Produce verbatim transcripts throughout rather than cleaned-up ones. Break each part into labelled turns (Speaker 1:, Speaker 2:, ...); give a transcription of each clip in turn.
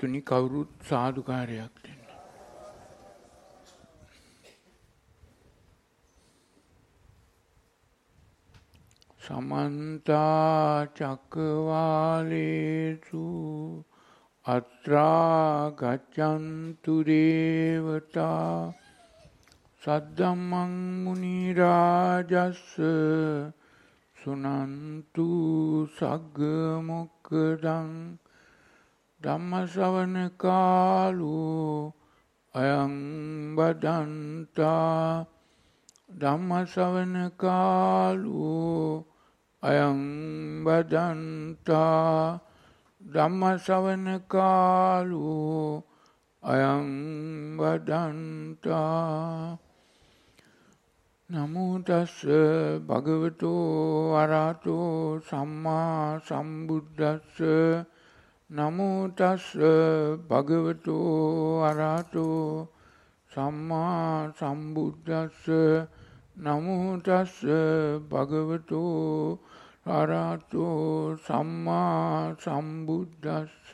Speaker 1: පින්වත්නි කවුරුත් සාදුකාරයක් දෙන්න. සමන්ත චක්කවාලේසු අත්‍රා ගච්ඡන්තු දේවතා සද්දම්මං මුනි රාජස්ස සුනන්තු සග්ග මොක්ඛදං ධම්ම ශ්‍රවණ කාලෝ අයං බදන්තා ධම්ම ශ්‍රවණ කාලෝ අයං බදන්තා ධම්ම ශ්‍රවණ කාලෝ අයං බදන්තා නමෝ තස්ස භගවතෝ අරහතෝ සම්මා සම්බුද්දස්ස නමෝ තස්ස භගවතෝ අරහතෝ සම්මා සම්බුද්දස්ස නමෝ තස්ස භගවතෝ අරහතෝ සම්මා සම්බුද්දස්ස.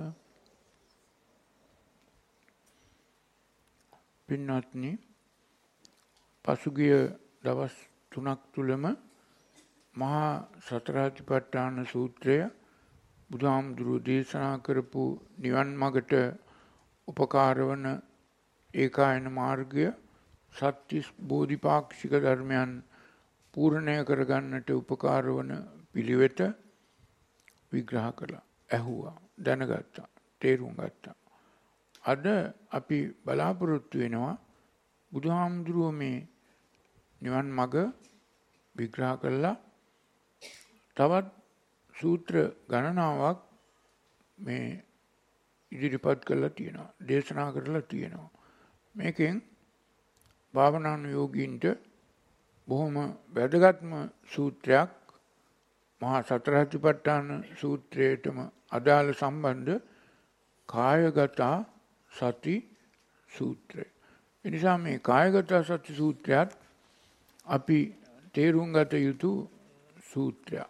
Speaker 1: පින්වත්නි, පසුගිය දවස් තුනක් තුලම මහා සතරාතිපට්ඨාන සූත්‍රය බුදුහාමුදුරුවෝ දේශනා කරපු නිවන් මඟට උපකාර වන ඒකායන මාර්ගය සත්‍තිස් බෝධිපාක්ෂික ධර්මයන් පූර්ණය කරගන්නට උපකාර වන පිළිවෙත විග්‍රහ කළා, ඇහුවා, දැනගත්තා, තේරුම් ගත්තා. අද අපි බලාපොරොත්තු වෙනවා බුදුහාමුදුරුවෝ මේ නිවන් මඟ විග්‍රහ කළා තවත් සූත්‍ර ගණනාවක් මේ ඉදිරිපත් කරලා තියෙනවා, දේශනා කරලා තියෙනවා. මේකෙන් භාවනානුයෝගීන්ට බොහොම වැදගත්ම සූත්‍රයක්, මහා සතරාතිපට්ඨාන සූත්‍රයටම අදාළ සම්බන්ධ කායගත සති සූත්‍රය. ඒ නිසා මේ කායගත සති සූත්‍රයත් අපි තේරුම් ගත යුතු සූත්‍රයක්.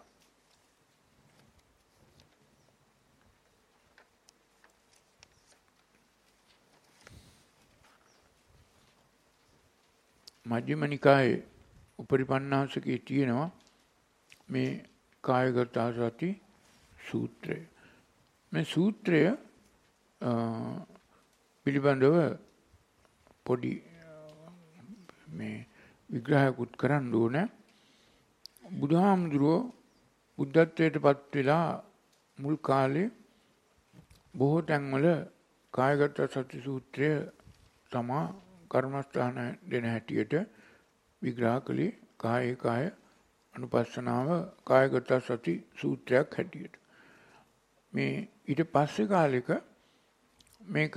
Speaker 1: මජ්ක්‍ධිම නිකායේ උපරිපන්නාසකේ තියෙනවා මේ කායගත සති සූත්‍රය. මේ සූත්‍රය පිළිබඳව පොඩි මේ විග්‍රහයකුත් කරන්න ඕනේ. බුදුහාමුදුරුවෝ බුද්ධත්වයට පත් වෙලා මුල් කාලේ බොහෝ තැන්වල කායගත සති සූත්‍රය තමා කර්මස්ථාන දෙන හැටියට විග්‍රහ කළේ. කායේ කාය අනුපස්සනාව කායගත සති සූත්‍රයක් හැටියට. මේ ඊට පස්සේ කාලෙක මේක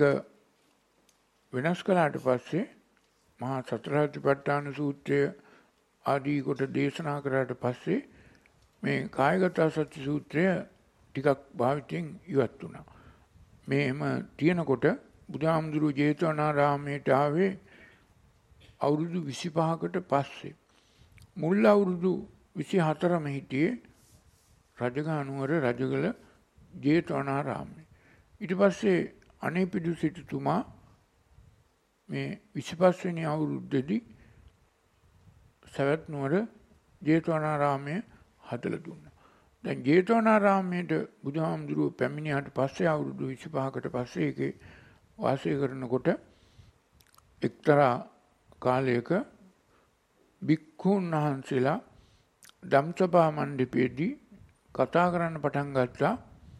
Speaker 1: වෙනස් කළාට පස්සේ මහා සතරාතිපට්ඨාන සූත්‍රය ආදී කොට දේශනා කරාට පස්සේ මේ කායගත සති සූත්‍රය ටිකක් භාවිතයෙන් ඉවත් වුණා. මේ එම තියෙනකොට බුදුහාමුදුරුවෝ ජේතවනාරාමයට ආවේ අවුරුදු විසිපහකට පස්සේ. මුල් අවුරුදු විසිහතරම හිටියේ රජගහ නුවර රජගල ජේතවනාරාමයේ. ඊට පස්සේ අනේපිඩු සිටුතුමා මේ විසිපස්වෙනි අවුරුද්දේදී සවැත් නුවර ජේතවනාරාමය හදලා දුන්නා. දැන් ජේතවනාරාමයට බුදුහාමුදුරුවෝ පැමිණියාට පස්සේ අවුරුදු විසිපහකට පස්සේ ඒකේ වාසය කරනකොට එක්තරා කාලයක භික්ඛූන් වහන්සේලා ධම්සභා මණ්ඩපයේදී කතා කරන්න පටන් ගත්තා.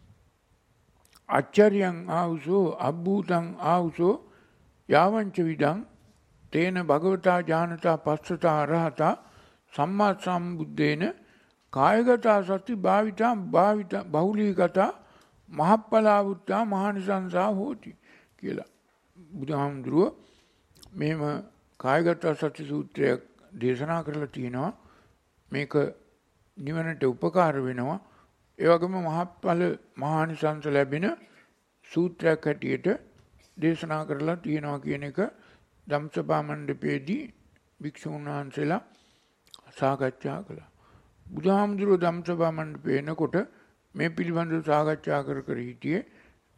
Speaker 1: ආචාර්යයන් ආවුසෝ අබ්බූතං ආවුසෝ යාවංච විදං තේන භගවතා ඥානතා පස්සතා අරහතා සම්මා සම්බුද්දේන කායගත සති භාවිතා භාවිතා බහුලීගතා මහප්පලාවුත්තා මහානිසංසා හෝති කියලා බුදුහාමුදුරුවෝ මෙහෙම කායගත සති සූත්‍රයක් දේශනා කරලා තියෙනවා. මේක නිවනට උපකාර වෙනවා. ඒ වගේම මහත්ඵල මහානිසංස ලැබෙන සූත්‍රයක් හැටියට දේශනා කරලා තියෙනවා කියන එක ධම්සභා මණ්ඩපයේදී භික්ෂුන් වහන්සේලා සාකච්ඡා කළා. බුදුහාමුදුරුවෝ ධම්සභා මණ්ඩපේ එනකොට මේ පිළිබඳව සාකච්ඡා කර කර හිටියේ.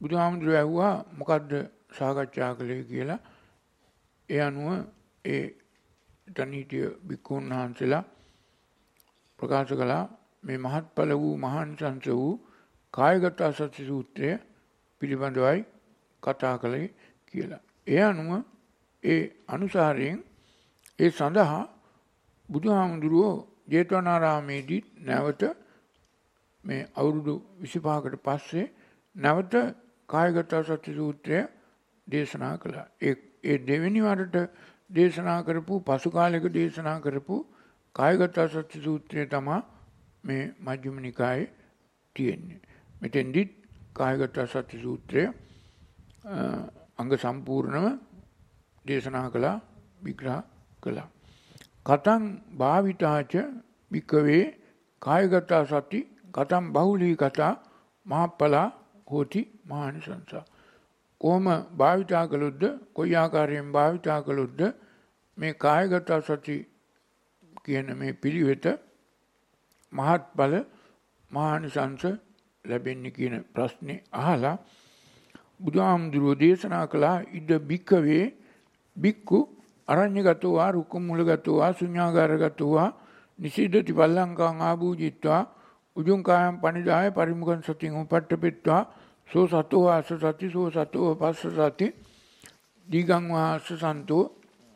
Speaker 1: බුදුහාමුදුරුවෝ ඇහුවා මොකද්ද සාකච්ඡා කළේ කියලා. ඒ අනුව ඒ තනිටිය බික්කුන් වහන්සේලා ප්‍රකාශ කළා මේ මහත්ඵල වූ මහානිසංස වූ කායගත සති සූත්‍රය පිළිබඳවයි කතා කළේ කියලා. ඒ අනුව ඒ අනුසාරයෙන් ඒ සඳහා බුදුහාමුදුරුවෝ ජේතවනාරාමේදී නැවත මේ අවුරුදු විසිපහකට පස්සේ නැවත කායගත සති සූත්‍රය දේශනා කළා. ඒ ඒ දෙවෙනි වරට දේශනා කරපු පසු කාලයක දේශනා කරපු කායගත සති සූත්‍රය තමයි මේ මජ්ක්‍ධිම නිකායේ තියෙන්නේ. මෙතෙන්දිත් කායගත සති සූත්‍රය අංග සම්පූර්ණව දේශනා කළා, විග්‍රහ කළා. කතං භාවිතාච වික්කවේ කායගත සති කතං බහුලී කතා මහප්පලා හෝති මහානිසංසා. කොහොම භාවිතා කළොත්ද, කොයි ආකාරයෙන් භාවිතා කළොත්ද මේ කායගත සති කියන මේ පිළිවෙත මහත්ඵල මහානිසංස ලැබෙන්නේ කියන ප්‍රශ්නේ අහලා බුදුහාමුදුරුවෝ දේශනා කළා ඉද බික්කවේ බික්කු අරඤ්‍යගතෝ වා රුක්කමූලගතෝ වා ශුඤ්ඤාගාරගතෝ වා නිසීදති පල්ලංකං ආභූජිත්වා උජුං කායං පනිදාය පරිමුඛං සතින් උපට්ඨපෙත්වා සෝ සතෝ ආස සති සෝ සතෝ පස්ස සති දීගං වා ආස සන්තෝ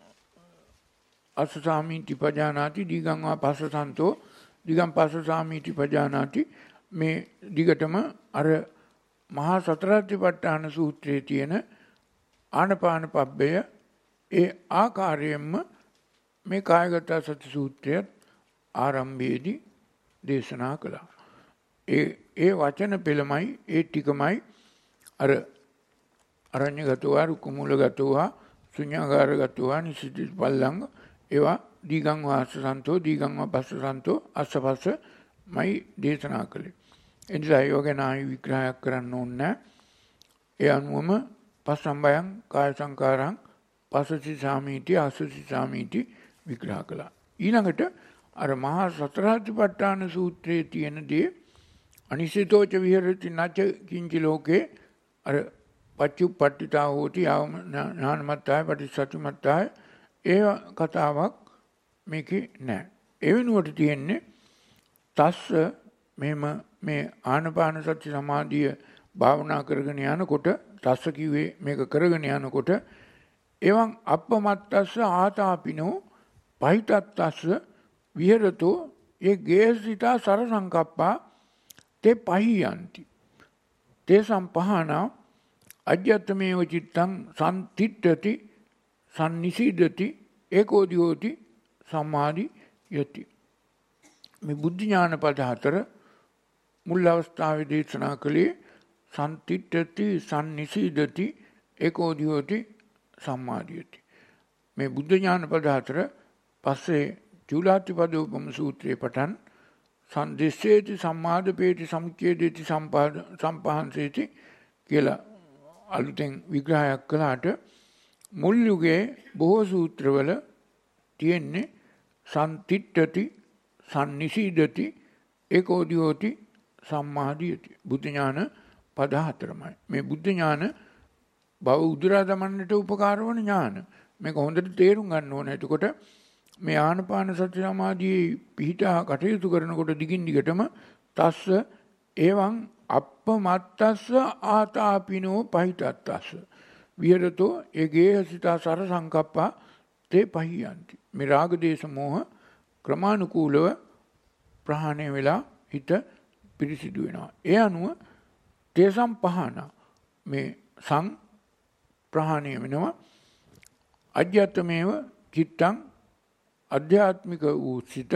Speaker 1: අස්ස සාමීති පජානාති දීගං වා පස්ස සන්තෝ දීගං පස්ස සාමීති පජානාති. මේ දිගටම අර මහා සතරාර්තිපට්ඨාන සූත්‍රයේ තියෙන ආනපාන පබ්බය ඒ ආකාරයෙන්ම මේ කායගත සති සූත්‍රය ආරම්භයේදී දේශනා කළා. ඒ ඒ වචන පෙළමයි ඒ ටිකමයි අර අරඤ්‍යගතෝ රුක්කමූලගතෝ ශුඤ්ඤාගාරගතෝ නිසිත පල්ලංග ඒවා දීගං වාස සන්තෝ දීගං වා පස්ස සන්තෝ අස්සපස්ස මයි දේශනා කළේ. එනිසා ඒ ගැන ආයි විග්‍රහයක් කරන්න ඕනේ නැහැ. ඒ අනුවම පස්සම්බයං කාය සංකාරං පස්සසි සාමීති අස්සසි සාමීති විග්‍රහ කළා. ඊළඟට අර මහා සතරාර්තිපට්ඨාන සූත්‍රයේ තියෙන දේ අනිසිතෝච විහෙරති නච කිංචි ලෝකේ අර පච්චුප්පට්ඨිතා හෝති ඥානමත්තාය පටිච්චසමුප්පාදය ඒ කතාවක් මේකේ නැහැ. ඒ වෙනුවට තියෙන්නේ තස්ස මෙහෙම මේ ආනපාන සති සමාධිය භාවනා කරගෙන යනකොට තස්ස කිව්වේ මේක කරගෙන යනකොට එවං අප්පමත්තස්ස ආතාපිනෝ පහිතත්තස්ස විහෙරතෝ ඒ ගේසිතා සර සංකප්පා තේ පහියන්ති තේ සම්පහනා අජ්‍යත්තමේව චිත්තං සම්තිට්ඨති සම්නිසීදති ඒකෝදි හෝති සම්මාදි යති. මේ බුද්ධ ඥාන පද හතර මුල් අවස්ථාවේ දේශනා කළේ සම්තිට්ඨති සම්නිසීදති ඒකෝදි හෝති සම්මාදියති. මේ බුද්ධ ඥාන පද හතර පස්සේ චූලාතිපදෝපම සූත්‍රයේ පටන් සම්දිස්සේති සම්මාදපේති සමුච්ඡේදේති සම්පාද සම්පහන්සේති කියලා අලුතෙන් විග්‍රහයක් කළාට මුල් යුගයේ බොහෝ සූත්‍රවල තියෙන්නේ සම්තිට්ඨති සම්නිසීදති ඒකෝදි හෝති සම්මාදියති. බුද්ධ ඥාන පද හතරමයි. මේ බුද්ධ ඥාන භව උදුරා දමන්නට උපකාර වන ඥාන. මේක හොඳට තේරුම් ගන්න ඕනේ. එතකොට මේ ආනපාන සති සමාධියේ පිහිටා කටයුතු කරනකොට දිගින් දිගටම තස්ස එවං අප්පමත්තස්ස ආතාපිනෝ පහිතත්තස්ස විහෙරතෝ ඒ ගේහසිතා සර සංකප්පා තේ පහියන්ති. මේ රාග දේශ මොහ ක්‍රමානුකූලව ප්‍රහාණය වෙලා හිත පිරිසිදු වෙනවා. ඒ අනුව තේසම් පහන මේ සං ප්‍රහාණය වෙනවා. අජ්‍යත්තමේව චිත්තං අධ්‍යාත්මික වූ සිත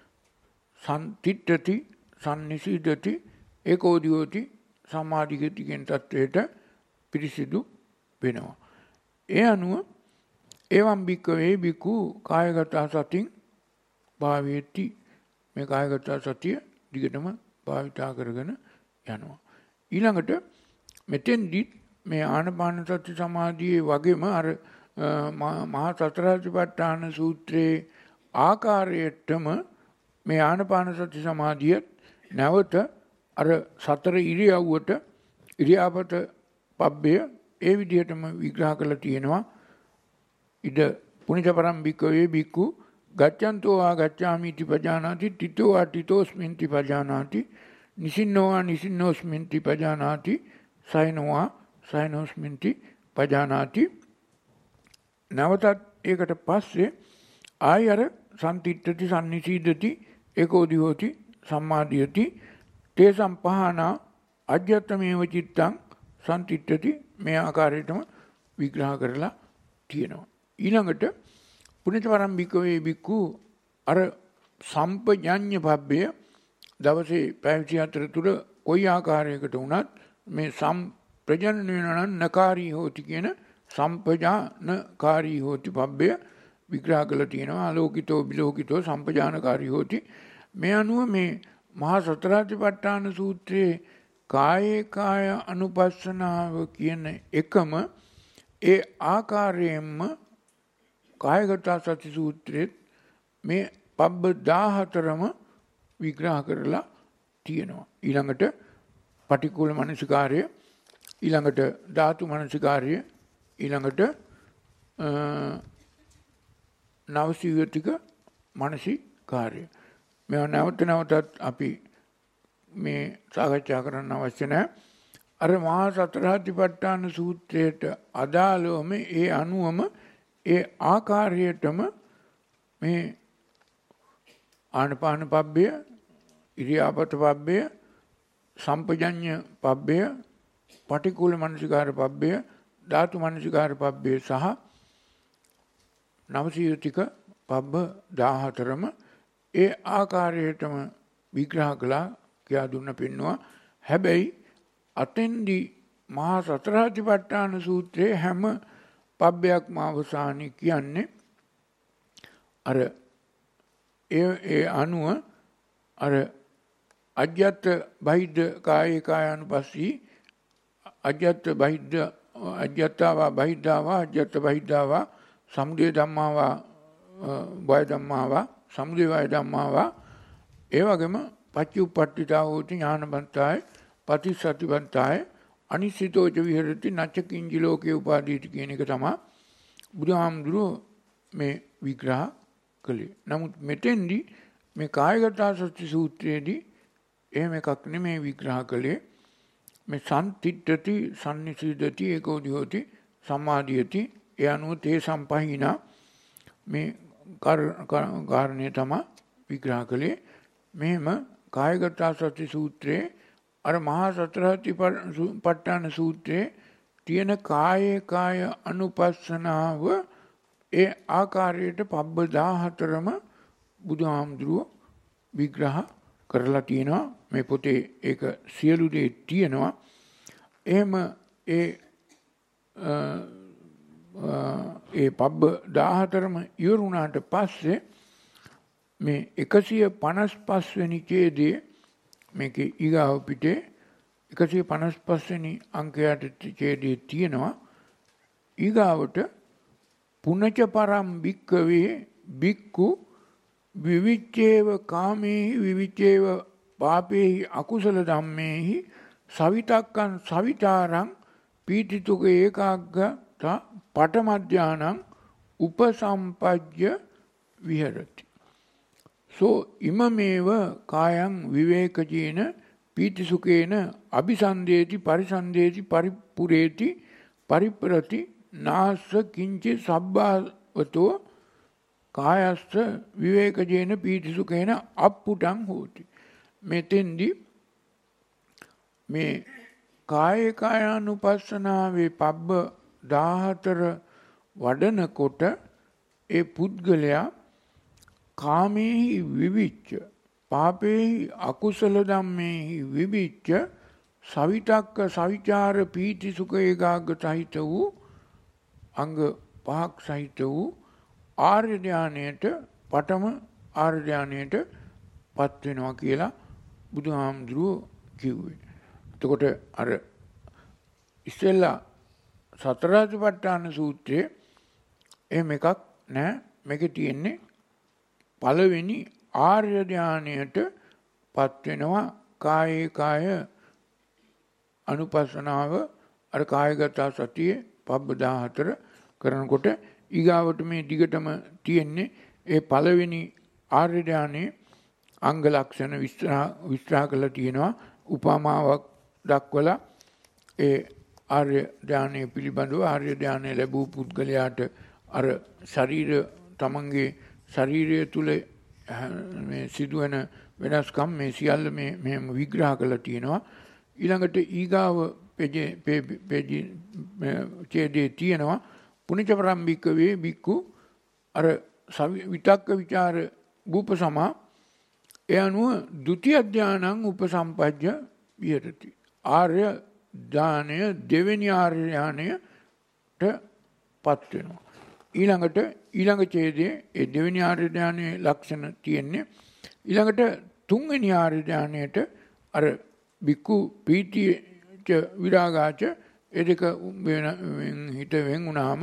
Speaker 1: සම්තිට්ඨති සම්නිසීදති ඒකෝදි හෝති සමාධිගති කියන තත්වයට පිරිසිදු වෙනවා. ඒ අනුව එවම් බික්කවේ බිකු කායගත සතින් භාවේති. මේ කායගත සතිය දිගටම භාවිතා කරගෙන යනවා. ඊළඟට මෙතෙන්දි මේ ආනපාන සති සමාධියේ වගේම අර මහා සතරාර්තිපට්ඨාන සූත්‍රයේ ආකාරයටම මේ ආනපාන සති සමාධිය නැවත අර සතර ඉරියව්වට ඉරියාපත පබ්බය ඒ විදිහටම විග්‍රහ කරලා තියෙනවා. ඉද පුනිත පරම් භික්ඛවේ භික්ඛු ගච්ඡන්තෝ ආ ගච්ඡාමිති පජානාති තිතෝ ආ තිතෝස්මින්ති පජානාති නිසින්නෝ ආ නිසින්නෝස්මින්ති පජානාති සයනෝ ආ සයනෝස්මින්ති පජානාති. නැවතත් ඒකට පස්සේ ආය අර සම්තිට්ඨති සම්නිසීදති ඒකෝදි හෝති සම්මාදියති තේ සම්පහානා අජ්‍යත්තමේව චිත්තං සම්තිට්ඨති මේ ආකාරයටම විග්‍රහ කරලා තියෙනවා. ඊළඟට පුනිත පරම් භික්ඛවේ භික්ඛු අර සම්පජඤ්ඤ පබ්බය දවසේ පැය විසිහතර තුල කොයි ආකාරයකට වුණත් මේ සම් ප්‍රජනන වෙනනම් නකාරී හෝති කියන සම්පජානකාරී හෝති පබ්බය විග්‍රහ කරලා තියෙනවා. ආලෝකිතෝ විලෝකිතෝ සම්පජානකාරී හෝති. මේ අනුව මේ මහා සතරාතිපට්ඨාන සූත්‍රයේ කායේ කාය අනුපස්සනාව කියන එකම ඒ ආකාරයෙන්ම කායගත සති සූත්‍රයේ මේ පබ්බ දහහතරම විග්‍රහ කරලා තියෙනවා. ඊළඟට පටික්කුල මනසිකාර්ය, ඊළඟට ධාතු මනසිකාර්ය, ඊළඟට නවසීවතික මනසිකාර්ය. මේවා නැවත නැවතත් අපි මේ සාකච්ඡා කරන්න අවශ්‍ය නැහැ. අර මහා සතරාතිපට්ඨාන සූත්‍රයට අදාළවම ඒ අනුවම ඒ ආකාරයටම මේ ආනපාන පබ්බය, ඉරියාපත පබ්බය, සම්පජඤ්ඤ පබ්බය, පටික්කුල මනසිකාර පබ්බය, ධාතු මනසිකාර පබ්බය සහ නවසීවතික පබ්බ දහහතරම ඒ ආකාරයටම විග්‍රහ කළා කියා දුන්න පෙන්නවා. හැබැයි අතෙන්දි මහා සතරාතිපට්ඨාන සූත්‍රයේ හැම පබ්බයක්ම අවසානයේ කියන්නේ අර ඒ ඒ අනුව අර අජ්‍යත් බහිද්ද කායේ කායानुපස්සී අජ්‍යත් බහිද්ද අජ්‍යත්තාවා බහිද්දාවා අජ්‍යත් බහිද්දාවා සමුදය ධම්මාවා වය ධම්මාවා සමුදය වය ධම්මාවා ඒ වගේම පච්චුප්පට්ඨිතා හෝති ඥානවන්තාය පටිසතිවන්තාය අනිසිතෝච විහෙරති නච්ච කිංචි ලෝකේ උපාදීති කියන එක තමයි බුදුහාමුදුරුවෝ මේ විග්‍රහ කළේ. නමුත් මෙතෙන්දී මේ කායගත සති සූත්‍රයේදී එහෙම එකක් නෙමෙයි විග්‍රහ කළේ. මේ සම්තිට්ඨති සම්නිසීදති ඒකෝදි හෝති සම්මාදියති ඒ අනුව තේ සම්පහිනා මේ කාරණේ තමයි විග්‍රහ කළේ. මෙහෙම කායගත සති සූත්‍රයේ අර මහා සතරාතිපට්ඨාන සූත්‍රයේ තියෙන කායේ කාය අනුපස්සනාව ඒ ආකාරයට පබ්බ දහහතරම බුදුහාමුදුරුවෝ විග්‍රහ කරලා තියෙනවා. මේ පොතේ ඒක සියලු දේ තියෙනවා. එහෙම ඒ ඒ පබ්බ දහහතරම ඉවරුණාට පස්සේ මේ එකසිය පනස් පහ වෙනි ඡේදයේ මේකේ ඊගාව පිටේ එකසිය පනස් පහ වෙනි අංකයට ඡේදයේ තියෙනවා. ඊගාවට පුනච පරම් භික්ඛවේ භික්ඛු විවිච්ඡේව කාමේහි විවිච්ඡේව පාපේහි අකුසල ධම්මේහි සවිතක්කං සවිචාරං පීතිතුක ඒකාග්ගත පඨමඥානං උපසම්පජ්ජ විහෙරති. සෝ ඉමමේව කායං විවේකජේන පීතිසුකේන අபிසන්දේති පරිසන්දේති පරිපුරේති පරිප්‍රති නාස්ස කිංචි සබ්බාවතෝ කායස්ස විවේකජේන පීතිසුකේන අප්පුටං හෝති. මෙතෙන්දී මේ කායේ කායානුපස්සනාවේ පබ්බ දහහතර වඩනකොට ඒ පුද්ගලයා කාමේහි විවිච්ච පාපේහි අකුසල ධම්මේහි විවිච්ච සවිතක්ක සවිචාර පීති සුඛ ඒකාග්‍ර සහිත වූ අංග පහක් සහිත වූ ආර්ය ධානයට පඨම ආර්ය ධානයට පත් වෙනවා කියලා බුදුහාමුදුරුවෝ කිව්වේ. එතකොට අර ඉස්සෙල්ලා සතරාතිපට්ඨාන සූත්‍රයේ එහෙම එකක් නැහැ. මේකේ තියෙන්නේ පළවෙනි ආර්ය ධානයට පත් වෙනවා කායේ කාය අනුපස්සනාව අර කායගත සතියේ පබ්බ දාහතර කරනකොට ඊගාවට මේ දිගටම තියෙන්නේ ඒ පළවෙනි ආර්ය ධානයේ අංග ලක්ෂණ විස්තර විස්තර කරලා තියෙනවා. උපමාවක් දක්වලා ඒ ආර්ය ධානයේ පිළිබඳව ආර්ය ධානය ලැබූ පුද්ගලයාට අර ශරීර තමන්ගේ ශරීරය තුල මේ සිදුවෙන වෙනස්කම් මේ සියල්ල මේ මෙහෙම විග්‍රහ කරලා තියෙනවා. ඊළඟට ඊගාව පෙජේ පෙජේ ඡේදයේ තියෙනවා පුනිච ප්‍රම්බික වේ බික්කු අර විතක්ක ਵਿਚාර භූපසමා ඒ අනුව ဒုတိ ය ධානං උපසම්පජ්ජ විහෙරති. ආර්ය ධානය දෙවෙනි ආර්ය ධානයට පත් වෙනවා. ඊළඟට ඊළඟ ඡේදයේ ඒ දෙවෙනි ආර්ය ධානයේ ලක්ෂණ තියෙන්නේ. ඊළඟට තුන්වෙනි ආර්ය ධානයට අර බික්කු පීතිච විරාගාච ඒ දෙක හිත වෙන් වුණාම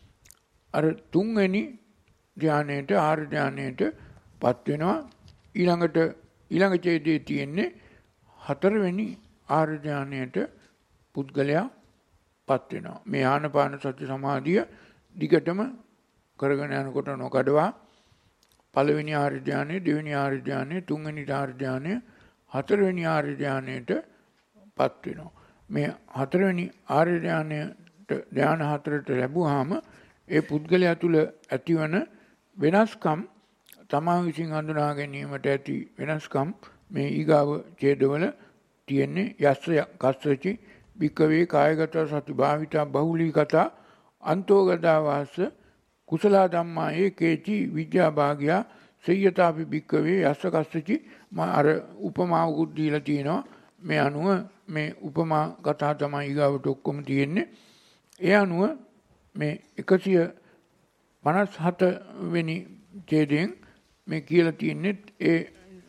Speaker 1: අර තුන්වෙනි ධානයට ආර්ය ධානයට පත් වෙනවා. ඊළඟට ඊළඟ ඡේදයේ තියෙන්නේ හතරවෙනි ආර්ය ධානයට පුද්ගලයා පත් වෙනවා. මේ ආනාපාන සති සමාධිය දිගටම කරගෙන යනකොට නොකඩවා පළවෙනි ආර්ය ධානය, දෙවෙනි ආර්ය ධානය, තුන්වෙනි ආර්ය ධානය, හතරවෙනි ආර්ය ධානයට පත් වෙනවා. මේ හතරවෙනි ආර්ය ධානයට ධාන හතරට ලැබුවාම ඒ පුද්ගලයා තුළ ඇතිවන වෙනස්කම් තමා විසින් හඳුනා ගැනීමට ඇති වෙනස්කම් මේ ඊගාව ඡේදවල තියෙන්නේ. යස්ස කස්සචි භික්කවේ කායගත සති භාවිතා බහුලී කතා අන්තෝගතා වාස කුසල ධම්මා ඒකේචි විද්‍යා භාග්‍යා සය්‍යතාපි භික්කවේ යස්ස කස්සචි අර උපමාවකුත් දීලා තියෙනවා. මේ අනුව මේ උපමා කතා තමයි ඊගාවට ඔක්කොම තියෙන්නේ. ඒ අනුව මේ එකසිය පනස් හත වෙනි ඡේදයෙන් මේ කියලා තියෙන්නේ ඒ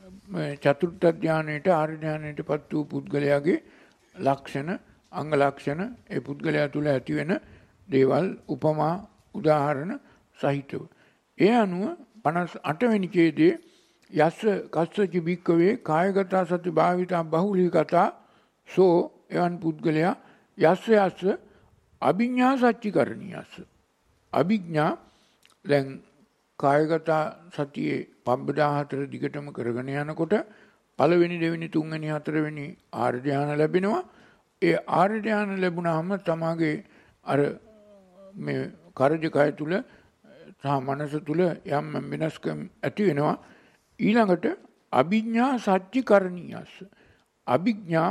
Speaker 1: චතුර්ථ ධානයේට ආර්ය ධානයට පත් වූ පුද්ගලයාගේ ලක්ෂණ අංග ලක්ෂණ ඒ පුද්ගලයා තුළ ඇති වෙන දේවල් උපමා උදාහරණ සහිතව. ඒ අනුව පනස් අට වෙනි ඡේදයේ යස්ස කස්සචි භික්කවේ කායගත සති භාවිතා බහුලී කතා සෝ එවන් පුද්ගලයා යස්ස යස්ස අභිඥා සච්චිකරණියස්ස අභිඥා දැන් කායගත සතියේ පබ්බ දාහතර දිගටම කරගෙන යනකොට පළවෙනි දෙවෙනි තුන්වෙනි හතරවෙනි ආර්ය ධානය ලැබෙනවා. ඒ ආර්ය ධානය ලැබුණාම තමාගේ අර මේ කාර්යකය තුල සහ මනස තුල යම් වෙනස්කම් ඇති වෙනවා. ඊළඟට අභිඥා සච්චිකරණියස්ස අභිඥා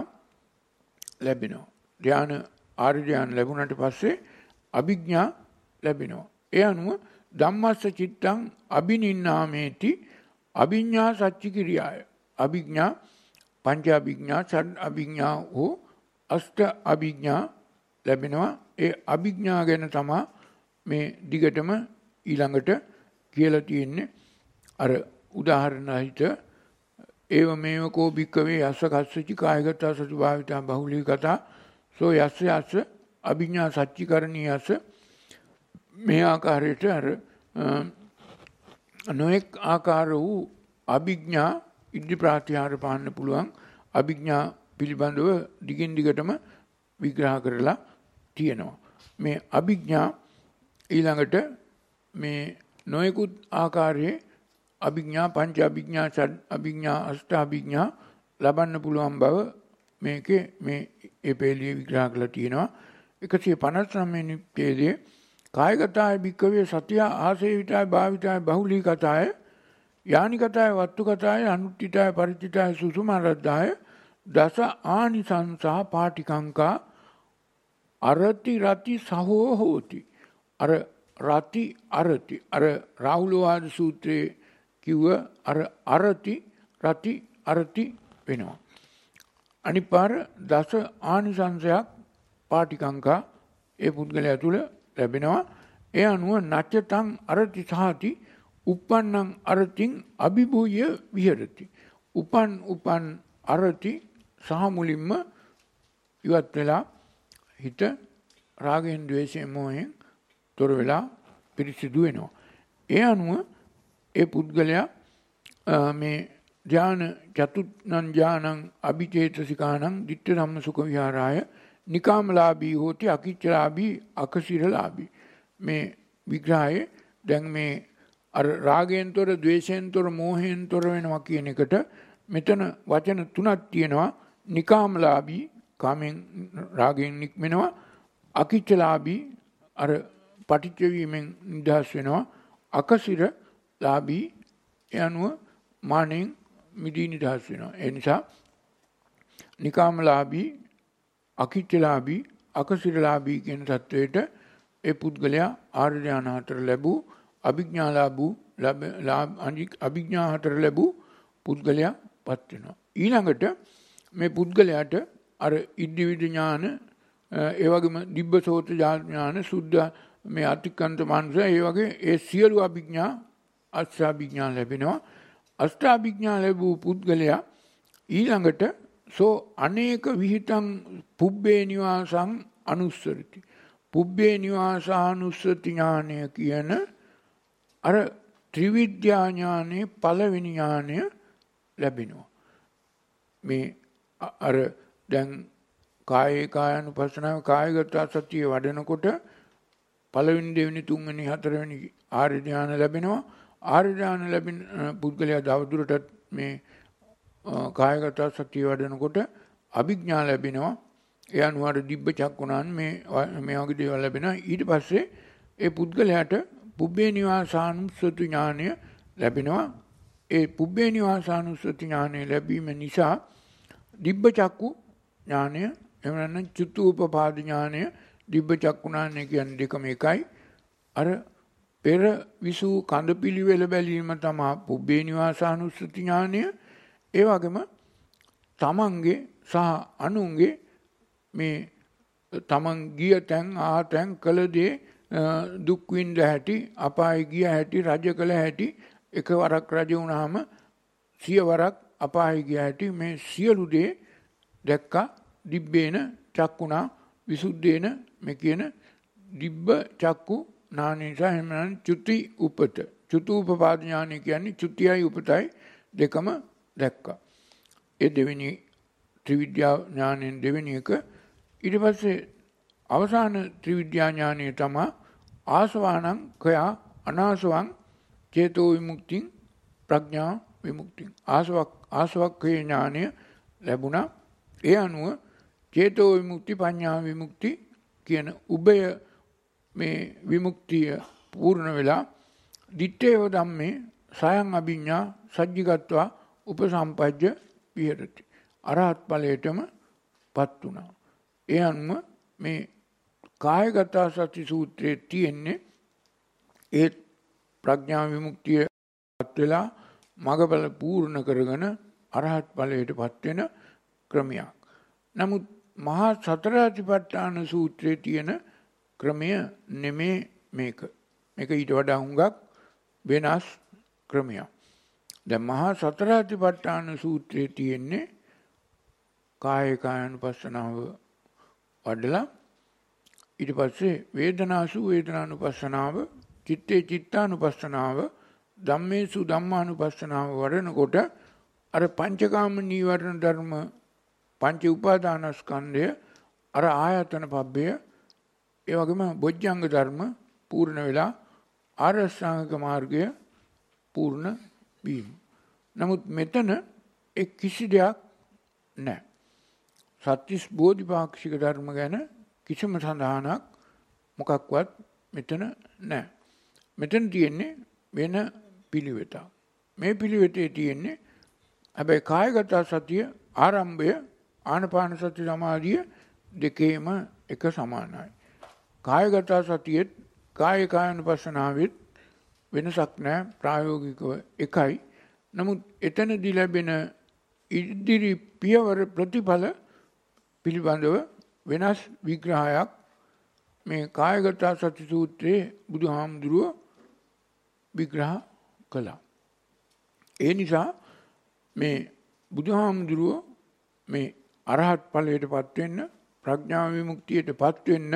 Speaker 1: ලැබෙනවා. ධාන ආර්ය ධානය ලැබුණාට පස්සේ අභිඥා ලැබෙනවා. ඒ අනුව ධම්මස්ස චිත්තං අබිනින්නාමේති අභිඥා සච්චි කිරියාය. අභිඥා පංච අභිඥා සත් අභිඥා හෝ අෂ්ට අභිඥා ලැබෙනවා. ඒ අභිඥා ගැන තමයි මේ දිගටම ඊළඟට කියලා තියෙන්නේ. අර උදාහරණ හිත ඒව මේව කෝ භික්කවේ යස්ස කස්සචි කායගත සති භාවිතා බහුලී කතා සෝ යස්ස යස්ස අභිඥා සච්චිකරණියස්ස මේ ආකාරයට අර නොඑක් ආකාර වූ අභිඥා ඉද්ධි ප්‍රාතිහාර පාන්න පුළුවන් අභිඥා පිළිබඳව දිගින් දිගටම විග්‍රහ කරලා තියෙනවා. මේ අභිඥා ඊළඟට මේ නොයෙකුත් ආකාරයේ අභිඥා පංච අභිඥා සත් අභිඥා අෂ්ට අභිඥා ලබන්න පුළුවන් බව මේකේ මේ ඒ පෙළියේ විග්‍රහ කරලා තියෙනවා. එකසිය පනස් නවය වෙනි ඡේදයේ කායගතාය භික්කවේ සතිය ආසේවිතාය භාවිතාය බහුලී කතාය යානි කතාය වත්තු කතාය අනුත්ථිතාය පරිචිතාය සුසුමරද්දාය දස ආනිසංසා පාටිකංකා අරති රති සහෝ හෝති. අර රති අරති අර රාහුලවාද සූත්‍රයේ කිව්ව අර අරති රති අරති වෙනවා. අනිත් පාර දස ආනිසංසයක් පාටිකංකා ඒ පුද්ගලයා තුළ ලැබෙනවා. ඒ අනුව නච්චතං අරති සහති උප්පන්නං අරතින් අභිභූය විහෙරති. උපන් උපන් අරති සහ මුලින්ම ඉවත් වෙලා හිත රාගයෙන් ද්වේෂයෙන් මොහෙන් තොර වෙලා පිරිසිදු වෙනවා. ඒ අනුව ඒ පුද්ගලයා මේ ධාන චතුත්නං ඥානං අභිචේතසිකානං ditta ධම්ම සුඛ විහාරාය නිකාමලාභී හෝති අකිච්චලාභී අකසිරලාභී. මේ විග්‍රහයේ දැන් මේ අර රාගයෙන් තොර, ද්වේෂයෙන් තොර, මෝහයෙන් තොර වෙනවා කියන එකට මෙතන වචන තුනක් තියෙනවා. නිකාමලාභී, කාමෙන් රාගයෙන් නික්මෙනවා. අකිච්චලාභී, අර පටිච්ච වීමෙන් නිදහස් වෙනවා. අකසිරලාභී, ඒ අනුව මානෙන් මිදී නිදහස් වෙනවා. ඒ නිසා නිකාමලාභී, අකිච්චලාභී, අකසිරලාභී කියන තත්වයට ඒ පුද්ගලයා ආර්ය ධ්‍යාන හතර ලැබූ අභිඥා ලැබූ අභිඥා හතර ලැබූ පුද්ගලයා පත් වෙනවා. ඊළඟට මේ පුද්ගලයාට අර ඉද්ධිවිද ඥාන, ඒ වගේම දිබ්බසෝත ඥාන, සුද්ධ මේ අතික්කන්ත මානස, ඒ වගේ ඒ සියලු අභිඥා අෂ්ටාභිඥා ලැබෙනවා. අෂ්ටාභිඥා ලැබූ පුද්ගලයා ඊළඟට සෝ අනේක විහිතං පුබ්බේ නිවාසං අනුස්සරති. පුබ්බේ නිවාසානුස්සති ඥානය කියන අර ත්‍රිවිද්‍යා ඥානයේ පළවෙනි ඥානය ලැබෙනවා. මේ අර දැන් කායේ කායानुපස්සනාව, කායගත සතිය වඩනකොට පළවෙනි, දෙවෙනි, තුන්වෙනි, හතරවෙනි ආර්ය ධ්‍යාන ලැබෙනවා. ආර්ය ධ්‍යාන ලැබෙන පුද්ගලයා දවදුරටත් මේ කායගත සතිය වඩනකොට අභිඥා ලැබෙනවා. ඒ අනුව දිබ්බ චක්කුණාන් මේ මේ වගේ දේවල් ලැබෙනවා. ඊට පස්සේ ඒ පුද්ගලයාට පුබ්බේ නිවාසානුස්සති ඥානය ලැබෙනවා. ඒ පුබ්බේ නිවාසානුස්සති ඥානය ලැබීම නිසා දිබ්බ චක්කු ඥානය, එහෙම නැත්නම් චුතූපපාද ඥානය, දිබ්බ චක්කුණාන්‍ය කියන්නේ දෙකම එකයි. අර පෙර විසූ කඳ පිළිවෙල බැලීම තමයි පුබ්බේ නිවාසානුස්සති ඥානය. ඒ වගේම තමන්ගේ සහ අනුන්ගේ මේ තමන් ගිය තැන්, ආ තැන්, කළ දේ, දුක් විඳ හැටි, අපාය ගිය හැටි, රජ කළ හැටි, එකවරක් රජ වුණාම සිය වරක් අපාය ගිය හැටි, මේ සියලු දේ දැක්කා. දිබ්බේන චක්කුණා විසුද්ධේන, මේ කියන දිබ්බ චක්කු ඥාන නිසා එහෙම නම් චුති උපත, චුතූපපාද ඥානය කියන්නේ චුතියයි උපතයි දෙකම දැක්කා. ඒ දෙවෙනි ත්‍රිවිද්‍යා ඥානයෙන් දෙවෙනි එක. ඊට පස්සේ අවසාන ත්‍රිවිද්‍යා ඥානය තමයි ආසවානං කයා අනාසවං චේතෝ විමුක්තිං ප්‍රඥා විමුක්තිං. ආසවක් ආසවක්ඛේ ඥානය ලැබුණා. ඒ අනුව චේතෝ විමුක්ති, පඤ්ඤා විමුක්ති කියන උභය මේ විමුක්තිය පූර්ණ වෙලා දිත්තේව ධම්මේ සයං අභිඥා සජ්ජිගත්වා උපසම්පජ්ජ විහෙරති. අරහත් ඵලයටම පත් වුණා. ඒ අනුව මේ කායගත සති සූත්‍රයේ තියෙන්නේ ඒ ප්‍රඥා විමුක්තිය පත් වෙලා මගඵල පූර්ණ කරගෙන අරහත් ඵලයට පත් වෙන ක්‍රමයක්. නමුත් මහා සතර අතිපට්ඨාන සූත්‍රයේ තියෙන ක්‍රමය නෙමේ මේක. මේක ඊට වඩා හුඟක් වෙනස් ක්‍රමයක්. දැන් මහා සතර අතිපට්ඨාන සූත්‍රයේ තියෙන්නේ කාය කායानुපස්සනාව වඩලා ඊට පස්සේ වේදනාසු වේදනානුපස්සනාව, චිත්තේ චිත්තානුපස්සනාව, ධම්මේසු ධම්මානුපස්සනාව වඩනකොට අර පංචකාම නීවරණ ධර්ම, පංච උපාදානස්කන්ධය, අර ආයතන පබ්බය, ඒ වගේම බොජ්ජංග ධර්ම පූර්ණ වෙලා ආර්ය අෂ්ටාංගික මාර්ගය පූර්ණ වීම. නමුත් මෙතන ඒ කිසි දෙයක් නැහැ. සත්‍තිස් බෝධිපාක්ෂික ධර්ම ගැන කිසිම සඳහනක් මොකක්වත් මෙතන නැහැ. මෙතන තියෙන්නේ වෙන පිළිවෙතක්. මේ පිළිවෙතේ තියෙන්නේ හැබැයි කායගත සතිය ආරම්භය ආනපාන සති සමාධිය දෙකේම එක සමානයි. කායගත සතියෙත් කාය කායानुපස්සනාවෙත් වෙනසක් නැහැ, ප්‍රායෝගිකව එකයි. නමුත් එතනදී ලැබෙන ඉදිරි පියවර ප්‍රතිඵල පිළිබඳව වෙනස් විග්‍රහයක් මේ කායගත සති සූත්‍රයේ බුදුහාමුදුරුව විග්‍රහ කළා. ඒ නිසා මේ බුදුහාමුදුරුව මේ අරහත් ඵලයටපත් වෙන්න, ප්‍රඥා විමුක්තියටපත් වෙන්න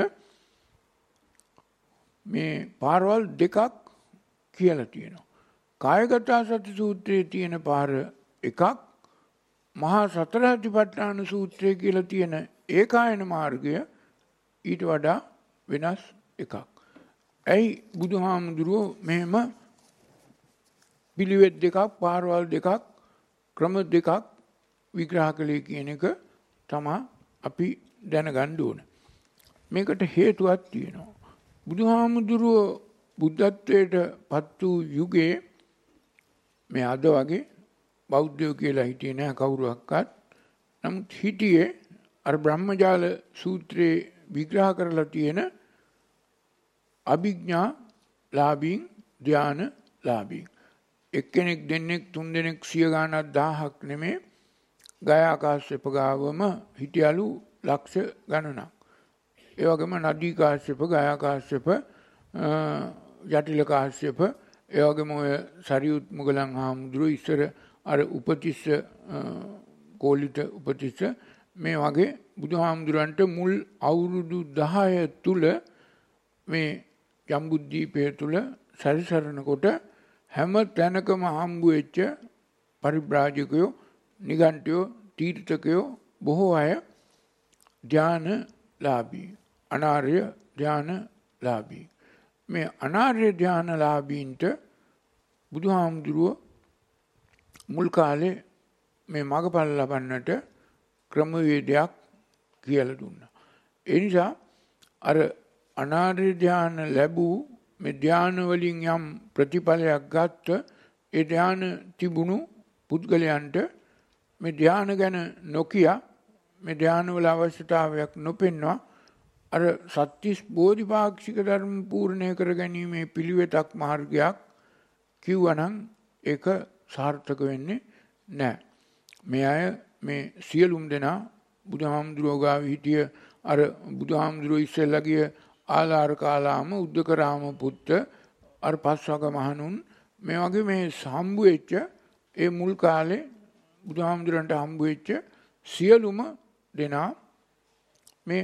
Speaker 1: මේ පාරවල් දෙකක් කියලා තියෙනවා. කායගත සති සූත්‍රයේ තියෙන පාර එකක්, මහා සතර සතිපට්ඨාන සූත්‍රයේ කියලා තියෙන ඒකායන මාර්ගය ඊට වඩා වෙනස් එකක්. ඇයි බුදුහාමුදුරුවෝ මෙහෙම පිළිවෙත් දෙකක්, පාරවල් දෙකක්, ක්‍රම දෙකක් විග්‍රහ කළේ කියන එක තමයි අපි දැනගන්න ඕන. මේකට හේතුවක් තියෙනවා. බුදුහාමුදුරුවෝ බුද්ධත්වයට පත් වූ යුගයේ මේ අද වගේ බෞද්ධයෝ කියලා හිටියේ නැහැ කවුරුවක්වත්. නමුත් හිටියේ අර බ්‍රහ්මජාල සූත්‍රයේ විග්‍රහ කරලා තියෙන අභිඥා ලාභීන්, ධ්‍යාන ලාභීන්. එක්කෙනෙක් දෙන්නෙක් තුන් දෙනෙක් සිය ගාණක් දහහක් නෙමේ ගයා කාශ්‍යප ගාවම හිටියලු ලක්ෂ ගණනක්. ඒ වගේම නදී කාශ්‍යප, ගයා කාශ්‍යප, යටිල කාශ්‍යප, ඒ වගේම ඔය සරියුත් මුගලන් හාමුදුරුවෝ ඉස්සර අර උපතිස්ස කෝලිත උපතිස්ස මේ වගේ බුදුහාමුදුරන්ට මුල් අවුරුදු දහය තුල මේ ජම්බුද්දීපය තුල සැරිසරනකොට හැම තැනකම හම්බු වෙච්ච පරිබ්‍රාජකයෝ, නිගණ්ඨයෝ, තීර්ථකයෝ බොහෝ අය ධ්‍යානලාභී, අනාර්ය ධ්‍යානලාභී. මේ අනාර්ය ධ්‍යානලාභීන්ට බුදුහාමුදුරුවෝ මුල් කාලේ මේ මගපල් ලබන්නට ක්‍රමවේදයක් කියලා දුන්නා. ඒ නිසා අර අනාර්ය ධ්‍යාන ලැබූ මේ ධ්‍යාන වලින් යම් ප්‍රතිඵලයක් ගත්ත ඒ ධ්‍යාන තිබුණු පුද්ගලයන්ට මේ ධ්‍යාන ගැන නොකිය, මේ ධ්‍යාන වල අවශ්‍යතාවයක් නොපෙන්වා අර සත්‍තිස් බෝධිපාක්ෂික ධර්ම පූර්ණය කර ගැනීමේ පිළිවෙතක්, මාර්ගයක් කිව්වනම් ඒක සාර්ථක වෙන්නේ නැහැ. මේ අය මේ සියලුම දෙනා බුදුහාමුදුරුවෝ ගාව හිටිය අර බුදුහාමුදුරුවෝ ඉස්සෙල්ලා ගිය ආලාර කාලාම, උද්දකරාම පුත්ත, අර පස්වග මහණුන් මේ වගේ මේ හම්බු වෙච්ච ඒ මුල් කාලේ බුදුහාමුදුරන්ට හම්බු වෙච්ච සියලුම දෙනා මේ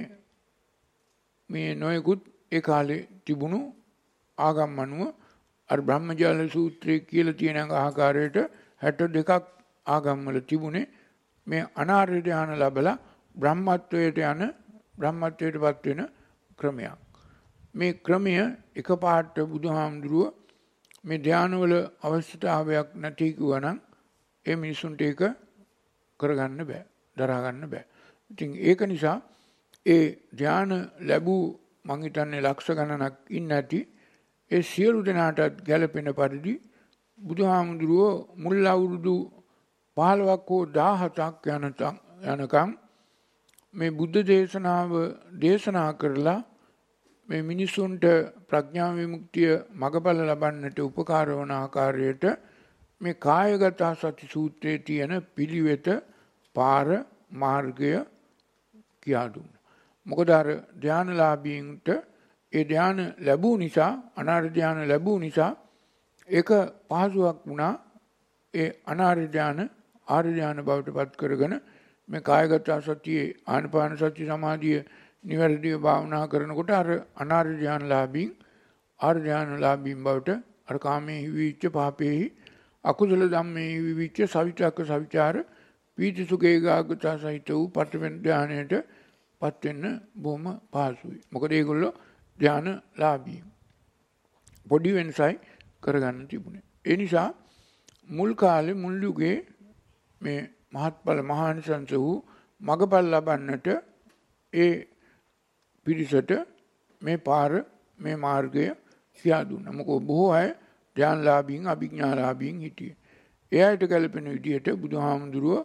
Speaker 1: මේ නොයෙකුත් ඒ කාලේ තිබුණු ආගම් අනුව අර බ්‍රහ්මජාල සූත්‍රයේ කියලා තියෙන ආකාරයට හැට දෙකක් ආගම් වල තිබුණේ මේ අනාර්ය ධ්‍යාන ලැබලා බ්‍රහ්මත්වයට යන, බ්‍රහ්මත්වයටපත් වෙන ක්‍රමයක්. මේ ක්‍රමය එකපාරට බුදුහාමුදුරුව මේ ධ්‍යානවල අවශ්‍යතාවයක් නැති කිව්වනම් ඒ මිනිසුන්ට ඒක කරගන්න බෑ, දරා ගන්න බෑ. ඉතින් ඒක නිසා ඒ ධ්‍යාන ලැබූ මං හිතන්නේ ලක්ෂ ගණනක් ඉන්න ඇති ඒ සියලු දෙනාටත් ගැළපෙන පරිදි බුදුහාමුදුරුවෝ මුල් අවුරුදු පහළොවක් හෝ දහහතක් යනකම් මේ බුද්ධ දේශනාව දේශනා කරලා මේ මිනිසුන්ට ප්‍රඥා විමුක්තිය මගඵල ලබන්නට උපකාර වන ආකාරයට මේ කායගත සති සූත්‍රයේ තියෙන පිළිවෙත, පාර, මාර්ගය කියා දුන්නා. මොකද අර ධ්‍යානලාභීන්ට ඒ ධ්‍යාන ලැබූ නිසා, අනාර්ය ධ්‍යාන ලැබූ නිසා ඒක පහසුවක් වුණා ඒ අනාර්ය ධ්‍යාන ආර්ය ධ්‍යාන බවට පත් කරගෙන මේ කායගත සතියේ ආනාපාන සති සමාධිය නිවැරදිව භාවනා කරනකොට අර අනාර්ය ධ්‍යානලාභීන් ආර්ය ධ්‍යානලාභීන් බවට අර කාමයේ හිවිච්ච, පාපයේ අකුසල ධම්මේ හිවිච්ච සවිතක්ක සවිචාර පීති සුඛ ඒකාග්‍රත සහිත වූ පඨම ධ්‍යානයට පත් වෙන්න බොහොම පහසුයි. මොකද ඒගොල්ලෝ ධ්‍යානලාභී. පොඩි වෙනසයි කරගන්න තිබුණේ. ඒ නිසා මුල් කාලේ මුල් යුගයේ මේ මහත්ඵල මහානිසංස වූ මගඵල ලබන්නට ඒ පිරිසට මේ පාර, මේ මාර්ගය කියා දුන්නා. මොකද බොහෝ අය ධ්‍යානලාභීන්, අභිඥාලාභීන් හිටියේ. ඒ අයට ගැලපෙන විදිහට බුදුහාමුදුරුව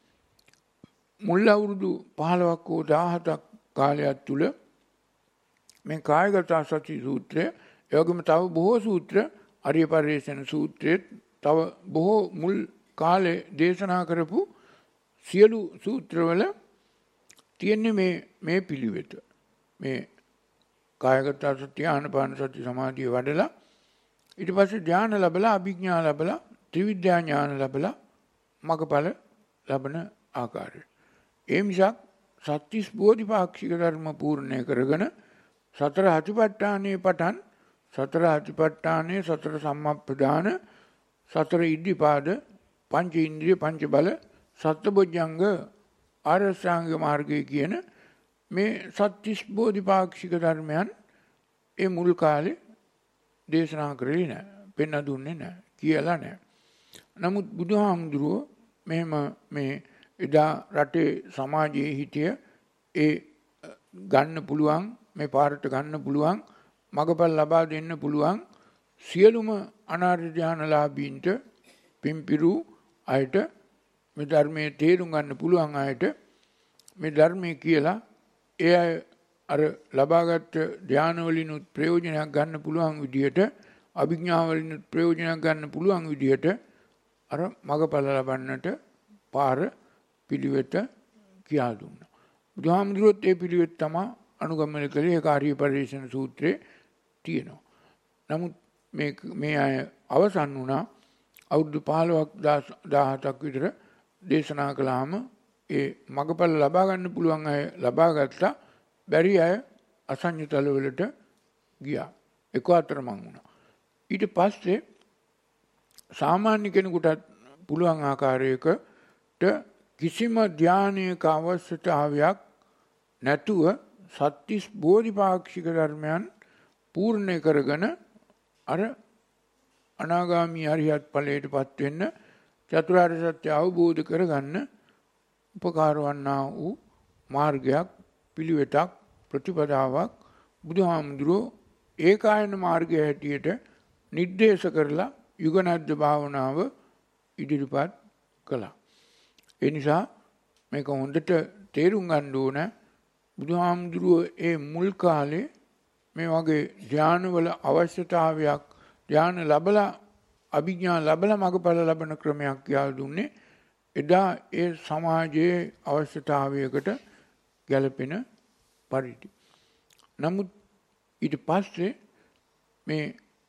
Speaker 1: මුල් අවුරුදු පහළොවක් හෝ දහහතක් කාලයක් තුල මේ කායගත සති සූත්‍රය, ඒ වගේම තව බොහෝ සූත්‍ර, අරිය පරිේෂණ සූත්‍රයේත් තව බොහෝ මුල් කාලේ දේශනා කරපු සියලු සූත්‍රවල තියෙන්නේ මේ මේ පිළිවෙත. මේ කායගත සති, ආනාපාන සති සමාධිය වඩලා ඊට පස්සේ ධ්‍යාන ලැබලා, අභිඥා ලැබලා, ත්‍රිවිද්‍යා ඥාන ලැබලා මගඵල ලබන ආකාරය. ඒ මිසක් සත්‍තිස් බෝධිපාක්ෂික ධර්ම පූර්ණය කරගෙන සතර හතිපට්ඨානයේ පටන් සතර හතිපට්ඨානයේ සතර සම්මප්පදාන, සතර ඉද්ධිපාද, පංච ඉන්ද්‍රිය, පංච බල, සත්බොජ්ජංග, ආර්ය ශ්‍රාංග මාර්ගය කියන මේ සත්‍තිස් බෝධිපාක්ෂික ධර්මයන් ඒ මුල් කාලේ දේශනා කරේ නැහැ. පෙන්න දුන්නේ නැහැ. කියලා නැහැ. නමුත් බුදුහාමුදුරුවෝ මෙහෙම මේ එදා රටේ සමාජයේ හිටිය ඒ ගන්න පුළුවන් මේ පාරට ගන්න පුළුවන් මගපල් ලබා දෙන්න පුළුවන් සියලුම අනාර්ය ධානලාභීන්ට පිම්පිරු අයට මේ ධර්මයේ තේරුම් ගන්න පුළුවන් අයට මේ ධර්මයේ කියලා ඒ අය අර ලබාගත් ධානවලිනුත් ප්‍රයෝජනයක් ගන්න පුළුවන් විදිහට අභිඥාවලිනුත් ප්‍රයෝජනයක් ගන්න පුළුවන් විදිහට අර මගපල ලබන්නට පාර පිළිවෙත කියා දුන්නා. බුදුහාමුදුරුවෝත් ඒ පිළිවෙත් තමයි අනුගමනය කළේ. ඒක ආර්ය පරිශ්‍රණ සූත්‍රයේ තියෙනවා. නමුත් මේ මේ අය අවසන් වුණා අවුරුදු පහළොවක් දහහතක් විතර දේශනා කළාම ඒ මගපල ලබා ගන්න පුළුවන් අය ලබා ගත්තා. බැරි අය අසඤ්ඤ තලවලට ගියා. එක අතරමං වුණා. ඊට පස්සේ සාමාන්‍ය කෙනෙකුට පුළුවන් ආකාරයකට කිසිම ධානයක අවශ්‍යතාවයක් නැතුව සත්‍තිස් බෝධිපාක්ෂික ධර්මයන් පූර්ණ කරගෙන අර අනාගාමී අරිහත් ඵලයටපත් වෙන්න චතුරාර්ය සත්‍ය අවබෝධ කරගන්න උපකාර වන්නා වූ මාර්ගයක් පිළිවෙතක් ප්‍රතිපදාවක් බුදුහාමුදුරුවෝ ඒකායන මාර්ගය හැටියට නිර්දේශ කරලා යුගනද්ද භාවනාව ඉදිරිපත් කළා. ඒ නිසා මේක හොඳට තේරුම් ගන්න ඕන බුදුහාමුදුරුවෝ ඒ මුල් කාලේ මේ වගේ ධානවල අවශ්‍යතාවයක් ධාන ලැබලා අභිඥා ලැබලා මගපල ලබන ක්‍රමයක් කියලා දුන්නේ එදා ඒ සමාජයේ අවශ්‍යතාවයකට ගැලපෙන පරිදි. නමුත් ඊට පස්සේ මේ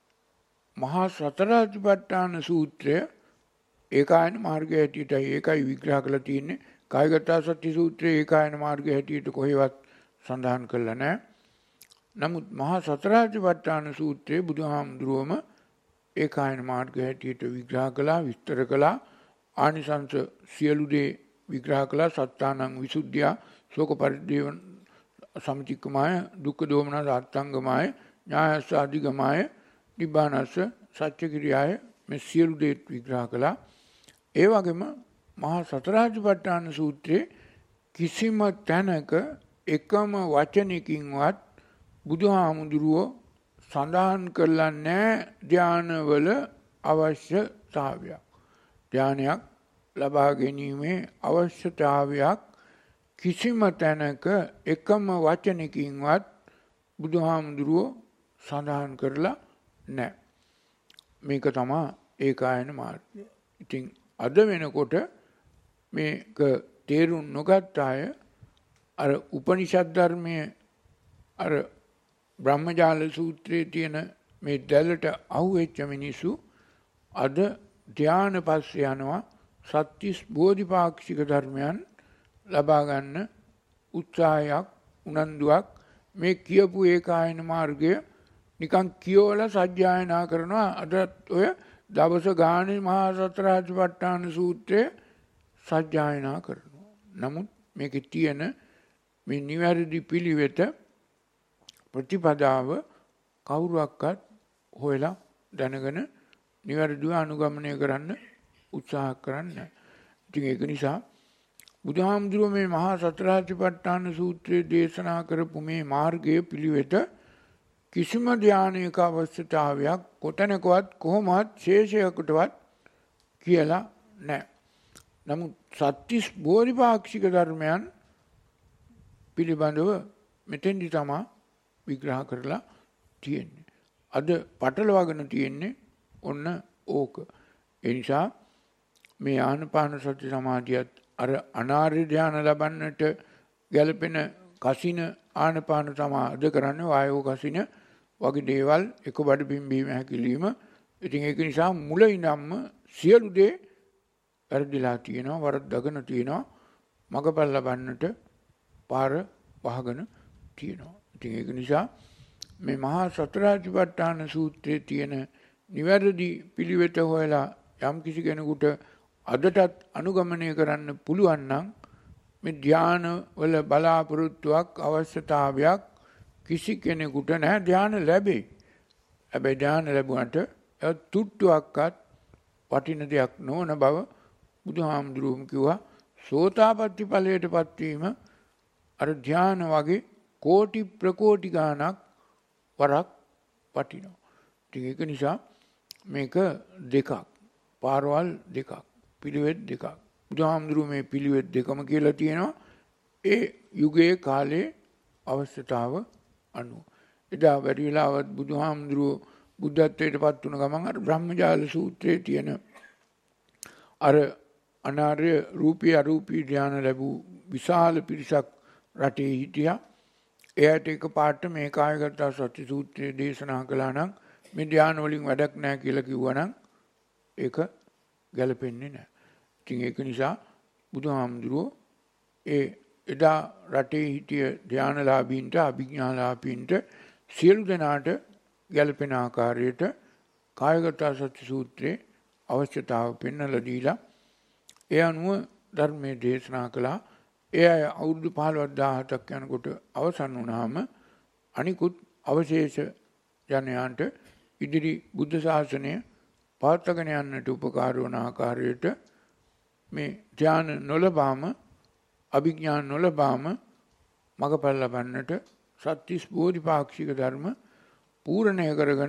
Speaker 1: මහා සතරාතිපට්ඨාන සූත්‍රය ඒකායන මාර්ගය හැටියටයි ඒකයි විග්‍රහ කරලා තියෙන්නේ. කායගත සත්‍ය සූත්‍රයේ ඒකායන මාර්ගය හැටියට කොහෙවත් සඳහන් කරලා නැහැ. නමුත් මහා සතරාතිපට්ඨාන සූත්‍රයේ බුදුහාමුදුරුවම ඒකායන මාර්ගය හැටියට විග්‍රහ කළා, විස්තර කළා. ආනිසංස සියලු දේ විග්‍රහ කළා. සත්තානං විසුද්ධිය, ශෝක පරිදේව සමිතික්කමාය, දුක්ඛ දෝමනස අත්ංගමාය, ඥායස්ස අධිගමාය, නිබ්බානස්ස සත්‍ය කිරියාය මේ සියලු දේ විග්‍රහ කළා. ඒ වගේම මහා සතරාතිපට්ඨාන සූත්‍රයේ කිසිම තැනක එකම වචනකින්වත් බුදුහාමුදුරුවෝ සඳහන් කරලා නැහැ ධානවල අවශ්‍යතාවයක්. ධානයක් ලබා ගැනීමේ අවශ්‍යතාවයක් කිසිම තැනක එකම වචනකින්වත් බුදුහාමුදුරුවෝ සඳහන් කරලා නැහැ. මේක තමයි ඒකායන මාර්ගය. ඉතින් අද වෙනකොට මේක තේරුම් නොගත් අය අර උපනිෂද් ධර්මයේ අර බ්‍රහ්මජාල සූත්‍රයේ තියෙන මේ දැලට අහුවෙච්ච මිනිස්සු අද ධානය පස්සේ යනවා සත්‍තිස් බෝධිපාක්ෂික ධර්මයන් ලබා ගන්න උත්සාහයක් උනන්දුවක් මේ කියපු ඒකායන මාර්ගය නිකන් කියවලා සජ්ජායනා කරනවා. අදත් ඔය දවස ගානේ මහා සතරාතිපට්ඨාන සූත්‍රය සජ්ජායනා කරනවා. නමුත් මේකේ තියෙන මේ නිවැරදි පිළිවෙත ප්‍රතිපදාව කවුරුවක්වත් හොයලා දැනගෙන නිවැරදිව අනුගමනය කරන්න උත්සාහ කරන්නේ. ඉතින් ඒක නිසා බුදුහාමුදුරුවෝ මේ මහා සතරාතිපට්ඨාන සූත්‍රයේ දේශනා කරපු මේ මාර්ගයේ පිළිවෙත කිසිම ධානයක අවශ්‍යතාවයක් කොතැනකවත් කොහොමවත් ශේෂයකටවත් කියලා නැහැ. නමුත් සත්‍තිස් බෝධිපාක්ෂික ධර්මයන් පිළිබඳව මෙතෙන්දි තමයි විග්‍රහ කරලා තියෙන්නේ. අද පටලවාගෙන තියෙන්නේ ඔන්න ඕක. ඒ නිසා මේ ආනාපාන සති සමාධියත් අර අනාර්ය ධානය ලබන්නට ගැලපෙන කසින ආනාපාන තමයි අද කරන්නේ වායෝ කසින වගේ දේවල් එක බඩ පිම්බීම හැකිලිම. ඉතින් ඒක නිසා මුල ඉඳන්ම සියලු දේ වැරදිලා තියෙනවා, වරද්දාගෙන තියෙනවා, මගපල් ලබන්නට පාර වහගෙන තියෙනවා. ඉතින් ඒක නිසා මේ මහා සතරාතිපට්ඨාන සූත්‍රයේ තියෙන නිවැරදි පිළිවෙත හොයලා යම් කිසි කෙනෙකුට අදටත් අනුගමනය කරන්න පුළුවන් නම් මේ ධ්‍යාන වල බලාපොරොත්තුවක් අවශ්‍යතාවයක් කිසි කෙනෙකුට නැහැ. ධ්‍යාන ලැබෙයි. හැබැයි ධ්‍යාන ලැබුණට ඒ තුට්ටුවක්වත් වටින දෙයක් නොවන බව බුදුහාමුදුරුවෝ කිව්වා. සෝතාපට්ටි ඵලයටපත් වීම අර ධ්‍යාන වගේ කෝටි ප්‍රකෝටි ගාණක් වරක් වටිනවා. ඉතින් ඒක නිසා මේක දෙකක්. පාරවල් දෙකක්. පිළිවෙත් දෙකක්. බුදුහාමුදුරුවෝ මේ පිළිවෙත් දෙකම කියලා තියෙනවා. ඒ යුගයේ කාලේ අවශ්‍යතාව අනුව. එදා වැඩි වෙලාවත් බුදුහාමුදුරුවෝ බුද්ධත්වයට පත් වුණ ගමන් අර බ්‍රහ්මජාල සූත්‍රයේ තියෙන අර අනාර්ය රූපී අරූපී ධ්‍යාන ලැබූ විශාල පිරිසක් රටේ හිටියා. එයාට එක පාට මේ කායගත සති සූත්‍රයේ දේශනා කළා නම් මේ ධ්‍යාන වලින් වැඩක් නැහැ කියලා කිව්වා නම් ඒක ගැලපෙන්නේ නැහැ. ඉතින් ඒක නිසා බුදුහාමුදුරුවෝ ඒ එදා රටේ හිටිය ධ්‍යානලාභීන්ට අභිඥාලාභීන්ට සියලු දෙනාට ගැලපෙන ආකාරයට කායගත සති සූත්‍රයේ අවශ්‍යතාව පෙන්වලා දීලා ඒ අනුව ධර්මයේ දේශනා කළා. ඒ අය අවුරුදු පහළොව දහසක් යනකොට අවසන් වුණාම අනිකුත් අවශේෂ ජනයන්ට ඉදිරි බුද්ධ ශාසනය පවත්වාගෙන යන්නට උපකාර වන ආකාරයට මේ ධ්‍යාන නොලබාම අභිඥා නොලබාම මගපල් ලබන්නට සත්‍තිස් බෝධිපාක්ෂික ධර්ම පූර්ණය කරගෙන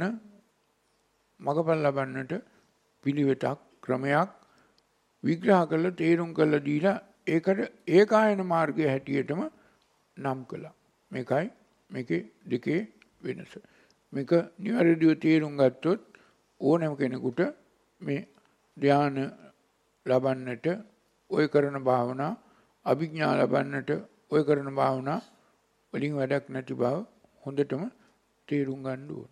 Speaker 1: මගපල් ලබන්නට පිළිවෙතක් ක්‍රමයක් විග්‍රහ කරලා තේරුම් කරලා දීලා ඒකට ඒකායන මාර්ගය හැටියටම නම් කළා. මේකයි මේකේ දෙකේ වෙනස. මේක නිවැරදිව තේරුම් ගත්තොත් ඕනෑම කෙනෙකුට මේ ධ්‍යාන ලබන්නට ඔය කරන භාවනා අභිඥා ලබන්නට ඔය කරන භාවනා වලින් වැඩක් නැති බව හොඳටම තේරුම් ගන්න ඕන.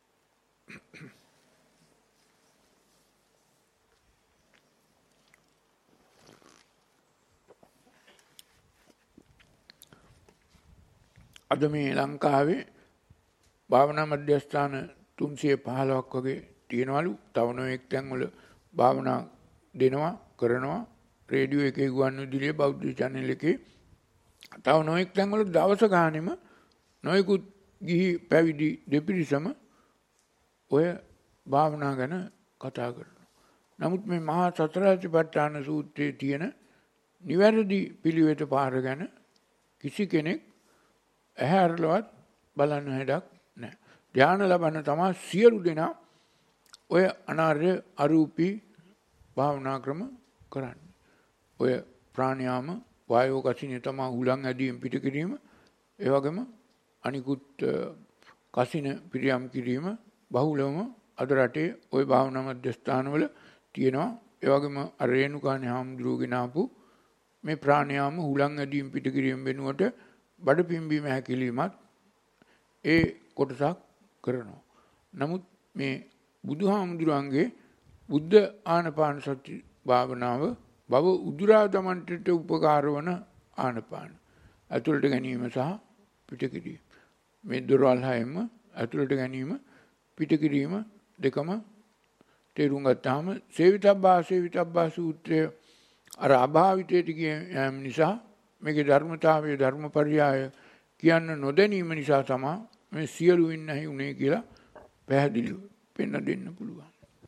Speaker 1: අද මේ ලංකාවේ භාවනා මධ්‍යස්ථාන තුන්සිය පහළොවක් වගේ තියෙනවලු. තව නොයෙක් තැන්වල භාවනා දෙනවා කරනවා. රේඩියෝ එකේ ගුවන්විදුලියේ බෞද්ධ channel එකේ තව නොයෙක් තැන්වල දවස ගානෙම නොයෙකුත් ගිහි පැවිදි දෙපිරිසම ඔය භාවනා ගැන කතා කරනවා. නමුත් මේ මහා සතරාතිපට්ඨාන සූත්‍රයේ තියෙන නිවැරදි පිළිවෙත පාර ගැන කිසි කෙනෙක් ඇහැ අරලවත් බලන්න හැඩක් නැහැ. ධ්‍යාන ලබන්න තමයි සියලු දෙනා ඔය අනාර්ය අරූපී භාවනා ක්‍රම කරන්නේ. ඔය ප්‍රාණයාම වායෝ කසිනේ තමයි හුලං ඇදීම් පිට කිරීම. ඒ වගේම අනිකුත් කසින පිරියම් කිරීම බහුලවම අද රටේ ওই භාවනා මධ්‍යස්ථානවල තියෙනවා. ඒ වගේම අර රේණුකාණේ හාමුදුරුවෝගෙන ආපු මේ ප්‍රාණයාම හුලං ඇදීම් පිට කිරීම වෙනුවට බඩ පිම්බීම හැකිලීමත් ඒ කොටසක් කරනවා. නමුත් මේ බුදුහාමුදුරන්ගේ බුද්ධ ආනපාන සති භාවනාව බව උදුරා දමන්නට උපකාර වන ආනපාන. ඇතුළට ගැනීම සහ පිට කිරීම. මේ දොරවල් හයෙම ඇතුළට ගැනීම පිට කිරීම දෙකම තේරුම් ගත්තාම සේවිතබ්බා සේවිතබ්බා සූත්‍රය අර අභාවිතයට කියෑම නිසා මේකේ ධර්මතාවය ධර්මපරියාය කියන්න නොදැනීම නිසා තමයි මේ සියලු ඉන්නයි උනේ කියලා පැහැදිලිව පෙන්න දෙන්න පුළුවන්.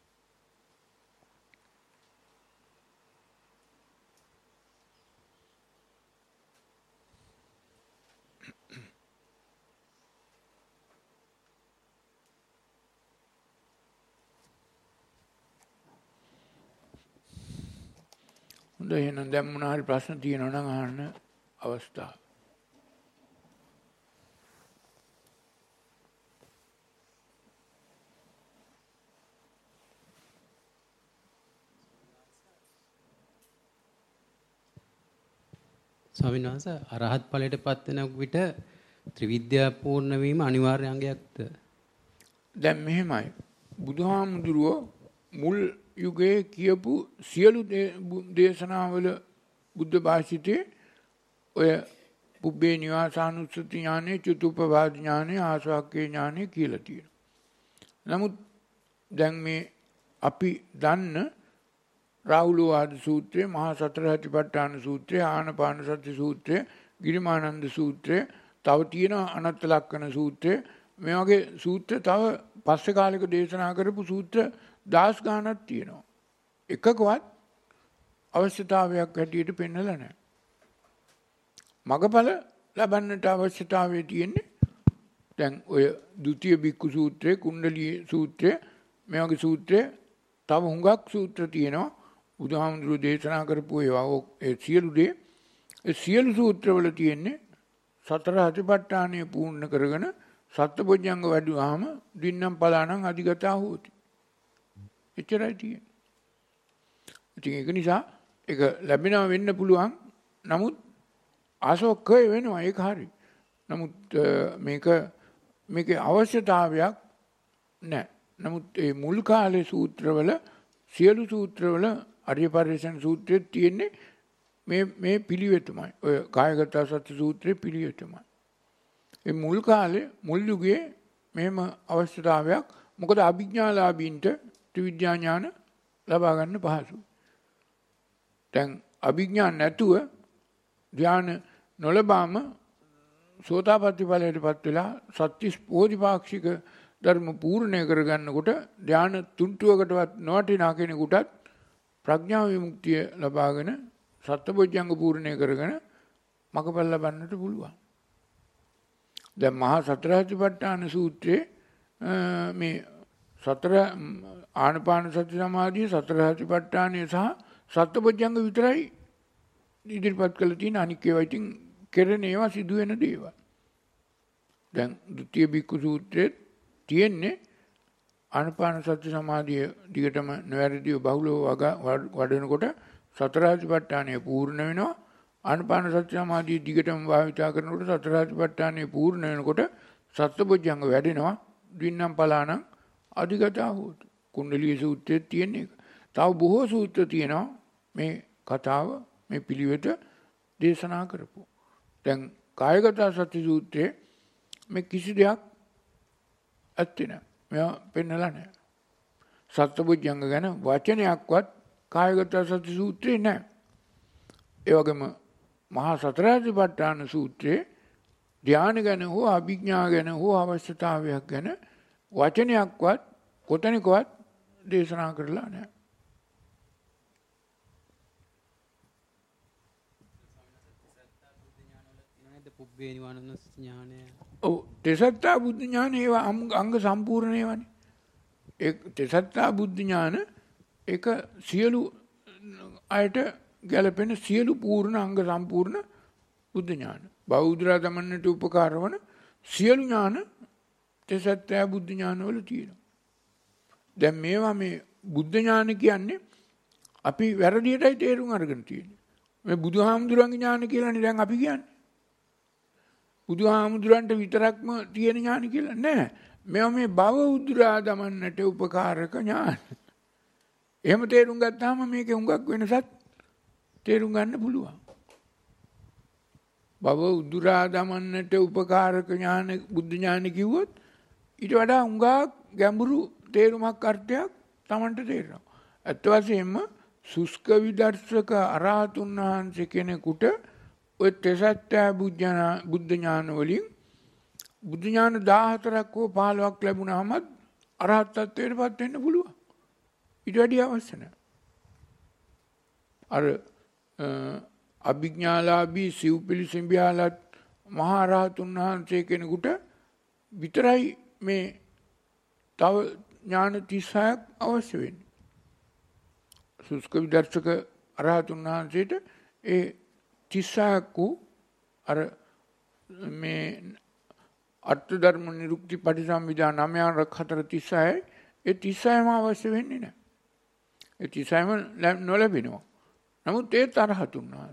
Speaker 1: හොඳ එහෙනම් දැන් මොනවා හරි ප්‍රශ්න තියෙනවා නම් අහන්න අවස්ථාව.
Speaker 2: ස්වාමීන් වහන්සේ අරහත් ඵලයටපත් වෙන විට ත්‍රිවිද්‍යා පූර්ණ වීම අනිවාර්ය අංගයක්ද?
Speaker 1: දැන් මෙහෙමයි. බුදුහාමුදුරුවෝ මුල් යුගයේ කියපු සියලු දේශනාවල බුද්ධ භාෂිතේ ඔය පුබ්බේ නිවාසානුස්සති ඥානෙ, චතුප්පවාද ඥානෙ, ආසවක්ඛේ ඥානෙ කියලා තියෙනවා. නමුත් දැන් මේ අපි දන්න රාහුලවාද සූත්‍රය, මහා සතර සතිපට්ඨාන සූත්‍රය, ආනපාන සති සූත්‍රය, ගිරිමානන්ද සූත්‍රය, තව තියෙන අනත්ත ලක්ෂණ සූත්‍රය, මේ වගේ සූත්‍ර තව පස්සේ කාලෙක දේශනා කරපු සූත්‍ර දහස් ගාණක් තියෙනවා. එකකවත් අවශ්‍යතාවයක් හැටියට පෙන්නලා නැහැ. මගඵල ලබන්නට අවශ්‍යතාවය තියෙන්නේ දැන් ඔය ද්විතීය බික්කු සූත්‍රය, කුණ්ඩලී සූත්‍රය, මේ වගේ සූත්‍රය තව හුඟක් සූත්‍ර තියෙනවා. බුදුහාමුදුරුවෝ දේශනා කරපු ඒවා ඒ සියලු දේ ඒ සියලු සූත්‍රවල තියෙන්නේ සතර සතිපට්ඨානය පූර්ණ කරගෙන සත්බොජ්ජංග වැඩුවාම දින්නම් පලානම් අධිගතා හොති. එච්චරයි තියෙන්නේ. ඉතින් ඒක නිසා ඒක ලැබෙනවා වෙන්න පුළුවන්. නමුත් ආසෝක්කය වෙනවා ඒක හරි. නමුත් මේක මේකේ අවශ්‍යතාවයක් නැහැ. නමුත් මේ මුල් කාලේ සූත්‍රවල සියලු සූත්‍රවල අරිය පරිශ්‍රණ සූත්‍රයේ තියෙන්නේ මේ මේ පිළිවෙතමයි. ඔය කායගත සත්‍ය සූත්‍රයේ පිළිවෙතමයි. ඒ මුල් කාලේ මුල් යුගයේ මෙහෙම අවශ්‍යතාවයක් මොකද අභිඥාලාභීන්ට ත්‍රිවිද්‍යා ඥාන ලබා ගන්න පහසුයි. දැන් අභිඥා නැතුව ධ්‍යාන නොලබාම සෝතාපට්ටි ඵලයටපත් වෙලා සත්‍තිස් බෝධිපාක්ෂික ධර්ම පූර්ණය කරගන්නකොට ධ්‍යාන තුන්ටුවකටවත් නොවටිනා කෙනෙකුටත් ප්‍රඥා විමුක්තිය ලබාගෙන සත්බොජ්ජංග පූර්ණය කරගෙන මගපල් ලබන්නට පුළුවන්. දැන් මහා සතර සතිපට්ඨාන සූත්‍රයේ මේ සතර ආනපාන සති සමාධිය, සතර සතිපට්ඨානය සහ සත්බොජ්ජංග විතරයි ඉදිරිපත් කළ තියෙන. අනික් ඒවා ඉතින් කෙරෙන ඒවා සිදුවෙන දේවල්. දැන් ද්විතීය බික්කු සූත්‍රයේ තියෙන්නේ ආනපාන සති සමාධිය දිගටම නොවැරදිව බහුලව වඩනකොට සතර සතිපට්ඨානය පූර්ණ වෙනවා. ආනපාන සති සමාධිය දිගටම භාවිතා කරනකොට සතර සතිපට්ඨානය පූර්ණ වෙනකොට සත්බොජ්ජංග වැඩෙනවා. දින්නම් පලානම් අධිගතා හොති. කුණ්ඩලී සූත්‍රයේ තියෙන එක. තව බොහෝ සූත්‍ර තියෙනවා මේ කතාව මේ පිළිවෙත දේශනා කරපු. දැන් කායගත සති සූත්‍රයේ මේ කිසි දෙයක් ඇත්තේ නැහැ. මේවා පෙන්නලා නැහැ. සත්බොජ්ජංග ගැන වචනයක්වත් කායගත සති සූත්‍රේ නැහැ. ඒ වගේම මහා සතර සතිපට්ඨාන සූත්‍රයේ ධ්‍යාන ගැන හෝ අභිඥා ගැන හෝ අවශ්‍යතාවයක් ගැන වචනයක්වත් කොතැනකවත් දේශනා කරලා නැහැ.
Speaker 2: පුබ්බේ නිවන ඥානය.
Speaker 1: ඔව් තෙසත්තා බුද්ධ ඥාන ඒවා අංග සම්පූර්ණ ඒවානේ. ඒ තෙසත්තා බුද්ධ ඥාන ඒක සියලු අයට ගැලපෙන සියලු පූර්ණ අංග සම්පූර්ණ බුද්ධ ඥාන. බෞද්ධලා තමන්නට උපකාර වන සියලු ඥාන තෙසත්තා බුද්ධ ඥාන වල තියෙනවා. දැන් මේවා මේ බුද්ධ ඥාන කියන්නේ අපි වැරදියටයි තේරුම් අරගෙන තියෙන්නේ. මේ බුදුහාමුදුරන්ගේ ඥාන කියලානේ දැන් අපි කියන්නේ. බුදුහාමුදුරන්ට විතරක්ම තියෙන ඥාන කියලා නෑ. මේවා මේ භව උදුරා දමන්නට උපකාරක ඥාන. එහෙම තේරුම් ගත්තාම මේකේ හුඟක් වෙනසක් තේරුම් ගන්න පුළුවන්. භව උදුරා දමන්නට උපකාරක ඥාන බුද්ධ ඥාන කිව්වොත් ඊට වඩා හුඟක් ගැඹුරු තේරුමක් අර්ථයක් Tamanට තේරෙනවා. අත් වශයෙන්ම සුස්ක විදර්ශක අරහතුන් වහන්සේ කෙනෙකුට ඔය තෙසත්තා බුද්ධ ඥාන වලින් බුද්ධ ඥාන දහහතරක් හෝ පහළොවක් ලැබුණාම අරහත් ත්වයටපත් වෙන්න පුළුවන්. ඊට වැඩි අවශ්‍ය නැහැ. අර අභිඥාලාභී සිව්පිලිසිඹියාලත් මහා රහතුන් වහන්සේ කෙනෙකුට විතරයි මේ තව ඥාන තිස් හයක් අවශ්‍ය වෙන්නේ. සුස්ක විදර්ශක අරහතුන් වහන්සේට ඒ තිස් හයක් වූ අර මේ අර්ථ ධර්ම නිරුක්ති පටිසම්භිදා නවයන් හතර තිස් හයයි ඒ තිස් හයම අවශ්‍ය වෙන්නේ නැහැ. ඒ තිස් හයම නොලැබෙනවා. නමුත් ඒත් අරහතුන් වහන්සේ.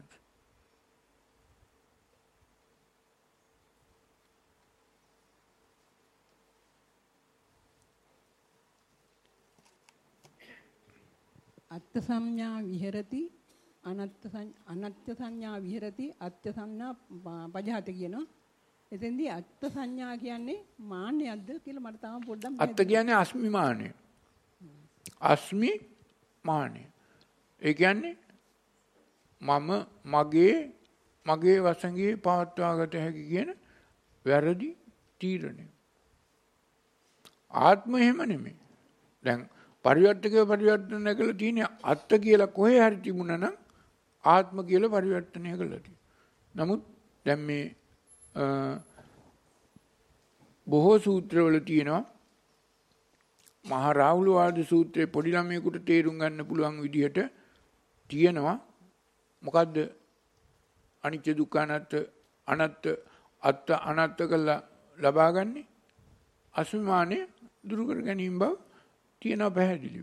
Speaker 3: අත්ථ සංඥා විහෙරති අනත්ථ අනත්ථ සංඥා විහෙරති අත්ථ සංඥා පජහත කියනවා. එතෙන්දී අත්ථ සංඥා කියන්නේ මාන්නයක්ද කියලා මට තාම පොඩ්ඩක්
Speaker 1: අත්ථ කියන්නේ අස්මි මානය. අස්මි මානය. ඒ කියන්නේ මම මගේ මගේ වසඟේ පවත්වාගත හැකි කියන වැරදි තීරණය. ආත්ම එහෙම නෙමෙයි. දැන් පරිවර්තකව පරිවර්තනය කළා තියෙන්නේ අත්ත කියලා කොහේ හරි තිබුණා නම් ආත්ම කියලා පරිවර්තනය කළා තියෙනවා. නමුත් දැන් මේ බොහෝ සූත්‍රවල තියෙනවා මහා රාහුලවාද සූත්‍රයේ පොඩි ළමයෙකුට තේරුම් ගන්න පුළුවන් විදිහට තියෙනවා මොකද්ද අනිත්‍ය දුක්ඛ අනාත්ත අනත්ත අත්ත අනත්ත කළා ලබා ගන්නේ අසුමානේ දුරු කර ගැනීම බව තියෙනවා පැහැදිලිව.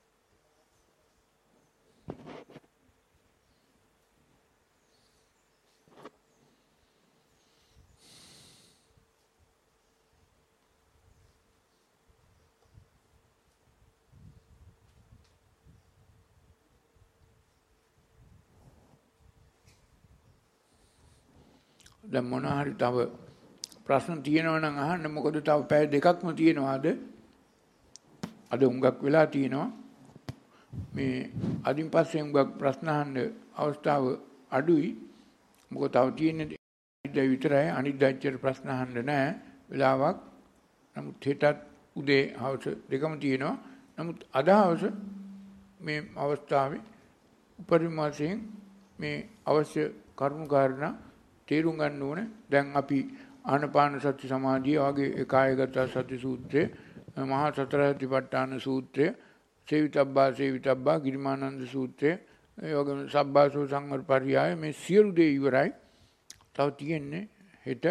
Speaker 1: දැන් මොන හරි තව ප්‍රශ්න තියෙනවා නම් අහන්න. මොකද තව පැය දෙකක්ම තියෙනවාද? අද උඟක් වෙලා තියෙනවා. මේ අදින් පස්සේ උඟක් ප්‍රශ්න අහන්න අවස්ථාව අඩුයි. මොකද තව තියෙන්නේ ඉඳලා විතරයි. අනිත් දැච්චර ප්‍රශ්න අහන්න නැහැ වෙලාවක්. නමුත් හෙටත් උදේ හවස දෙකම තියෙනවා. නමුත් අද හවස මේ අවස්ථාවේ උපරිම වශයෙන් මේ අවශ්‍ය කරුණු කාරණා තේරුම් ගන්න ඕනේ. දැන් අපි ආනපාන සති සමාධිය වගේ කායගත සති සූත්‍රය, මහා සතර සතිපට්ඨාන සූත්‍රය, සේවිතබ්බා සේවිතබ්බා ගිරිමානන්ද සූත්‍රය, ඒ වගේම සබ්බාසෝ සංවර පරියාය මේ සියලු දේ ඉවරයි. තව තියෙන්නේ හෙට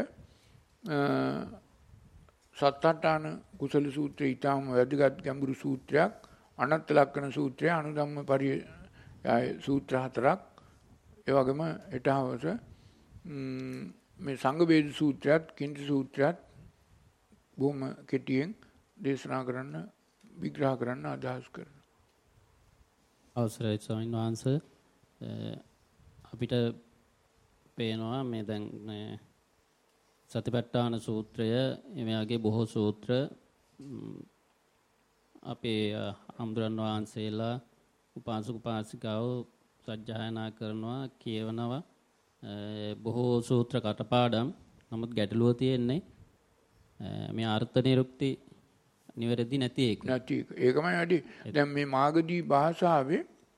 Speaker 1: සත්තාඨාන කුසල සූත්‍රය ඊටම වැදගත් ගැඹුරු සූත්‍රයක්. අනත්ත ලක්ෂණ සූත්‍රය, අනුධම්ම පරියාය සූත්‍ර හතරක්. ඒ වගේම හෙට හවස මේ සංඝ වේද සූත්‍රයත් කිංච සූත්‍රයත් බොහොම කෙටියෙන් දේශනා කරන්න විග්‍රහ කරන්න අදහස් කරනවා.
Speaker 4: අවසරයි ස්වාමීන් වහන්සේ. අපිට පේනවා මේ දැන් සතිපට්ඨාන සූත්‍රය එමෙයාගේ බොහෝ සූත්‍ර අපේ අම්දුරන් වහන්සේලා උපාසක උපාසිකාවෝ සජ්ජායනා කරනවා කියවනවා. බොහෝ සූත්‍ර කටපාඩම්. නමුත් ගැටලුව තියෙන්නේ මේ අර්ථ නිරුක්ති නිවැරදි නැති එක.
Speaker 1: නැති එක. ඒකමයි වැඩි. දැන් මේ මාගදී භාෂාවේ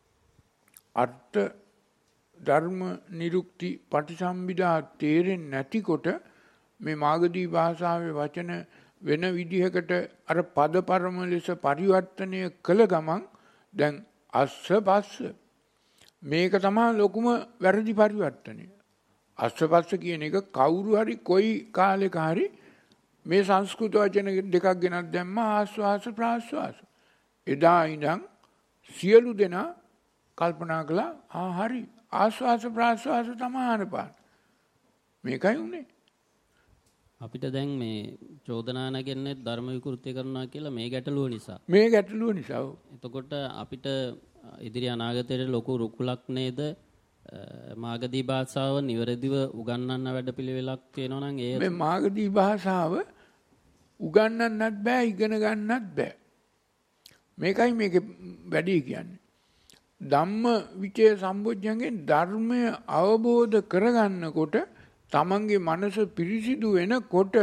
Speaker 1: අර්ථ ධර්ම නිරුක්ති පටිසම්භිදා තේරෙන්නේ නැතිකොට මේ මාගදී භාෂාවේ වචන වෙන විදිහකට අර පද පරම ලෙස පරිවර්තනය කළ ගමන් දැන් අස්ස පස්ස මේක තමයි ලොකුම වැරදි පරිවර්තනය. අස්ස පස්ස කියන එක කවුරු හරි කොයි කාලෙක හරි මේ සංස්කෘත වචන දෙකක් ගෙනත් දැම්මා ආස්වාස ප්‍රාස්වාස. එදා ඉඳන් සියලු දෙනා කල්පනා කළා ආ හරි ආස්වාස ප්‍රාස්වාස තමයි ආනපාන. මේකයි උනේ.
Speaker 4: අපිට දැන් මේ චෝදනා නැගෙන්නේ ධර්ම විකෘති කරනවා කියලා මේ ගැටලුව නිසා.
Speaker 1: මේ ගැටලුව නිසා.
Speaker 4: එතකොට අපිට ඉදිරි අනාගතයේ ලොකු රුකුලක් නේද මාගදී භාෂාව නිවැරදිව උගන්වන්න වැඩපිළිවෙලක් තියෙනවා නම් ඒ
Speaker 1: මේ මාගදී භාෂාව උගන්වන්නත් බෑ ඉගෙන ගන්නත් බෑ. මේකයි මේකේ වැඩි කියන්නේ. ධම්ම විචේ සම්බොජ්ජංගෙන් ධර්මය අවබෝධ කරගන්නකොට තමන්ගේ මනස පිරිසිදු වෙනකොට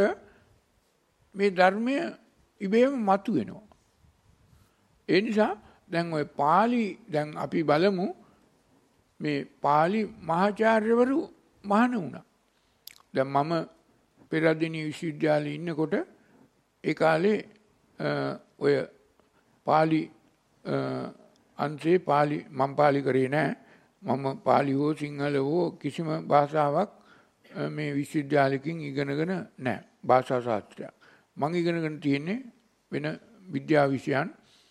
Speaker 1: මේ ධර්මය ඉබේම මතුවෙනවා. ඒ නිසා දැන් ඔය පාලි දැන් අපි බලමු මේ පාලි මහාචාර්යවරු මහාන වුණා. දැන් මම පෙරදිනී විශ්වවිද්‍යාලේ ඉන්නකොට ඒ කාලේ ඔය පාලි අංශේ පාලි මම පාලි කරේ නැහැ. මම පාලි හෝ සිංහල හෝ කිසිම භාෂාවක් මේ විශ්වවිද්‍යාලයකින් ඉගෙනගෙන නැහැ. භාෂා ශාස්ත්‍රය. මම ඉගෙනගෙන තියෙන්නේ වෙන විද්‍යා විෂයන්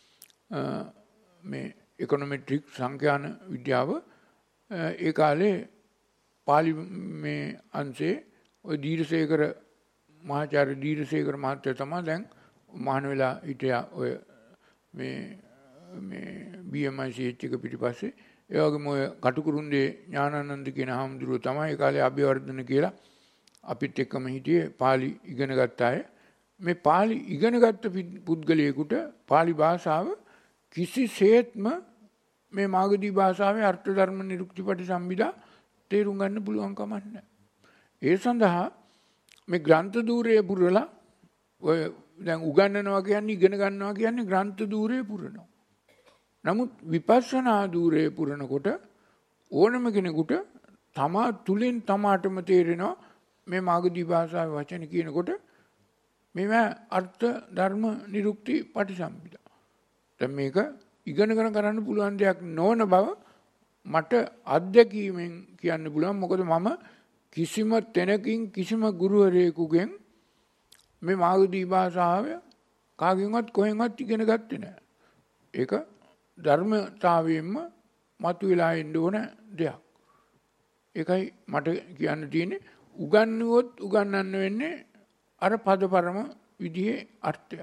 Speaker 1: මේ ඉකොනොමෙට්‍රික් සංඛ්‍යාන විද්‍යාව. ඒ කාලේ පාලි මේ අංශේ ඔය දීර්ඝසේකර මහාචාර්ය දීර්ඝසේකර මහත්තයා තමයි දැන් මහාන වෙලා හිටියා ඔය මේ මේ බී එම් අයි සී එච් එක පිටිපස්සේ. ඒ වගේම ඔය කටුකුරුන්දේ ඥානානන්ද කියන හාමුදුරුවෝ තමයි ඒ කාලේ අභිවර්ධන කියලා අපිත් එක්කම හිටියේ පාලි ඉගෙන ගත්ත අය. මේ පාලි ඉගෙන ගත්ත පුද්ගලයෙකුට පාලි භාෂාව කිසිසේත්ම මේ මාගදී භාෂාවේ අර්ථ ධර්ම නිරුක්ති පටිසම්භිදා තේරුම් ගන්න පුළුවන් කමක් නැහැ. ඒ සඳහා මේ ග්‍රන්ථ ධූරය පුරලා ඔය දැන් උගන්වනවා කියන්නේ ඉගෙන ගන්නවා කියන්නේ ග්‍රන්ථ ධූරය පුරනවා. නමුත් විපස්සනා ධූරය පුරනකොට ඕනම කෙනෙකුට තමා තුලින් තමාටම තේරෙනවා මේ මාගදී භාෂාවේ වචන කියනකොට මේවා අර්ථ ධර්ම නිරුක්ති පටිසම්භිදා. දැන් මේක ඉගෙනගෙන කරන්න පුළුවන් දෙයක් නොවන බව මට අත්දැකීමෙන් කියන්න පුළුවන්. මොකද මම කිසිම තැනකින් කිසිම ගුරුවරයෙකුගෙන් මේ මාගදී භාෂාව කාගෙන්වත් කොහෙන්වත් ඉගෙන ගත්තේ නැහැ. ඒක ධර්මතාවයෙන්ම මතුවලා එන්න ඕන දෙයක්. ඒකයි මට කියන්න තියෙන්නේ. උගන්වුවොත් උගන්වන්න වෙන්නේ අර පදපරම විදිහේ අර්ථයක්.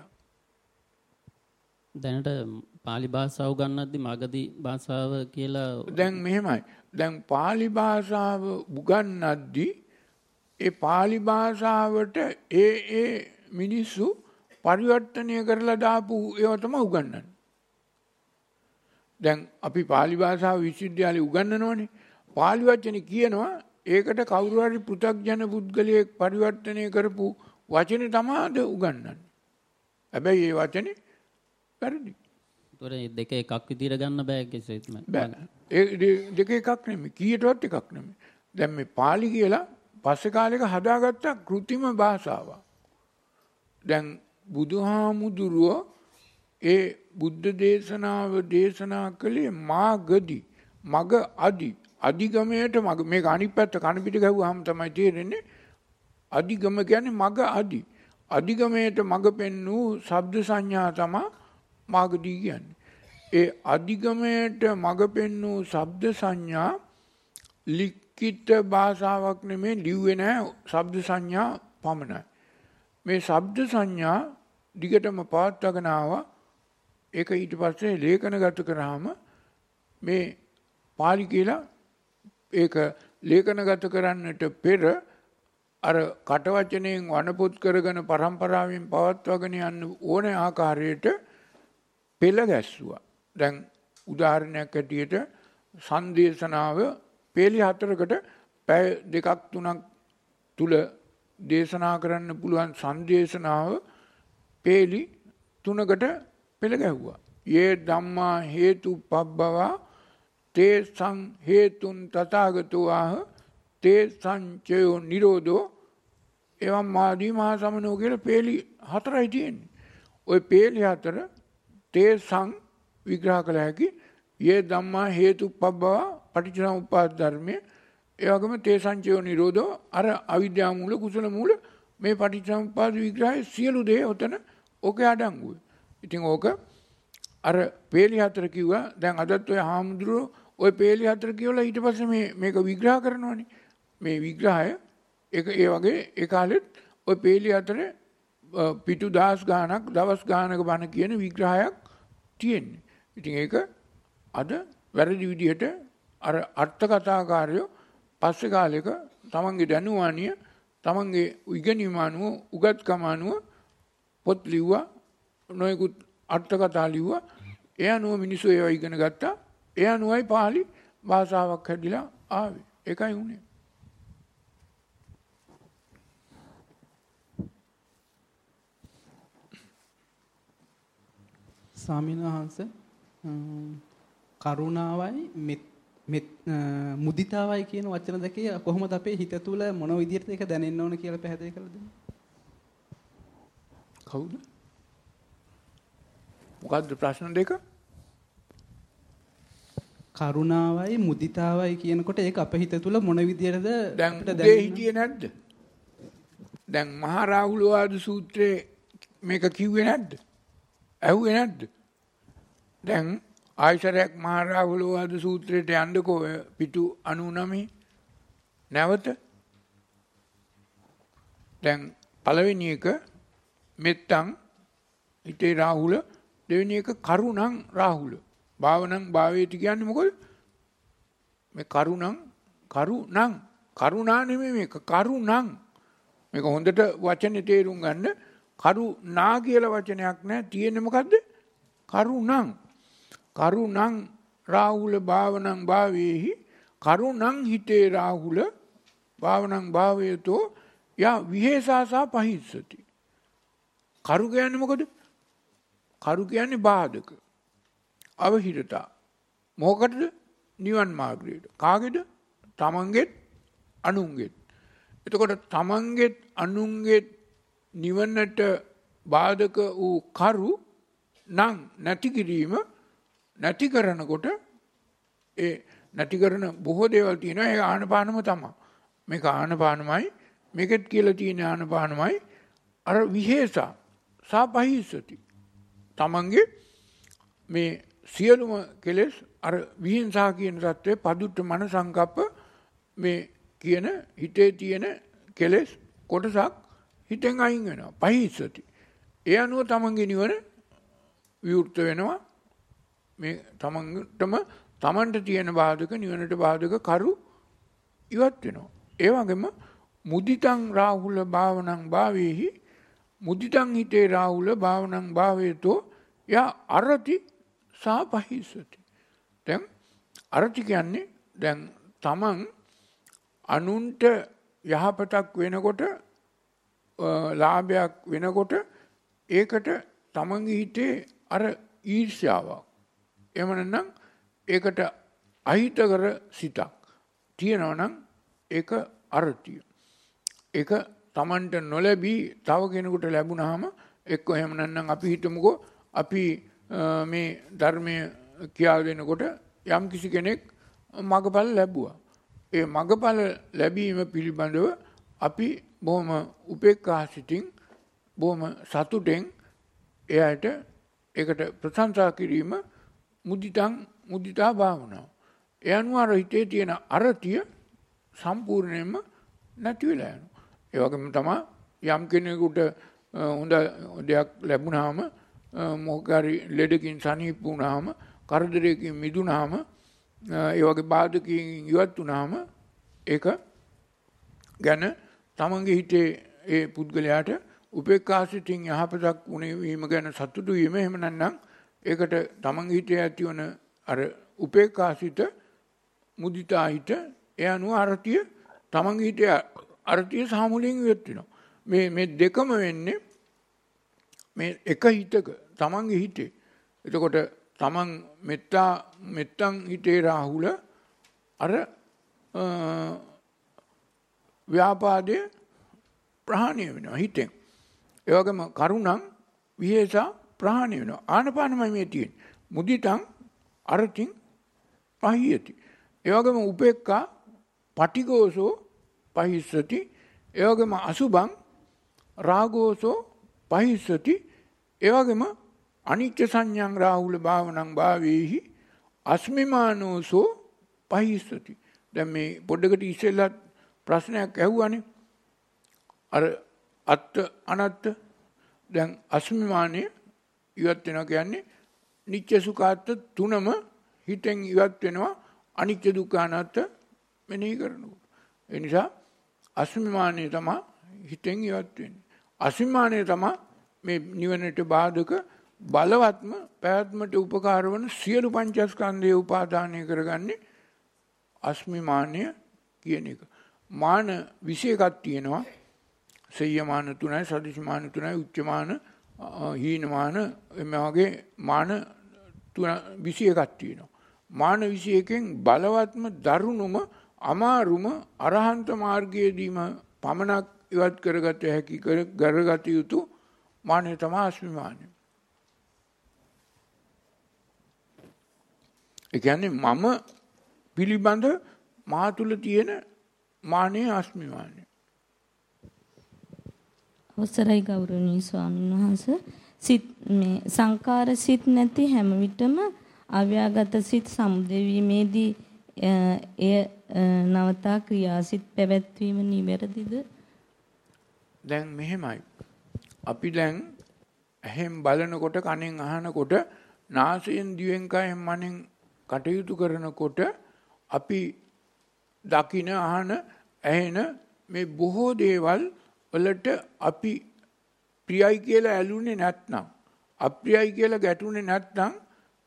Speaker 4: දැනට පාලි භාෂාව උගන්වද්දි මාගදී භාෂාව කියලා
Speaker 1: දැන් මෙහෙමයි. දැන් පාලි භාෂාව උගන්වද්දි ඒ පාලි භාෂාවට ඒ ඒ මිනිස්සු පරිවර්තනය කරලා දාපු ඒවා තමයි උගන්වන්නේ. දැන් අපි පාලි භාෂාව විශ්වවිද්‍යාලේ උගන්වනවනේ. පාලි වචනේ කියනවා ඒකට කවුරු හරි පෘථග්ජන පුද්ගලයෙක් පරිවර්තනය කරපු වචනේ තමයි උගන්වන්නේ. හැබැයි ඒ වචනේ වැරදි.
Speaker 4: ඒතොර දෙක එකක් විදිහට ගන්න බෑ කිසිසේත්ම.
Speaker 1: බෑ. ඒ දෙක එකක් නෙමෙයි. කීයටවත් එකක් නෙමෙයි. දැන් මේ පාලි කියලා පස්සේ කාලෙක හදාගත්ත કૃතිම භාෂාවක්. දැන් බුදුහාමුදුරුවෝ ඒ බුද්ධ දේශනාව දේශනා කළේ මාගදී මග අදි අධිගමයට මග මේක අනිත් පැත්ත කන පිට ගැහුවාම තමයි තේරෙන්නේ. අධිගම කියන්නේ මග අදි අධිගමයට මග පෙන්වූ ශබ්ද සංඥා තමයි මාගදී කියන්නේ. ඒ අධිගමයට මග පෙන්වූ ශබ්ද සංඥා ලිඛිත භාෂාවක් නෙමෙයි, ලිව්වේ නැහැ. ශබ්ද සංඥා පමණයි. මේ ශබ්ද සංඥා දිගටම පවත්වාගෙන ආවා. ඒක ඊට පස්සේ ලේඛනගත කරාම මේ පාලි කියලා ඒක ලේඛනගත කරන්නට පෙර අර කටවචනයෙන් වනපොත් කරගෙන පරම්පරාවෙන් පවත්වාගෙන යන්න ඕනේ ආකාරයට පෙළ ගැස්සුවා. දැන් උදාහරණයක් ඇටියට සංදේශනාව පේලි හතරකට පැය දෙකක් තුනක් තුල දේශනා කරන්න පුළුවන් සංදේශනාව පේලි තුනකට පෙළ ගැහුවා. යේ ධම්මා හේතුප්පබ්බවා තේ සං හේතුන් තථාගතෝ ආහ තේ සංචයෝ නිරෝධෝ එවම් මාදී මහා සමනෝ කියලා පේලි හතරයි තියෙන්නේ. ওই පේලි හතර තේ සං විග්‍රහ කළ හැකි යේ ධම්මා හේතුප්පබ්බවා පටිච්චසමුප්පාද ධර්මයේ ඒ වගේම තේ සංචයෝ නිරෝධෝ අර අවිද්‍යා මූල කුසල මූල මේ පටිච්චසමුප්පාද විග්‍රහයේ සියලු දේ උතන ඔකේ අඩංගුයි. ඉතින් ඕක අර පේලි හතර කිව්වා. දැන් අදත් ඔය හාමුදුරුවෝ ඔය පේලි හතර කියවලා ඊට පස්සේ මේ මේක විග්‍රහ කරනවානේ. මේ විග්‍රහය ඒක ඒ වගේ ඒ කාලෙත් ඔය පේලි හතරේ පිටු දහස් ගාණක් දවස් ගාණක බණ කියන විග්‍රහයක් තියෙන්නේ. ඉතින් ඒක අද වැරදි විදිහට අර අර්ථ කතාකාරයෝ පස්සේ කාලෙක තමන්ගේ දැනුවානිය තමන්ගේ ඉගෙනීම අනුව උගත්කම අනුව පොත් ලිව්වා, නොයෙකුත් අර්ථ කතා ලිව්වා. ඒ අනුව මිනිස්සු ඒවා ඉගෙන ගත්තා. ඒ අනුවයි පාලි භාෂාවක් හැදිලා ආවේ. ඒකයි උනේ.
Speaker 5: ස්වාමීන් වහන්සේ කරුණාවයි මෙත් මුදිතාවයි කියන වචන දෙකේ කොහොමද අපේ හිත තුළ මොන විදිහටද ඒක දැනෙන්න ඕන කියලා පැහැදිලි කරලා දෙන්න.
Speaker 1: කවුද? මොකද්ද ප්‍රශ්න දෙක?
Speaker 5: කරුණාවයි මුදිතාවයි කියනකොට ඒක අපේ හිත තුළ මොන විදිහටද
Speaker 1: අපිට දැනෙන්නේ? හිතියේ නැද්ද? දැන් මහා රාහුල වාද සූත්‍රයේ මේක කිව්වේ නැද්ද? ඇහුවේ නැද්ද? දැන් ආයතරයක් මහා රාහුල වාද සූත්‍රයට යන්නකෝ පිටු අනූනවය නැවත. දැන් පළවෙනි එක මෙත්තං හිතේ රාහුල, දෙවෙනි එක කරුණං රාහුල. භාවනං භාවේති කියන්නේ මොකද? මේ කරුණං කරුණං කරුණා නෙමෙයි මේක කරුණං. මේක හොඳට වචනේ තේරුම් ගන්න. කරුණා කියලා වචනයක් නැහැ. තියෙන්නේ මොකද්ද? කරුණං. කරුණං රාහුල භාවනං භාවේහි කරුණං හිතේ රාහුල භාවනං භාවයතෝ යා විහෙසාසා පහිස්සති. කරු කියන්නේ මොකද? කරු කියන්නේ බාධක. අවහිරතා. මොකටද? නිවන් මාර්ගයට. කාගේද? තමන්ගේත් අනුන්ගේත්. එතකොට තමන්ගේත් අනුන්ගේත් නිවනට බාධක වූ කරු නම් නැති කිරීම නැති කරනකොට ඒ නැති කරන බොහෝ දේවල් තියෙනවා. ඒ ආනපානම තමයි. මේක ආනපානමයි, මේකෙත් කියලා තියෙන ආනපානමයි. අර විහෙසා සාපහිස්සති. තමන්ගේ මේ සියලුම කෙලෙස් අර විහිංසා කියන தත්ත්වයේ පදුට්ට මන සංකප්ප මේ කියන හිතේ තියෙන කෙලෙස් කොටසක් හිතෙන් අයින් වෙනවා. පහිස්සති. ඒ අනුව තමන්ගේ නිවන විවෘත වෙනවා. මේ තමන්ටම තමන්ට තියෙන බාධක නිවනට බාධක කරු ඉවත් වෙනවා. ඒ වගේම මුදිතං රාහුල භාවනං භාවේහි මුදිතං හිතේ රාහුල භාවනං භාවේතෝ යා අරති සාපහිස්සති. දැන් අරති කියන්නේ දැන් තමන් අනුන්ට යහපතක් වෙනකොට ලාභයක් වෙනකොට ඒකට තමන්ගේ හිතේ අර ඊර්ෂ්‍යාවක් එහෙම නැත්නම් ඒකට අහිතකර සිතක් තියෙනවා නම් ඒක අරතිය. ඒක තමන්ට නොලැබී තව කෙනෙකුට ලැබුණාම එක්ක එහෙම නැත්නම් අපි හිතමුකෝ අපි මේ ධර්මය කියා දෙනකොට යම් කිසි කෙනෙක් මගපල ලැබුවා. ඒ මගපල ලැබීම පිළිබඳව අපි බොහොම උපේක්ඛා සිතින් බොහොම සතුටෙන් එයාට ඒකට ප්‍රශංසා කිරීම මුදිතං මුදිතා භාවනාව. ඒ අනුව අර හිතේ තියෙන අරතිය සම්පූර්ණයෙන්ම නැති වෙලා යනවා. ඒ වගේම තමයි යම් කෙනෙකුට හොඳ දෙයක් ලැබුණාම මොකක් හරි ලෙඩකින් සනීප වුණාම කරදරයකින් මිදුණාම ඒ වගේ බාධකකින් ඉවත් වුණාම ඒක ගැන තමන්ගේ හිතේ ඒ පුද්ගලයාට උපේක්ඛාසිතින් යහපතක් වුණේ වීම ගැන සතුටු වීම එහෙම නැත්නම් ඒකට තමන්ගේ හිතේ ඇතිවන අර උපේක්ඛාසිත මුදිතා හිත ඒ අනුව අරතිය තමන්ගේ හිතේ අරතිය සාමුලින් ඉවත් වෙනවා. මේ මේ දෙකම වෙන්නේ මේ එක හිතක තමන්ගේ හිතේ. එතකොට තමන් මෙත්තා මෙත්තන් හිතේ රාහුල අර ව්‍යාපාදයේ ප්‍රහාණය වෙනවා හිතෙන්. ඒ වගේම කරුණං විහෙසා ප්‍රහාණය වෙනවා. ආනපානමයි මේ තියෙන්නේ. මුදිතං අරතින් පහියති. ඒ වගේම උපේක්ඛා පටිඝෝසෝ පහිස්සති. ඒ වගේම අසුභං රාගෝසෝ පහිස්සති. ඒ වගේම අනිච්ච සංඥං රාහුල භාවනං භාවේහි අස්මිමානෝසෝ පහිස්සති. දැන් මේ පොඩ්ඩකට ඉස්සෙල්ලා ප්‍රශ්නයක් ඇහුවානේ. අර අත්ත අනත්ත දැන් අස්මිමානය ඉවත් වෙනවා කියන්නේ නිච්ච සුඛාත්ත තුනම හිතෙන් ඉවත් වෙනවා අනිච්ච දුක්ඛ අනාත්ත මෙනෙහි කරනකොට. ඒ නිසා අස්මිමානය තමයි හිතෙන් ඉවත් වෙන්නේ. අස්මිමානය තමයි මේ නිවනට බාධක බලවත්ම පැවැත්මට උපකාර වන සියලු පංචස්කන්ධය උපාදානය කරගන්නේ අස්මිමානය කියන එක. මාන විශේෂයක් තියෙනවා. සය්‍යමාන තුනයි, සදිශමාන තුනයි, උච්චමාන, හීනමාන මේ වගේ මාන තුන විශේෂයක් තියෙනවා. මාන විශේෂයෙන් බලවත්ම දරුණුම අමාරුම අරහන්ත මාර්ගයේදීම පමණක් ඉවත් කරගත හැකි කරගත යුතු මානය තමයි අස්මිමානය. ඒ කියන්නේ මම පිළිබඳ මා තුළ තියෙන මානය අස්මිමානය.
Speaker 6: අවසරයි ගෞරවනීය ස්වාමීන් වහන්සේ. සිත් මේ සංකාර සිත් නැති හැම විටම අව්‍යාගත සිත් සමුදෙවීමේදී එය නවතා ක්‍රියාසිත පැවැත්වීම නිවැරදිද?
Speaker 1: දැන් මෙහෙමයි. අපි දැන් ඇහෙන් බලනකොට කනෙන් අහනකොට නාසයෙන් දිවෙන් කයෙන් මනෙන් කටයුතු කරනකොට අපි දකින අහන ඇහෙන මේ බොහෝ දේවල් වලට අපි ප්‍රියයි කියලා ඇලුනේ නැත්නම් අප්‍රියයි කියලා ගැටුනේ නැත්නම්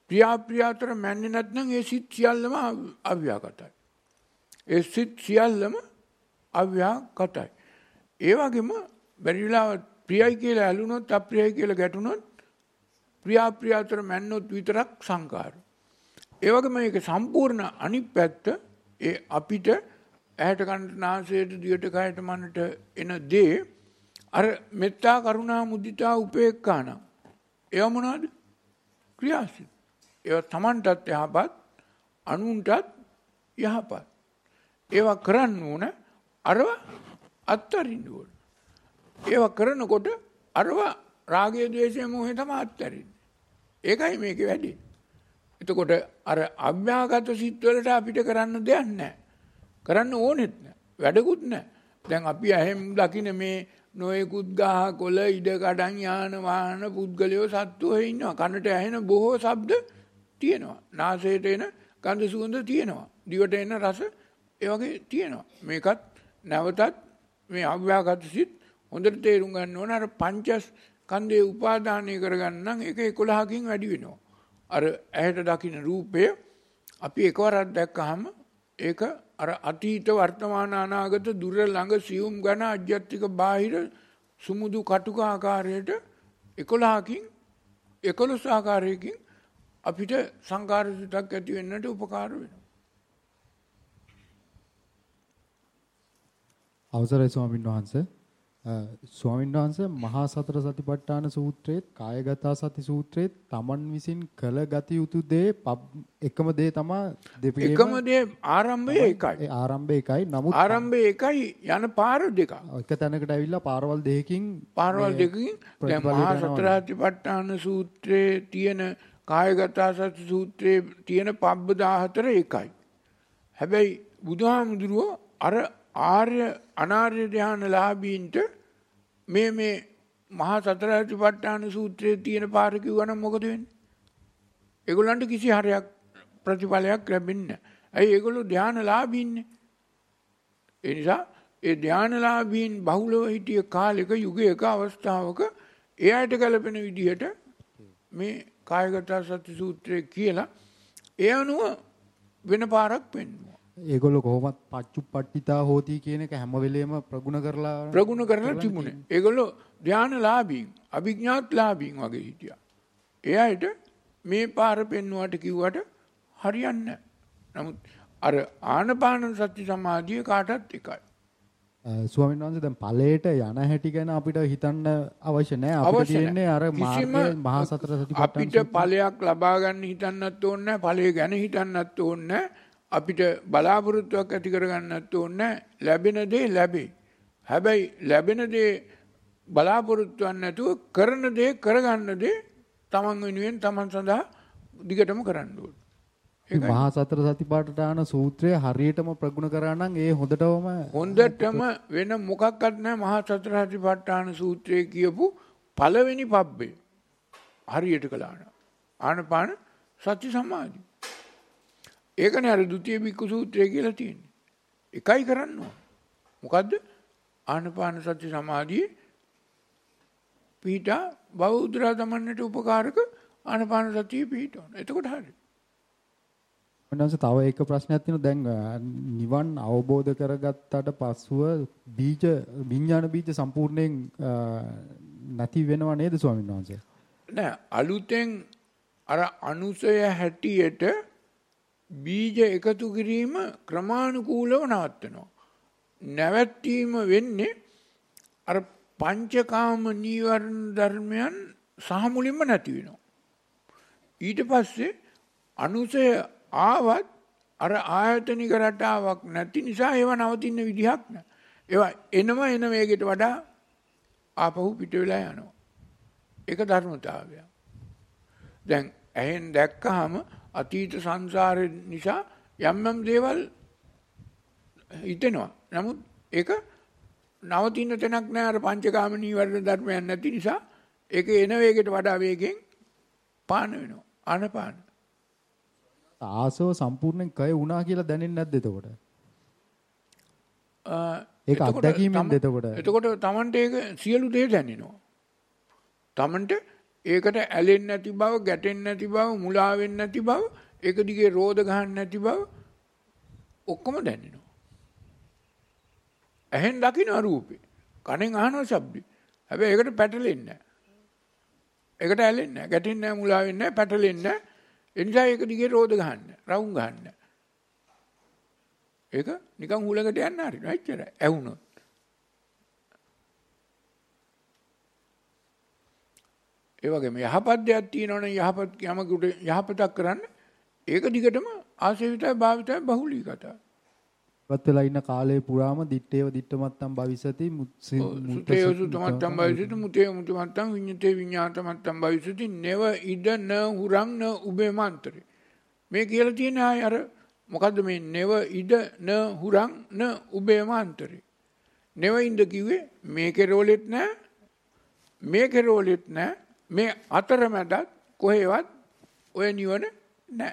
Speaker 1: ප්‍රියාප්‍රිය අතර මැන්නේ නැත්නම් ඒ සිත් සියල්ලම අව්‍යාකතයි. ඒ සිත් සියල්ලම අව්‍යාකතයි. ඒ වගේම බැරි වෙලාව ප්‍රියයි කියලා ඇලුනොත් අප්‍රියයි කියලා ගැටුනොත් ප්‍රියාප්‍රිය අතර මැන්නොත් විතරක් සංකාර. ඒ වගේම මේක සම්පූර්ණ අනිත් පැත්ත ඒ අපිට ඇහැට කනට නාසයට දිවට කයට මනට එන දේ අර මෙත්තා කරුණා මුදිතා උපේක්ඛාන ඒව මොනවද? ක්‍රියාසිත. ඒවා Tamanටත් යහපත් අනුන්ටත් යහපත්. ඒවා කරන්න ඕන අරව අත්තරින්න ඕන. ඒවා කරනකොට අරව රාගය ද්වේෂය මොහේ තමයි අත්තරින්නේ. ඒකයි මේකේ වැඩි. එතකොට අර අභ්‍යාගත සිත් වලට අපිට කරන්න දෙයක් නැහැ. කරන්න ඕනෙත් නැහැ. වැඩකුත් නැහැ. දැන් අපි ඇහෙන් දකින්න මේ නොයෙකුත් ගහ කොළ ඉඩ කඩන් යාන වාහන පුද්ගලයෝ සත්තුෝ ඉන්නවා. කනට ඇහෙන බොහෝ ශබ්ද තියෙනවා. නාසයට එන ගඳ සුවඳ තියෙනවා. දිවට එන රස ඒ වගේ තියෙනවා. මේකත් නැවතත් මේ අභ්‍යාගත සිත් හොඳට තේරුම් ගන්න ඕන. අර පංචස් කන්දේ උපාදානය කරගන්න නම් ඒක එකොළහකින් වැඩි වෙනවා. අර ඇහැට දකින්න රූපය අපි එකවරක් දැක්කහම ඒක අර අතීත වර්තමාන අනාගත දුර ළඟ සියුම් ඝන අධ්‍යාත්මික බාහිර සුමුදු කටුක ආකාරයට එකොළහකින් එකොළොස් ආකාරයකින් අපිට සංකාර සිතක් ඇති වෙන්නට උපකාර වෙනවා.
Speaker 7: අවසරයි ස්වාමීන් වහන්සේ. ස්වාමීන් වහන්සේ මහා සතර සතිපට්ඨාන සූත්‍රයේත් කායගත සති සූත්‍රයේත් තමන් විසින් කළ ගත යුතු දේ එකම දේ තමයි දෙපිටේම
Speaker 1: එකම දේ ආරම්භය එකයි.
Speaker 7: ඒ ආරම්භය එකයි. නමුත්
Speaker 1: ආරම්භය එකයි යන පාර දෙකක්.
Speaker 7: එක තැනකට ඇවිල්ලා පාරවල් දෙකකින්
Speaker 1: පාරවල් දෙකකින් දැන් මහා සතර සතිපට්ඨාන සූත්‍රයේ තියෙන කායගත සති සූත්‍රයේ තියෙන පබ්බ දාහතර එකයි. හැබැයි බුදුහාමුදුරුවෝ අර ආර්ය අනාර්ය ධ්‍යානලාභීන්ට මේ මේ මහා සතර සතිපට්ඨාන සූත්‍රයේ තියෙන පාර කිව්වනම් මොකද වෙන්නේ? ඒගොල්ලන්ට කිසි හරයක් ප්‍රතිඵලයක් ලැබෙන්නේ නැහැ. ඇයි ඒගොල්ලෝ ධ්‍යානලාභීන්නේ? ඒ නිසා ඒ ධ්‍යානලාභීන් බහුලව හිටිය කාලෙක යුගයක අවස්ථාවක එයාට ගැලපෙන විදිහට මේ කායගත සති සූත්‍රය කියලා ඒ අනුව වෙන පාරක් පෙන්වනවා.
Speaker 7: ඒගොල්ලෝ කොහොමත් පච්චුප්පට්ඨිතා හෝති කියන එක හැම වෙලෙම ප්‍රගුණ කරලා
Speaker 1: ප්‍රගුණ කරලා තිබුණේ. ඒගොල්ලෝ ධානලාභීන්, අභිඥාත්ලාභීන් වගේ හිටියා. එයාට මේ පාර පෙන්වුවට කිව්වට හරියන්නේ නැහැ. නමුත් අර ආනපාන සති සමාධිය කාටත් එකයි.
Speaker 7: ස්වාමීන් වහන්සේ දැන් ඵලයට යන හැටි ගැන අපිට හිතන්න අවශ්‍ය නැහැ. අපිට තියෙන්නේ අර මාර්ගයේ මහා සතර සතිපට්ඨාන
Speaker 1: අපිට ඵලයක් ලබා ගන්න හිතන්නත් ඕනේ නැහැ. ඵලය ගැන හිතන්නත් ඕනේ නැහැ. අපිට බලාපොරොත්තුවක් ඇති කරගන්නත් ඕනේ නැහැ. ලැබෙන දේ ලැබේ. හැබැයි ලැබෙන දේ බලාපොරොත්තුවක් නැතුව කරන දේ කරගන්න දේ තමන් වෙනුවෙන් තමන් සඳහා දිගටම කරන්න ඕනේ.
Speaker 7: මහා සතර සතිපට්ඨාන සූත්‍රය හරියටම ප්‍රගුණ කරා නම් ඒ හොඳටම
Speaker 1: හොඳටම වෙන මොකක්වත් නැහැ. මහා සතර සතිපට්ඨාන සූත්‍රයේ කියපු පළවෙනි පබ්බේ හරියට කළා නම් ආනපාන සති සමාධි. ඒකනේ අර ဒုတိ ය බික්කු සූත්‍රය කියලා තියෙන්නේ. එකයි කරන්න ඕන. මොකද්ද? ආනපාන සති සමාධියේ පීඨා භව උද්දරා දමන්නට උපකාරක ආනපාන සතිය පීඨවන. එතකොට හරියි.
Speaker 7: මනස තව එක ප්‍රශ්නයක් තියෙනවා. දැන් නිවන් අවබෝධ කරගත්තට පස්සුව බීජ විඥාන බීජ සම්පූර්ණයෙන් නැති වෙනව නේද ස්වාමීන් වහන්සේ?
Speaker 1: නෑ, අලුතෙන් අර අනුසය හැටියට බීජ එකතු කිරීම ක්‍රමානුකූලව නවත්වනවා. නැවැත්වීම වෙන්නේ අර පංචකාම නීවරණ ධර්මයන් සහ මුලින්ම නැති වෙනවා. ඊට පස්සේ අනුසය ආවත් අර ආයතනික රටාවක් නැති නිසා ඒව නවතින විදිහක් නැහැ. ඒවා එනම එන වේගයට වඩා ආපහු පිට වෙලා යනවා. ඒක ධර්මතාවය. දැන් ඇහෙන් දැක්කහම අතීත සංසාරේ නිසා යම් යම් දේවල් හිතෙනවා. නමුත් ඒක නවතින තැනක් නෑ. අර පංචකාම නීවරණ ධර්මයන් නැති නිසා ඒක එන වේගයට වඩා වේගෙන් පාන වෙනවා. ආනපාන
Speaker 7: ආසව සම්පූර්ණයෙන් කය වුණා කියලා දැනෙන්නේ නැද්ද එතකොට? ඒක අත්දැකීමෙන්ද එතකොට?
Speaker 1: එතකොට Tamanට ඒක සියලු දේ දැනෙනවා. Tamanට ඒකට ඇලෙන්නේ නැති බව, ගැටෙන්නේ නැති බව, මුලා වෙන්නේ නැති බව, ඒක දිගේ රෝද ගහන්න නැති බව ඔක්කොම දැනෙනවා. ඇහෙන් දකින්න රූපේ. කනෙන් අහනවා ශබ්දේ. හැබැයි ඒකට පැටලෙන්නේ නැහැ. ඒකට ඇලෙන්නේ නැහැ, ගැටෙන්නේ නැහැ, මුලා වෙන්නේ නැහැ, පැටලෙන්නේ නැහැ. ඒ නිසා ඒක දිගේ රෝද ගහන්න, රවුම් ගහන්න. ඒක නිකන් හුලඟට යන්න හරිනවා. එච්චරයි. ඇහුනොත්. ඒ වගේම යහපත් දෙයක් තියෙනවනේ යහපත් යමකට යහපතක් කරන්න ඒක දිගටම ආසේවිතයි භාවිතයි බහුලී කතා.
Speaker 7: වත් වෙලා ඉන්න කාලේ පුරාම දිත්තේව දිත්තමත්තම් භවිසති
Speaker 1: මුතේ සුතමත්තම් භවිසති මුතේ මුතමත්තම් විඤ්ඤතේ විඤ්ඤාතමත්තම් භවිසති නව ඉද න හුරං න උබේමාන්තරේ. මේ කියලා තියෙන ආය අර මොකද්ද මේ නව ඉද න හුරං න උබේමාන්තරේ. නව ඉඳ කිව්වේ මේකේ රෝලෙත් නැහැ මේකේ රෝලෙත් නැහැ මේ අතරමැදත් කොහෙවත් ඔය නිවන නැහැ.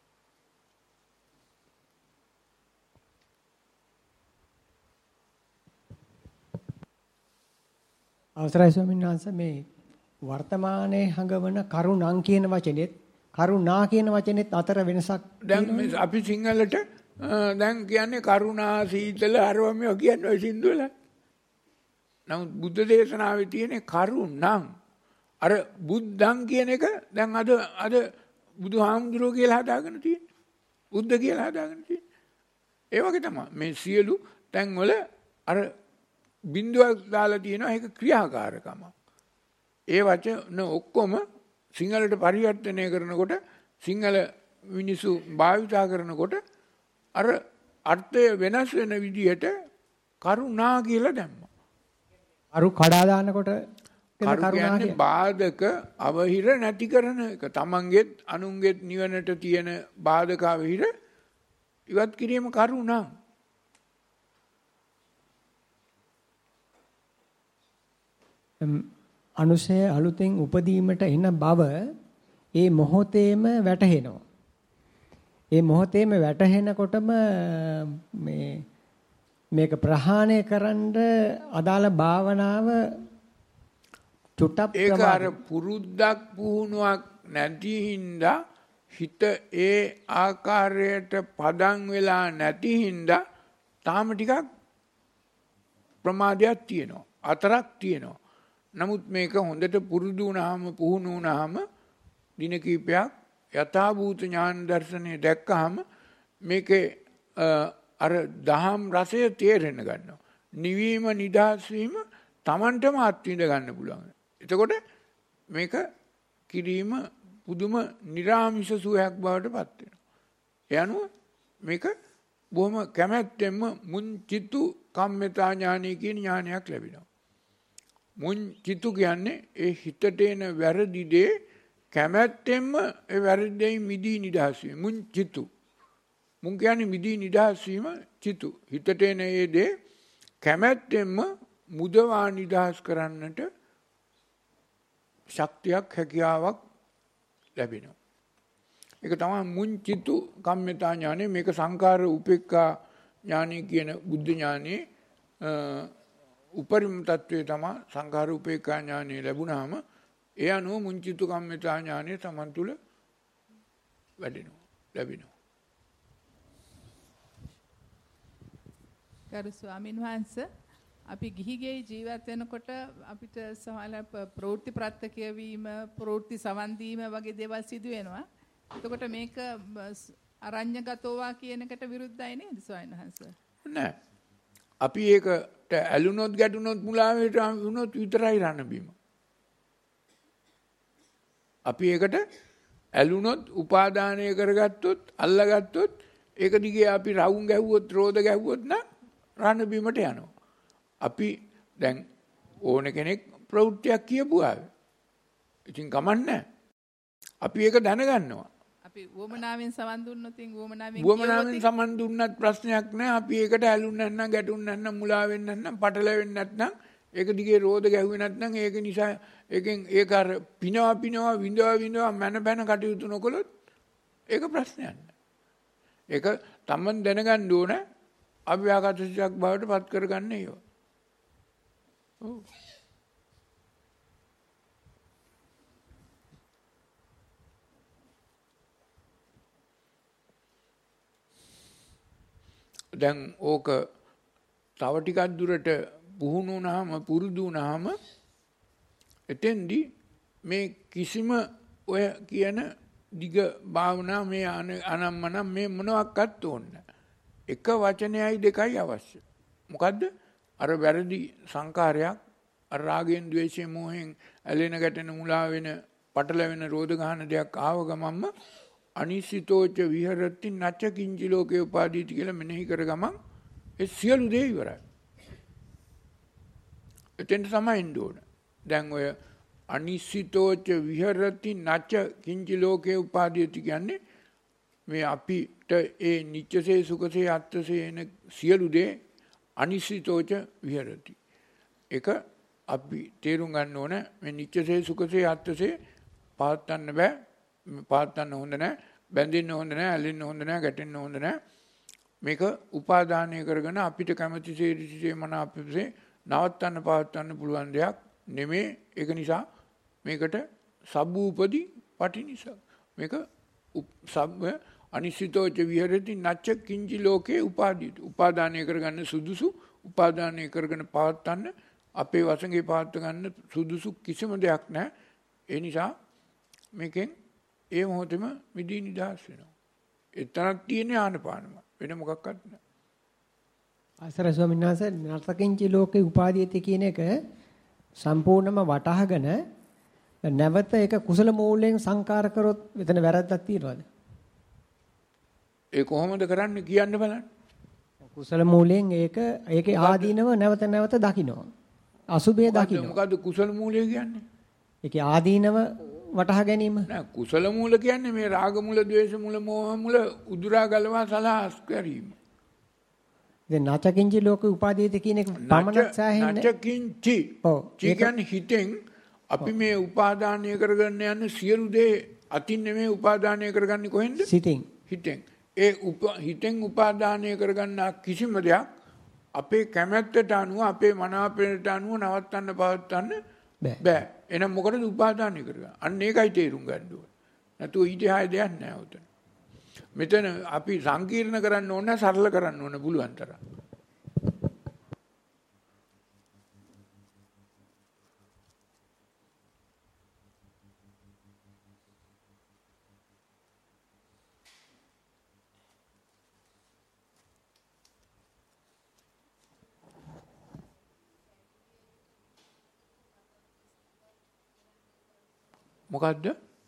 Speaker 8: අවසරයි ස්වාමීන් වහන්සේ මේ වර්තමානයේ හඟවන කරුණං කියන වචනේත් කරුණා කියන වචනේත් අතර වෙනසක්
Speaker 1: දැන් අපි සිංහලට දැන් කියන්නේ කරුණා සීතල අරවම කියන්නේ ඔය සින්දු වල. නමුත් බුද්ධ දේශනාවේ තියෙන කරුණං අර බුද්ධං කියන එක දැන් අද අද බුදුහාමුදුරුවෝ කියලා හදාගෙන තියෙන්නේ. බුද්ධ කියලා හදාගෙන තියෙන්නේ. ඒ වගේ තමයි මේ සියලු තැන් වල අර බිඳුවක් දාලා තියෙනවා ඒක ක්‍රියාකාරකම. ඒ වචන ඔක්කොම සිංහලට පරිවර්තනය කරනකොට සිංහල මිනිසු භාවිතා කරනකොට අර අර්ථය වෙනස් වෙන විදිහට කරුණා කියලා දැම්මා.
Speaker 8: අරු කඩා දානකොට
Speaker 1: කරුණාන්නේ බාධක අවහිර නැති කරන එක. තමන්ගෙත් අනුන්ගෙත් නිවනට තියෙන බාධක අවහිර ඉවත් කිරීම කරුණා.
Speaker 8: අනුසය අලුතෙන් උපදීමට එන බව ඒ මොහොතේම වැටහෙනවා. ඒ මොහොතේම වැටහෙනකොටම මේ මේක ප්‍රහාණය කරන්න අදාළ භාවනාව චුට්ටක්
Speaker 1: ඒක අර පුරුද්දක් පුහුණුවක් නැති හින්දා හිත ඒ ආකාරයට පදන් වෙලා නැති හින්දා තාම ටිකක් ප්‍රමාදයක් තියෙනවා. අතරක් තියෙනවා. නමුත් මේක හොඳට පුරුදු වුණාම පුහුණු වුණාම දින කිහිපයක් යථාභූත ඥාන දර්ශනය දැක්කහම මේකේ අර දහම් රසය තේරෙන්න ගන්නවා. නිවීම නිදහස් වීම Tamanටම අත්විඳ ගන්න පුළුවන්. එතකොට මේක කිරීම පුදුම නිර්ආමිෂ සුවයක් බවට පත් වෙනවා. ඒ අනුව මේක බොහොම කැමැත්තෙන්ම මුංචිතු කම්මතා ඥානය කියන ඥානයක් ලැබෙනවා. මුංචිතු කියන්නේ ඒ හිතට එන වැරදි දේ කැමැත්තෙන්ම ඒ වැරදි දෙයින් මිදී නිදහස් වීම. මුංචිතු. මුං කියන්නේ මිදී නිදහස් වීම චිතු. හිතට එන ඒ දේ කැමැත්තෙන්ම මුදවා නිදහස් කරන්නට ශක්තියක් හැකියාවක් ලැබෙනවා. ඒක තමයි මුංචිතු කම්මතා ඥානෙ. මේක සංඛාර උපේක්ඛා ඥානෙ කියන බුද්ධ ඥානෙ උපරිම තත්වයේ තමයි සංඛාර උපේක්ඛා ඥානෙ ලැබුණාම ඒ අනුව මුංචිතු කම්මතා ඥානෙ Taman තුල වැඩෙනවා ලැබෙනවා.
Speaker 9: ගරු ස්වාමීන් වහන්සේ අපි ගිහිගේ ජීවත් වෙනකොට අපිට සමහර ප්‍රවෘත්ති ප්‍රත්‍ය කියවීම ප්‍රවෘත්ති සවන් දීම වගේ දේවල් සිදු වෙනවා. එතකොට මේක අරඤ්‍යගතෝවා කියන එකට විරුද්ධයි නේද ස්වාමීන් වහන්සේ?
Speaker 1: නෑ. අපි ඒකට ඇලුනොත් ගැටුනොත් මුලාවට වුණොත් විතරයි රණ බීම. අපි ඒකට ඇලුනොත් උපාදානය කරගත්තොත් අල්ලගත්තොත් ඒක දිගේ අපි රවුම් ගැහුවොත් රෝද ගැහුවොත් නම් රණ බීමට යනවා. අපි දැන් ඕන කෙනෙක් ප්‍රවෘත්තියක් කියපුවා. ඉතින් කමන්නේ. අපි ඒක දැනගන්නවා.
Speaker 9: අපි වොමනාවෙන් සමන් දුන්නොත් වොමනාවෙන්
Speaker 1: වොමනාවෙන් සමන් දුන්නත් ප්‍රශ්නයක් නැහැ. අපි ඒකට ඇලුන්නේ නැත්නම් ගැටුන්නේ නැත්නම් මුලා වෙන්නේ නැත්නම් පටලැවෙන්නේ නැත්නම් ඒක දිගේ රෝද ගැහුවේ නැත්නම් ඒක නිසා ඒකෙන් ඒක අර පිනවා පිනවා විඳවා විඳවා මන බැන කටයුතු නොකළොත් ඒක ප්‍රශ්නයක් නෑ. ඒක තමන් දැනගන්න ඕන අභ්‍යාගත සිතක් බවට පත් කරගන්න ඒවා. ඔව්. දැන් ඕක තව ටිකක් දුරට පුහුණු වුණාම පුරුදු වුණාම එතෙන්දී මේ කිසිම ඔය කියන දිග භාවනා මේ අනම්මනම් මේ මොනවත් ඕනේ. එක වචනයයි දෙකයි අවශ්‍ය. මොකද්ද? අර වැරදි සංකාරයක් අර රාගයෙන් ද්වේෂයෙන් මොහෙන් ඇලෙන ගැටෙන මුලා වෙන පටලැවෙන රෝධ ගහන දෙයක් ආව ගමන්ම අනිසිතෝච විහෙරති නච කිංචි ලෝකේ උපාදීති කියලා මෙනෙහි කර ගමන් ඒ සියලු දේ ඉවරයි. එතෙන් තමයි ඉන්න ඕන. දැන් ඔය අනිසිතෝච විහෙරති නච කිංචි ලෝකේ උපාදීති කියන්නේ මේ අපිට ඒ නිච්චසේ සුඛසේ අත්තසේ එන සියලු දේ අනිසිතෝච විහෙරති. ඒක අපි තේරුම් ගන්න ඕන මේ නිච්චසේ සුඛසේ අත්තසේ පාත්තන්න බෑ. පාත්තන්න හොඳ නැහැ, බැඳෙන්න හොඳ නැහැ, ඇලෙන්න හොඳ නැහැ, ගැටෙන්න හොඳ නැහැ. මේක උපාදානය කරගෙන අපිට කැමති සේරිසිසේ මන අපිසේ නවත්තන්න පවත්තන්න පුළුවන් දෙයක් නෙමේ. ඒක නිසා මේකට සබ්බූපදි පටි නිසා මේක සබ්බ අනිසිතෝච විහෙරති නච්ච කිංචි ලෝකේ උපාදීත. උපාදානය කරගන්න සුදුසු, උපාදානය කරගෙන පවත්තන්න අපේ වසඟේ පවත්ව ගන්න සුදුසු කිසිම දෙයක් නැහැ. ඒ නිසා මේකෙන් ඒ මොහොතේම මිදී නිදහස් වෙනවා. එතනක් තියෙන ආනපානම වෙන මොකක්වත් නැහැ.
Speaker 8: ආසර ස්වාමීන් වහන්සේ නර්තකින්චි ලෝකේ උපාදීයති කියන එක සම්පූර්ණයෙන්ම වටහාගෙන නැවත ඒක කුසල මූලයෙන් සංකාර කරොත් එතන වැරද්දක් තියෙනවද?
Speaker 1: ඒ කොහොමද කරන්නේ කියන්න බලන්න.
Speaker 8: කුසල මූලයෙන් ඒක ඒකේ ආදීනව නැවත නැවත දකින්න. අසුභය දකින්න.
Speaker 1: මොකද්ද කුසල මූලය කියන්නේ?
Speaker 8: ඒකේ ආදීනව වටහා ගැනීම.
Speaker 1: නෑ කුසල මූල කියන්නේ මේ රාග මූල, ද්වේෂ මූල, මෝහ මූල උදුරා ගලවා සලහස් කිරීම.
Speaker 8: දැන් නචකින්චි ලෝක උපාදීත කියන එක පමණක් සෑහෙන්නේ.
Speaker 1: නචකින්චි. ඔව්. කියන්නේ හිතෙන් අපි මේ උපාදානය කරගන්න යන සියලු දේ අතින් නෙමෙයි උපාදානය කරගන්නේ කොහෙන්ද?
Speaker 8: සිතෙන්.
Speaker 1: හිතෙන්. ඒ හිතෙන් උපාදානය කරගන්න කිසිම දෙයක් අපේ කැමැත්තට අනුව අපේ මනාපයට අනුව නවත්තන්න පවත්තන්න බෑ. එහෙනම් මොකටද උපාදානය කරගන්නේ? අන්න ඒකයි තේරුම් ගන්න ඕනේ. නැතුව ඊට හාය දෙයක් නෑ උතන. මෙතන අපි සංකීර්ණ කරන්න ඕන සරල කරන්න ඕන පුළුවන් තරම්. මොකද්ද?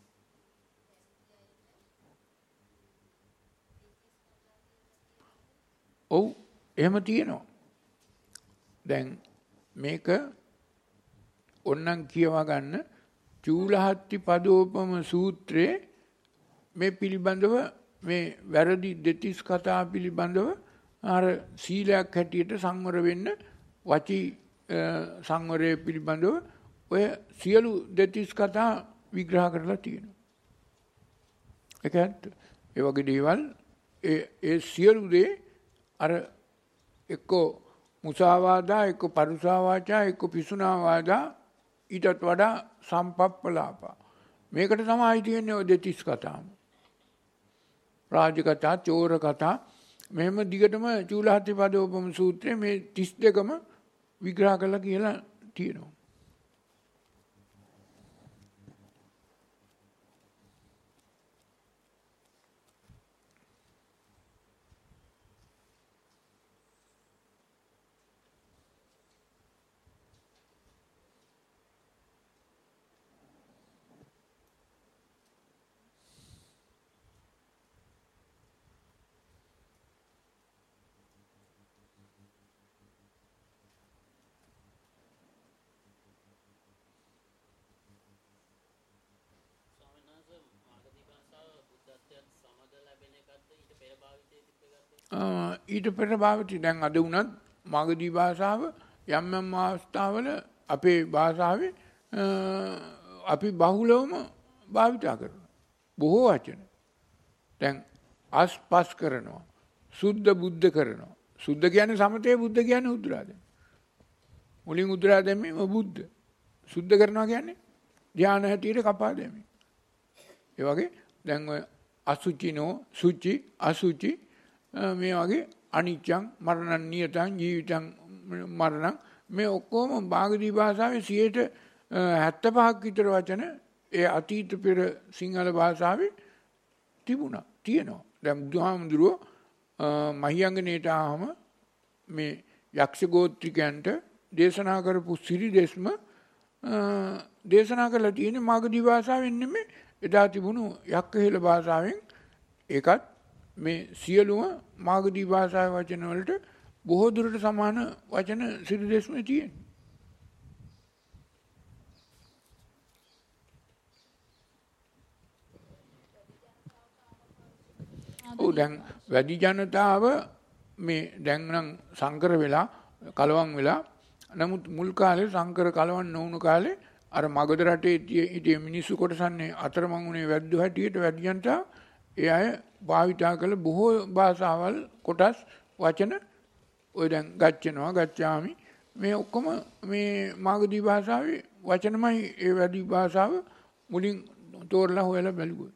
Speaker 1: ඔව් එහෙම තියෙනවා. දැන් මේක ඔන්නම් කියවා ගන්න චූලහත්ති පදෝපම සූත්‍රයේ මේ පිළිබඳව මේ වැරදි දෙතිස් කතා පිළිබඳව අර සීලයක් හැටියට සංවර වෙන්න වචී සංවරය පිළිබඳව ඔය සියලු දෙතිස් කතා විග්‍රහ කරලා තියෙනවා. ඒක ඇත්ත. ඒ වගේ දේවල් ඒ ඒ සියලු දේ අර එක්ක මුසාවාදා, එක්ක පරුසා වාචා, එක්ක පිසුනා වාදා ඊටත් වඩා සම්පප්පලාපා. මේකට තමයි තියෙන්නේ ඔය දෙතිස් කතාම. රාජ කතා, චෝර කතා මෙහෙම දිගටම චූලහත්ති පදෝපම සූත්‍රයේ මේ තිස් දෙකම විග්‍රහ කරලා කියලා තියෙනවා. ඊට පෙර භාවිතය දැන් අද වුණත් මාගදී භාෂාව යම් යම් අවස්ථාවල අපේ භාෂාවේ අපි බහුලවම භාවිතා කරනවා. බොහෝ වචන. දැන් අස්පස් කරනවා. සුද්ධ බුද්ධ කරනවා. සුද්ධ කියන්නේ සමතේ, බුද්ධ කියන්නේ උද්දරා දැමීම. මුලින් උද්දරා දැමීම බුද්ධ. සුද්ධ කරනවා කියන්නේ ධ්‍යාන හැටියට කපා දැමීම. ඒ වගේ දැන් ඔය අසුචිනෝ, සුචි, අසුචි මේ වගේ අනිච්චං මරණං නියතං ජීවිතං මරණං මේ ඔක්කොම මාගදී භාෂාවේ සියයට හැත්තෑ පහක් විතර වචන ඒ අතීත පෙර සිංහල භාෂාවේ තිබුණා තියෙනවා. දැන් බුදුහාමුදුරුවෝ මහියංගනේට ආවම මේ යක්ෂ ගෝත්‍රිකයන්ට දේශනා කරපු සිරිදෙස්ම දේශනා කරලා තියෙන්නේ මාගදී භාෂාවෙන් නෙමෙයි එදා තිබුණු යක්කහෙළ භාෂාවෙන්. ඒකත් මේ සියලුම මාගදී භාෂාවේ වචන වලට බොහෝ දුරට සමාන වචන සිරිදෙස්මේ තියෙනවා. ඔව් දැන් වැඩි ජනතාව මේ දැන් නම් සංකර වෙලා කලවම් වෙලා නමුත් මුල් කාලේ සංකර කලවම් නොවුණු කාලේ අර මගධ රටේ හිටිය මිනිස්සු කොටසන්නේ අතරමං උනේ වැද්දෝ හැටියට වැඩි ජනතාව ඒ අය භාවිතා කළ බොහෝ භාෂාවල් කොටස් වචන ඔය දැන් ගච්ඡනවා ගච්ඡාමි මේ ඔක්කොම මේ මාගදී භාෂාවේ වචනමයි ඒ වැඩි භාෂාව මුලින් තෝරලා හොයලා බැලුවා.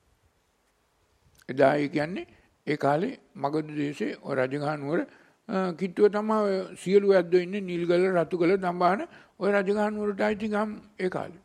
Speaker 1: එදා ඒ කියන්නේ ඒ කාලේ මගධ දේශේ ඔය රජගහ නුවර කිට්ටුව තමයි සියලු වැද්දෝ ඉන්නේ නිල්ගල රතුගල දඹාන ඔය රජගහ නුවරට ආйти ගම් ඒ කාලේ.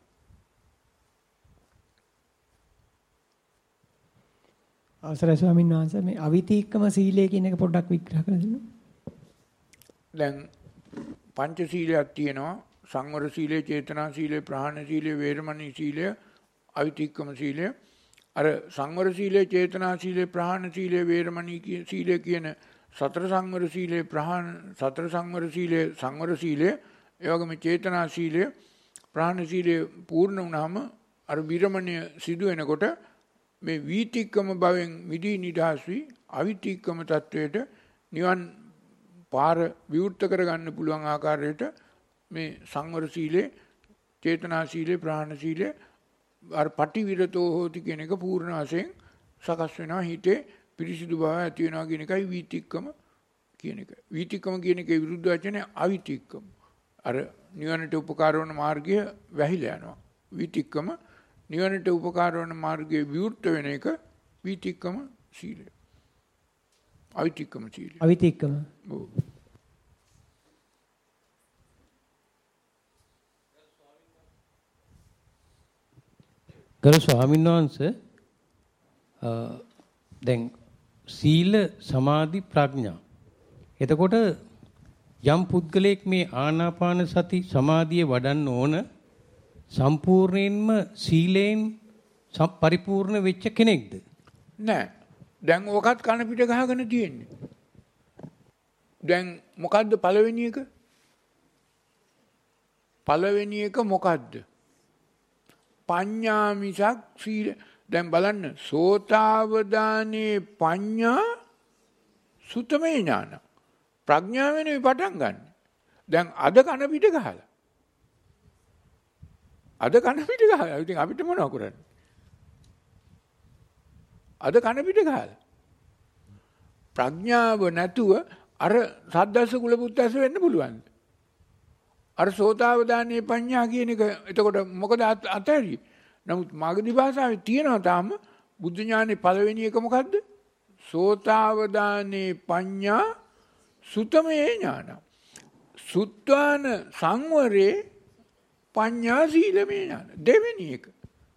Speaker 8: අවසරයි ස්වාමීන් වහන්සේ මේ අවිතීක්කම සීලය කියන එක පොඩ්ඩක් විග්‍රහ කරලා දෙන්න.
Speaker 1: දැන් පංච සීලයක් තියෙනවා. සංවර සීලය, චේතනා සීලය, ප්‍රහාණ සීලය, වේරමණී සීලය, අවිතීක්කම සීලය. අර සංවර සීලය, චේතනා සීලය, ප්‍රහාණ සීලය, වේරමණී සීලය කියන සතර සංවර සීලය, ප්‍රහාණ සතර සංවර සීලය, සංවර සීලය, ඒ වගේම චේතනා සීලය, ප්‍රහාණ සීලය පූර්ණ වුණාම අර විරමණය සිදු වෙනකොට මේ වීතික්කම භවෙන් මිදී නිදහස් වී අවිතීක්කම තත්වයට නිවන් පාර විවෘත කරගන්න පුළුවන් ආකාරයට මේ සංවර සීලේ, චේතනා සීලේ, ප්‍රහාණ සීලේ අර පටිවිරතෝ හෝති කියන එක පූර්ණ වශයෙන් සකස් වෙනවා. හිතේ පිරිසිදු බව ඇති වෙනවා කියන එකයි වීතික්කම කියන එක. වීතික්කම කියන එකේ විරුද්ධ වචනේ අවිතික්කම. අර නිවනට උපකාර වන මාර්ගය වැහිලා යනවා. වීතික්කම නිවනට උපකාර වන මාර්ගයේ විවෘත වෙන එක වීතික්කම සීලය. අවිතික්කම සීලය.
Speaker 8: අවිතික්කම.
Speaker 1: ඔව්.
Speaker 10: ගරු ස්වාමීන් වහන්සේ දැන් සීල සමාධි ප්‍රඥා. එතකොට යම් පුද්ගලයෙක් මේ ආනාපාන සති සමාධිය වඩන්න ඕන සම්පූර්ණයෙන්ම සීලයෙන් පරිපූර්ණ වෙච්ච කෙනෙක්ද?
Speaker 1: නෑ. දැන් ඔකත් කන පිට ගහගෙන තියෙන්නේ. දැන් මොකද්ද පළවෙනි එක? පළවෙනි එක මොකද්ද? පඤ්ඤා මිසක් සීල. දැන් බලන්න සෝතාවදානේ පඤ්ඤා සුතමේ ඥාන. ප්‍රඥාවෙන් පටන් ගන්න. දැන් අද කන පිට ගහලා. අද කන පිට ගහලා. ඉතින් අපිට මොනව කරන්නේ? අද කන පිට ගහලා. ප්‍රඥාව නැතුව අර සද්දස්ස කුල පුත්තස්ස වෙන්න පුළුවන්ද? අර සෝතාවදානේ පඤ්ඤා කියන එක එතකොට මොකද අතහැරියේ? නමුත් මාගදී භාෂාවේ තියෙනවා තාම බුද්ධ ඥානේ පළවෙනි එක මොකද්ද? සෝතාවදානේ පඤ්ඤා සුතමේ ඥාන. සුත්වාන සංවරේ පඤ්ඤා සීලමේ ඥාන. දෙවෙනි එක.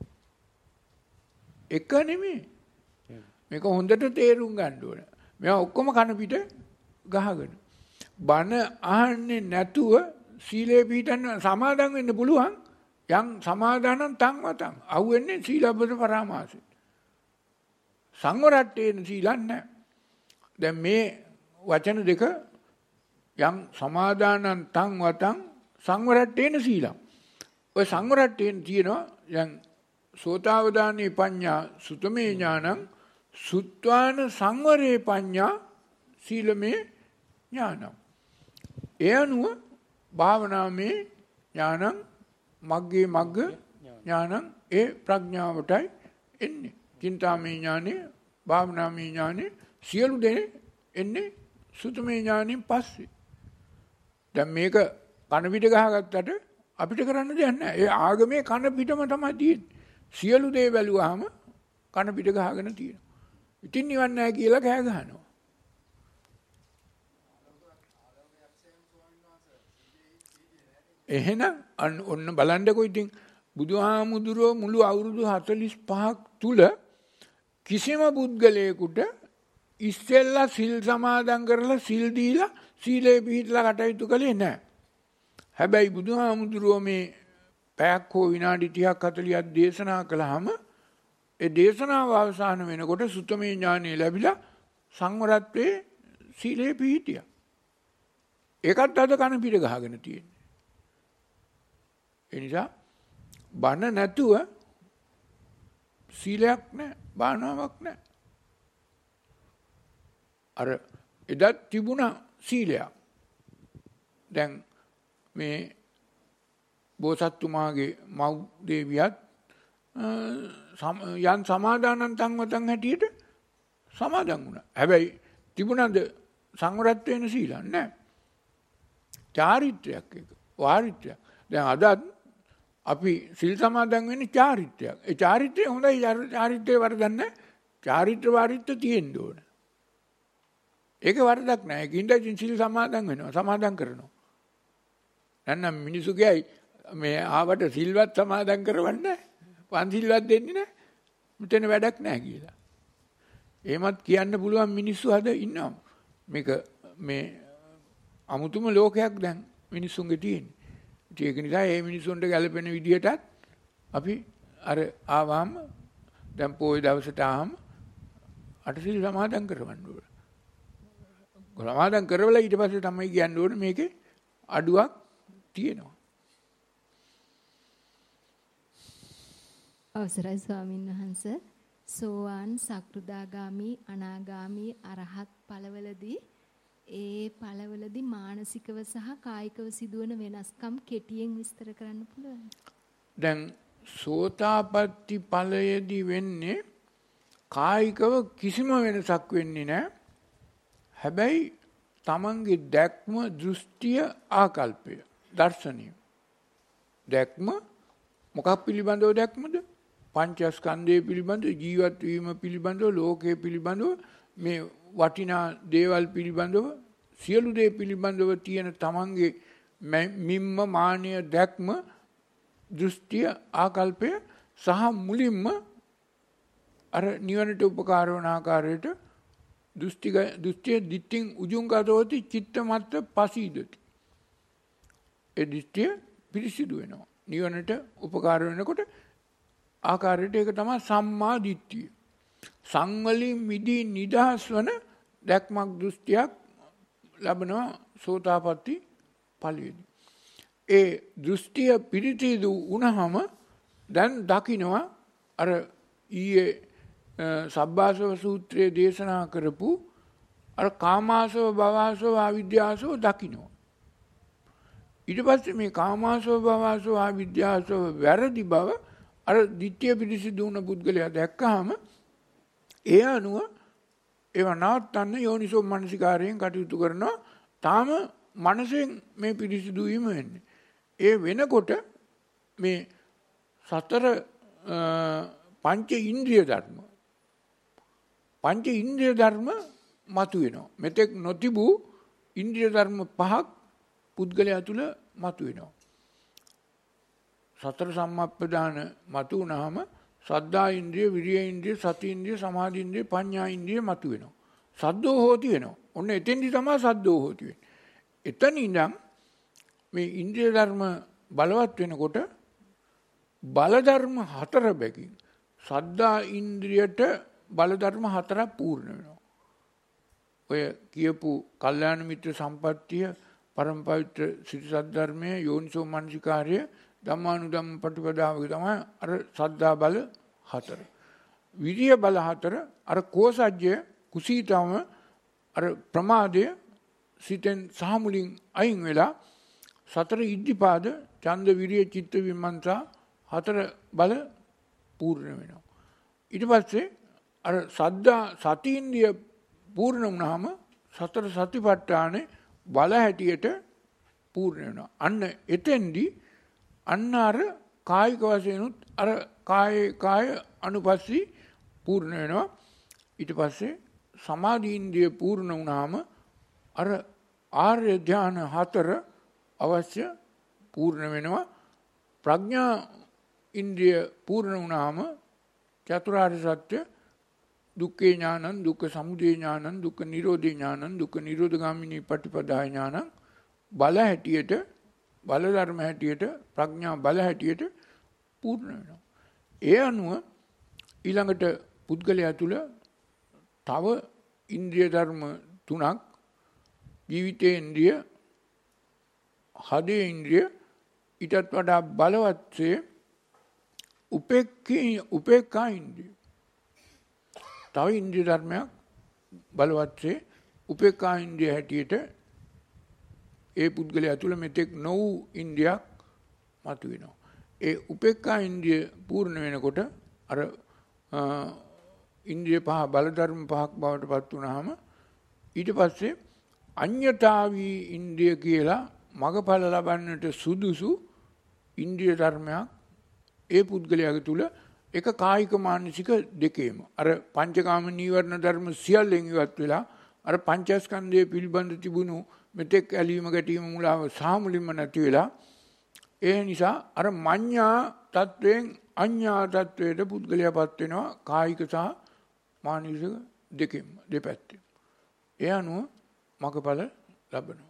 Speaker 1: එක නෙමෙයි. මේක හොඳට තේරුම් ගන්න ඕන. මේවා ඔක්කොම කන පිට ගහගෙන. බණ අහන්නේ නැතුව සීලේ පිටන්න සමාදන් වෙන්න පුළුවන්. යම් සමාදානං තං වතං. අහුවෙන්නේ සීලබ්බත පරාමාසෙ. සංවරට්ටේන සීලන් නැහැ. දැන් මේ වචන දෙක යම් සමාදානං තං වතං සංවරට්ටේන සීලං. ඔය සංවරට්ටේන තියෙනවා දැන් සෝතාවදානේ පඤ්ඤා සුතමේ ඥානං සුත්වාන සංවරේ පඤ්ඤා සීලමේ ඥානං. ඒ අනුව භාවනාමේ ඥානං මග්ගේ මග්ග ඥානං ඒ ප්‍රඥාවටයි එන්නේ. චින්තාමේ ඥානෙ, භාවනාමේ ඥානෙ සියලු දේ එන්නේ සුතමේ ඥානෙන් පස්සේ. දැන් මේක කන පිට ගහගත්තට අපිට කරන්න දෙයක් නැහැ. ඒ ආගමේ කන පිටම තමයි තියෙන්නේ. සියලු දේ බැලුවාම කන පිට ගහගෙන තියෙනවා. ඉතින් නිවන් නැහැ කියලා කෑ ගහනවා. එහෙනම් ඔන්න බලන්නකො ඉතින් බුදුහාමුදුරුවෝ මුළු අවුරුදු හතළිස් පහක් තුල කිසිම පුද්ගලයෙකුට ඉස්සෙල්ලා සිල් සමාදන් කරලා සිල් දීලා සීලේ පිහිටලා කටයුතු කළේ නැහැ. හැබැයි බුදුහාමුදුරුවෝ මේ පැයක් හෝ විනාඩි තිහක් හතළිහක් දේශනා කළාම ඒ දේශනාව අවසන් වෙනකොට සුත්තමේ ඥානෙ ලැබිලා සංවරත්වයේ සීලේ පිහිටියා. ඒකත් අද කන පිට ගහගෙන තියෙන්නේ. ඒ නිසා බණ නැතුව සීලයක් නැහැ, බානාවක් නැහැ. අර එදත් තිබුණා සීලයක්. දැන් මේ බෝසත්තුමාගේ මව් දේවියත් යන් සමාදානන් තන්වතන් හැටියට සමාදන් වුණා. හැබැයි තිබුණාද සංවරත් වෙන සීලක් නැහැ. චාරිත්‍රයක් එක වාරිත්‍රයක්. දැන් අදත් අපි සිල් සමාදන් වෙන්නේ චාරිත්‍රයක්. ඒ චාරිත්‍රය හොඳයි, චාරිත්‍රේ වරදන්නේ. චාරිත්‍ර වාරිත්‍ර තියෙන්න ඕන. ඒක වරදක් නෑ. ඒකින්ද ඉතින් සිල් සමාදන් වෙනවා, සමාදන් කරනවා. නැත්නම් මිනිසු කියයි මේ ආවට සිල්වත් සමාදන් කරවන්නේ පන්සිල්වත් දෙන්නේ නැහැ. මෙතන වැඩක් නැහැ කියලා. එහෙමත් කියන්න පුළුවන් මිනිස්සු අද ඉන්නවා. මේක මේ අමුතුම ලෝකයක් දැන් මිනිස්සුන්ගේ තියෙන්නේ. ඒක නිසා මේ මිනිස්සුන්ට ගැළපෙන විදිහටත් අපි අර ආවම දැන් පොයි දවසට ආවම අටසිල් සමාදන් කරවන්න ඕන. සමාදන් කරවලා ඊට පස්සේ තමයි කියන්න ඕනේ මේකේ අඩුවක් තියෙනවා.
Speaker 11: අවසරයි ස්වාමීන් වහන්ස, සෝවාන් සක්‍රුදාගාමි අනාගාමි අරහත් ඵලවලදී ඒ ඵලවලදී මානසිකව සහ කායිකව සිදුවන වෙනස්කම් කෙටියෙන් විස්තර කරන්න පුළුවන්?
Speaker 1: දැන් සෝතාපට්ටි ඵලයේදී වෙන්නේ කායිකව කිසිම වෙනසක් වෙන්නේ නැහැ. හැබැයි තමන්ගේ දැක්ම, දෘෂ්ටිය, ආකල්පය, දර්ශනය. දැක්ම මොකක් පිළිබඳව දැක්මද? පංචස්කන්ධය පිළිබඳව, ජීවත් වීම පිළිබඳව, ලෝකය පිළිබඳව, මේ වටිනා දේවල් පිළිබඳව, සියලු දේ පිළිබඳව තියෙන තමන්ගේ මිම්ම මානය, දැක්ම, දෘෂ්ටිය, ආකල්පය සහ මුලින්ම අර නිවනට උපකාර වන ආකාරයට දෘෂ්ටික දෘෂ්ටිය දිට්ඨින් උජුංගතෝති චිත්තමත්ත පසීදති. ඒ දෘෂ්ටිය පිරිසිදු වෙනවා. නිවනට උපකාර වෙනකොට ආකාරයට ඒක තමයි සම්මා දිට්ඨිය. සංවලින් මිදී නිදහස් වන දැක්මක්, දෘෂ්ටියක් ලැබෙනවා සෝතාපට්ටි ඵලයේදී. ඒ දෘෂ්ටිය පිරිසිදු වුණාම දැන් දකින්නවා අර ඊයේ සබ්බාසව සූත්‍රයේ දේශනා කරපු අර කාමාසව, භවසව, අවිද්‍යාසව දකින්නවා. ඊට පස්සේ මේ කාමාසව, භවසව, අවිද්‍යාසව වැරදි බව අර ditthිය පිරිසිදු වුණ පුද්ගලයා දැක්කහම ඒ අනුව ඒව නවත්තන්න යෝනිසෝ මනසිකාරයෙන් කටයුතු කරනවා. තාම මනසෙන් මේ පිරිසිදු වීම වෙන්නේ. ඒ වෙනකොට මේ සතර පංච ඉන්ද්‍රිය ධර්ම පංච ඉන්ද්‍රිය ධර්ම මතුවෙනවා. මෙතෙක් නොතිබූ ඉන්ද්‍රිය ධර්ම පහක් පුද්ගලයා තුළ මතුවෙනවා. සතර සම්මප්පදාන මතු වුණාම සද්ධා ඉන්ද්‍රිය, විරිය ඉන්ද්‍රිය, සති ඉන්ද්‍රිය, සමාධි ඉන්ද්‍රිය, ප්‍රඥා ඉන්ද්‍රිය මතුවෙනවා. සද්දෝ හෝති වෙනවා. ඔන්න එතෙන්දි තමයි සද්දෝ හෝති වෙන්නේ. එතන ඉඳන් මේ ඉන්ද්‍රිය ධර්ම බලවත් වෙනකොට බල ධර්ම හතර බැගින් සද්දා ඉන්ද්‍රියට බල ධර්ම හතරක් පූර්ණ වෙනවා. ඔය කියපු කල්යාණ මිත්‍ර සම්පත්තිය, පරම පවිත්‍ර සිත සද්ධර්මයේ, යෝනිසෝ මනසිකාර්ය, ධම්මානුධම්ම ප්‍රතිපදාවක තමයි අර සද්දා බල හතර. විරිය බල හතර, අර කෝසජ්‍ය කුසීතම අර ප්‍රමාදය සිතෙන් සාමුලින් අයින් වෙලා සතර ඉද්ධිපාද ඡන්ද, විරිය, චිත්ත, විමර්ශන හතර බල පූර්ණ වෙනවා. ඊට පස්සේ අර සද්දා සති ඉන්ද්‍රිය පූර්ණ වුණාම සතර සතිපට්ඨානේ බල හැටියට පූර්ණ වෙනවා. අන්න එතෙන්දී අන්න අර කායික වශයෙන්ුත් අර කායේ කාය අනුපස්සී පූර්ණ වෙනවා. ඊට පස්සේ සමාධි ඉන්ද්‍රිය පූර්ණ වුණාම අර ආර්ය ධ්‍යාන හතර අවශ්‍ය පූර්ණ වෙනවා. ප්‍රඥා ඉන්ද්‍රිය පූර්ණ වුණාම චතුරාර්ය සත්‍ය දුක්ඛේ ඥානං දුක්ඛ සමුදය ඥානං දුක්ඛ නිරෝධේ ඥානං දුක්ඛ නිරෝධගාමිනී පටිපදා ඥානං බල හැටියට බල ධර්ම හැටියට ප්‍රඥා බල හැටියට පූර්ණ වෙනවා. ඒ අනුව ඊළඟට පුද්ගලයා තුළ තව ඉන්ද්‍රිය ධර්ම තුනක් ජීවිතේ ඉන්ද්‍රිය හදේ ඉන්ද්‍රිය ඊටත් වඩා බලවත්සේ උපේක්ඛී උපේක්ඛා ඉන්ද්‍රිය තව ඉන්ද්‍රිය ධර්මයක් බලවත්සේ උපේක්ඛා ඉන්ද්‍රිය හැටියට ඒ පුද්ගලයා තුළ මෙතෙක් නොවූ ඉන්ද්‍රියක් මතුවෙනවා. ඒ උපේක්ඛා ඉන්ද්‍රිය පූර්ණ වෙනකොට අර ඉන්ද්‍රිය පහ බල ධර්ම පහක් බවට පත් වුණාම ඊට පස්සේ අඤ්ඤතාවී ඉන්ද්‍රිය කියලා මගඵල ලබන්නට සුදුසු ඉන්ද්‍රිය ධර්මයක් ඒ පුද්ගලයාගේ තුල එක කායික මානසික දෙකේම අර පංචකාම නීවරණ ධර්ම සියල්ලෙන් ඉවත් වෙලා අර පංචස්කන්ධය පිළිබඳ තිබුණු මෙතෙක් ඇලීම ගැටීම මුලාව සාමුලින්ම නැති වෙලා ඒ නිසා අර මඤ්ඤා තත්වයෙන් අඤ්ඤා තත්වයට පුද්ගලයාපත් වෙනවා කායික සහ මානසික දෙකෙන්ම දෙපැත්තෙන්. ඒ අනුව මගඵල ලබනවා.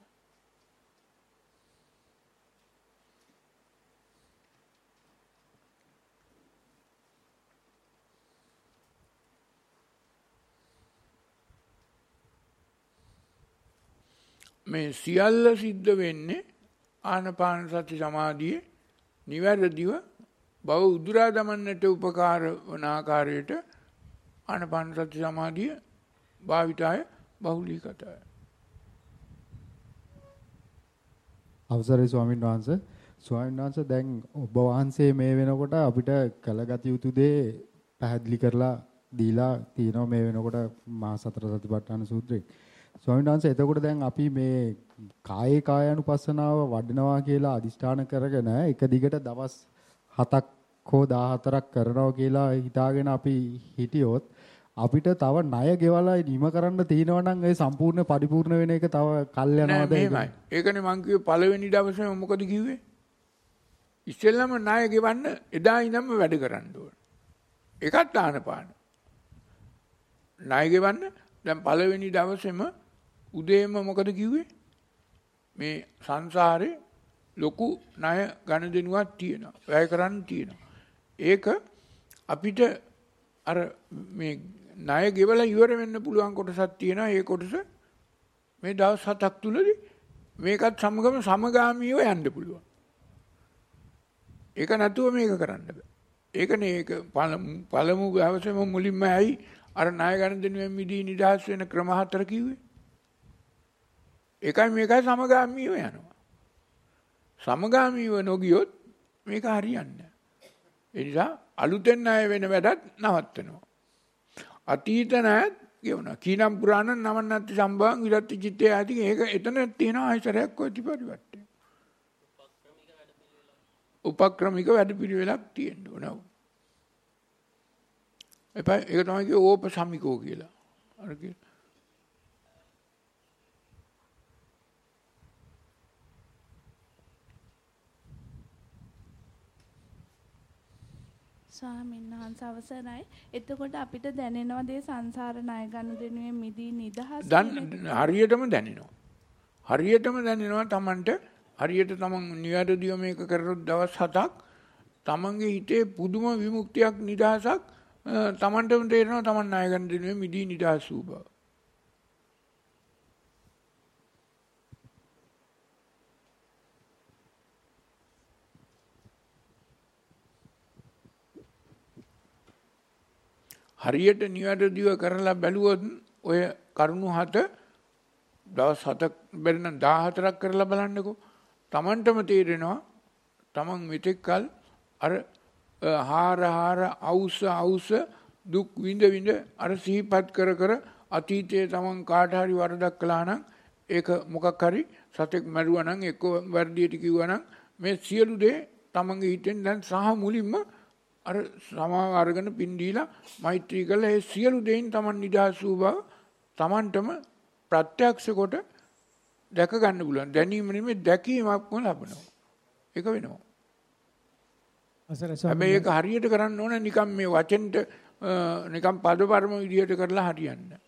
Speaker 1: මේ සියල්ල සිද්ධ වෙන්නේ ආනපාන සති සමාධියේ නිවැරදිව බව උදුරා දමන්නට උපකාර වන ආකාරයට ආනපාන සති සමාධිය භාවිතය බහුලීකතය.
Speaker 7: අවසරයි ස්වාමීන් වහන්සේ. ස්වාමීන් වහන්සේ දැන් ඔබ වහන්සේ මේ වෙනකොට අපිට කළගත යුතු දේ පැහැදිලි කරලා දීලා තියෙනවා මේ වෙනකොට මහා සතර සතිපට්ඨාන සූත්‍රයේ. ස්වාමීන් වහන්සේ එතකොට දැන් අපි මේ කායේ කායानुපස්සනාව වඩනවා කියලා අදිෂ්ඨාන කරගෙන එක දිගට දවස් හතක් හෝ දාහතරක් කරනවා කියලා හිතාගෙන අපි හිටියොත් අපිට තව ණය ගෙවලා නිම කරන්න තියෙනවා නම් ඒ සම්පූර්ණ පරිපූර්ණ වෙන එක තව කල් යනවාද?
Speaker 1: එහෙමයි. ඒකනේ මං කිව්වේ පළවෙනි දවසේ මොකද කිව්වේ? ඉස්සෙල්ලාම ණය ගෙවන්න එදා ඉඳන්ම වැඩ කරන්න ඕන. ඒකත් ආනපාන. ණය ගෙවන්න දැන් පළවෙනි දවසේම උදේම මොකද කිව්වේ? මේ සංසාරේ ලොකු ණය ගනුදෙනුවක් තියෙනවා. වැය කරන්න තියෙනවා. ඒක අපිට අර මේ ණය ගෙවලා ඉවර වෙන්න පුළුවන් කොටසක් තියෙනවා. ඒ කොටස මේ දවස් හතක් තුලදී මේකත් සමගම සමගාමීව යන්න පුළුවන්. ඒක නැතුව මේක කරන්න බෑ. ඒකනේ ඒක පළමු දවසේම මුලින්ම ඇයි අර ණය ගනුදෙනුවෙන් මිදී නිදහස් වෙන ක්‍රම හතර කිව්වේ? ඒකයි මේකයි සමගාමීව යනවා. සමගාමීව නොගියොත් මේක හරියන්නේ නැහැ. ඒ නිසා අලුතෙන් ණය වෙන වැඩත් නවත්තනවා. අතීත ණයත් ගෙවනවා. කීනම් පුරාණ නවන්නත්ති සම්භවං විරත්ති චිත්තේ ආදී ඒක එතන තියෙනවා ආයතරයක් කොටි පරිවර්තය. උපක්‍රමික වැඩපිළිවෙලක් තියෙන්න ඕන. එපා ඒක තමයි කිය ඕපසමිකෝ කියලා. අර කිය
Speaker 12: ස්වාමීන් වහන්සේ අවසරයි. එතකොට අපිට දැනෙනවා දේ සංසාර ණය ගනුදෙනුවෙන් මිදී නිදහස්
Speaker 1: හරියටම දැනෙනවා. හරියටම දැනෙනවා Tamanට හරියට Taman නිවැරදිව මේක කරොත් දවස් හතක් Tamanගේ හිතේ පුදුම විමුක්තියක් නිදහසක් Tamanටම තේරෙනවා Taman ණය ගනුදෙනුවෙන් මිදී නිදහස් වූ බව. හරියට නිවැරදිව කරලා බැලුවොත් ඔය කරුණු හත දවස් හතක් බැරි නම් දහහතරක් කරලා බලන්නකෝ. Tamanටම තේරෙනවා Taman මෙතෙක් කල අර හාර හාර අවුස අවුස දුක් විඳ විඳ අර සිහිපත් කර කර අතීතයේ Taman කාට හරි වරදක් කළා නම් ඒක මොකක් හරි සතෙක් මරුවා නම් එක්ක වර්ධියට කිව්වා නම් මේ සියලු දේ Tamanගේ හිතෙන් දැන් සහ මුලින්ම අර සමාව අරගෙන පින් දීලා මෛත්‍රී කළා. ඒ සියලු දෙයින් Taman නිදහස් වූ බව Tamanටම ප්‍රත්‍යක්ෂ කොට දැක ගන්න පුළුවන්. දැනීම නෙමෙයි දැකීමක්ම ලබනවා. ඒක වෙනවා.
Speaker 8: අවසරයි
Speaker 1: හැබැයි ඒක
Speaker 8: ස්වාමීන්
Speaker 1: හරියට කරන්න ඕන නිකම් මේ වචෙන්ට නිකම් පදපරම විදියට කරලා හරියන්නේ.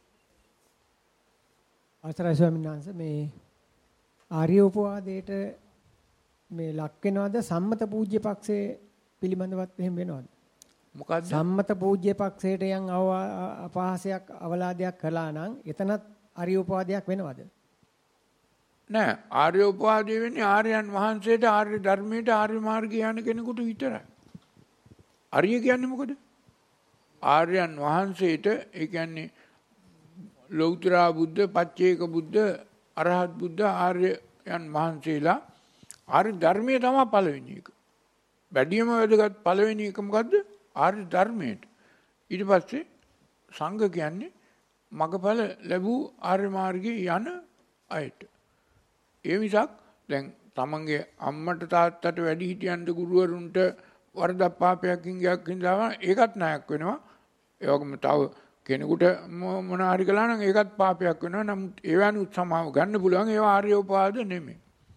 Speaker 8: අවසරයි ස්වාමීන් වහන්සේ මේ ආර්ය උපවාදයට මේ ලක් වෙනවද සම්මත පූජ්‍ය පක්ෂයේ පිළිබඳවත් එහෙම වෙනවද?
Speaker 1: මොකද්ද?
Speaker 8: සම්මත පූජ්‍ය පක්ෂයට යම් අපහාසයක් අවලාදයක් කළා නම් එතනත් ආර්ය උපවාදයක් වෙනවද?
Speaker 1: නෑ ආර්ය උපවාදය වෙන්නේ ආර්යයන් වහන්සේට ආර්ය ධර්මයට ආර්ය මාර්ගය යන කෙනෙකුට විතරයි. ආර්ය කියන්නේ මොකද? ආර්යයන් වහන්සේට ඒ කියන්නේ ලෞතර බුද්ධ, පච්චේක බුද්ධ, අරහත් බුද්ධ ආර්යයන් වහන්සේලා ආර්ය ධර්මයේ තමයි පළවෙනි එක. වැඩිම වැදගත් පළවෙනි එක මොකද්ද? ආර්ය ධර්මයට. ඊට පස්සේ සංඝ කියන්නේ මගඵල ලැබූ ආර්ය මාර්ගයේ යන අයට. ඒ මිසක් දැන් තමන්ගේ අම්මට තාත්තට වැඩි හිටියන්ට ගුරුවරුන්ට වරදක් පාපයක් ඉංගයක් හින්දා ඒකත් ණයක් වෙනවා. ඒ වගේම තව කෙනෙකුට මොන හරි කළා නම් ඒකත් පාපයක් වෙනවා. නමුත් ඒවනුත් සමාව ගන්න පුළුවන්. ඒවා ආර්ය උපවාද නෙමෙයි.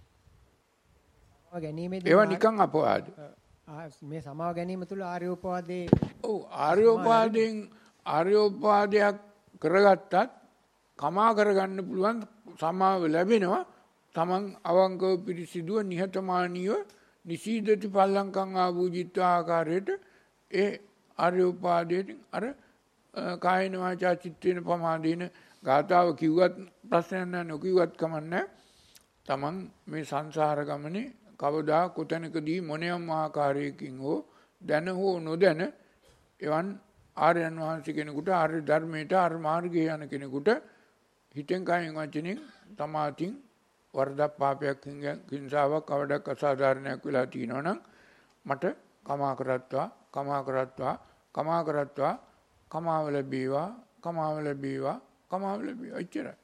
Speaker 1: ඒවා නිකන් අපවාද.
Speaker 8: මේ සමාව ගැනීම තුළ ආර්ය උපවාදේ
Speaker 1: ඔව් ආර්ය උපවාදයෙන් ආර්ය උපවාදයක් කරගත්තත් කමා කරගන්න පුළුවන් සමාව ලැබෙනවා. තමන් අවංකව පිරිසිදුව නිහතමානීව නිසීදති පල්ලංකම් ආභූජිත්ව ආකාරයට ඒ ආර්ය උපවාදයෙන් අර කායන වාචා චිත්තේන පමාදීන ගාතාව කිව්වත් ප්‍රශ්නයක් නැහැ නොකියුවත් කමක් නැහැ. තමන් මේ සංසාර ගමනේ කවදා කොතැනකදී මොනියම් ආකාරයකින් හෝ දැන හෝ නොදැන එවන් ආර්යයන් වහන්සේ කෙනෙකුට ආර්ය ධර්මයට ආර්ය මාර්ගයේ යන කෙනෙකුට හිතෙන් කයින් වචනෙන් තමාතින් වරදක් පාපයක් හිංසාවක් කවඩක් අසාධාරණයක් වෙලා තියෙනවා නම් මට කමා කරත්වා කමා කරත්වා කමා කරත්වා කමාව ලැබේවා කමාව ලැබේවා කමාව ලැබේවා එච්චරයි.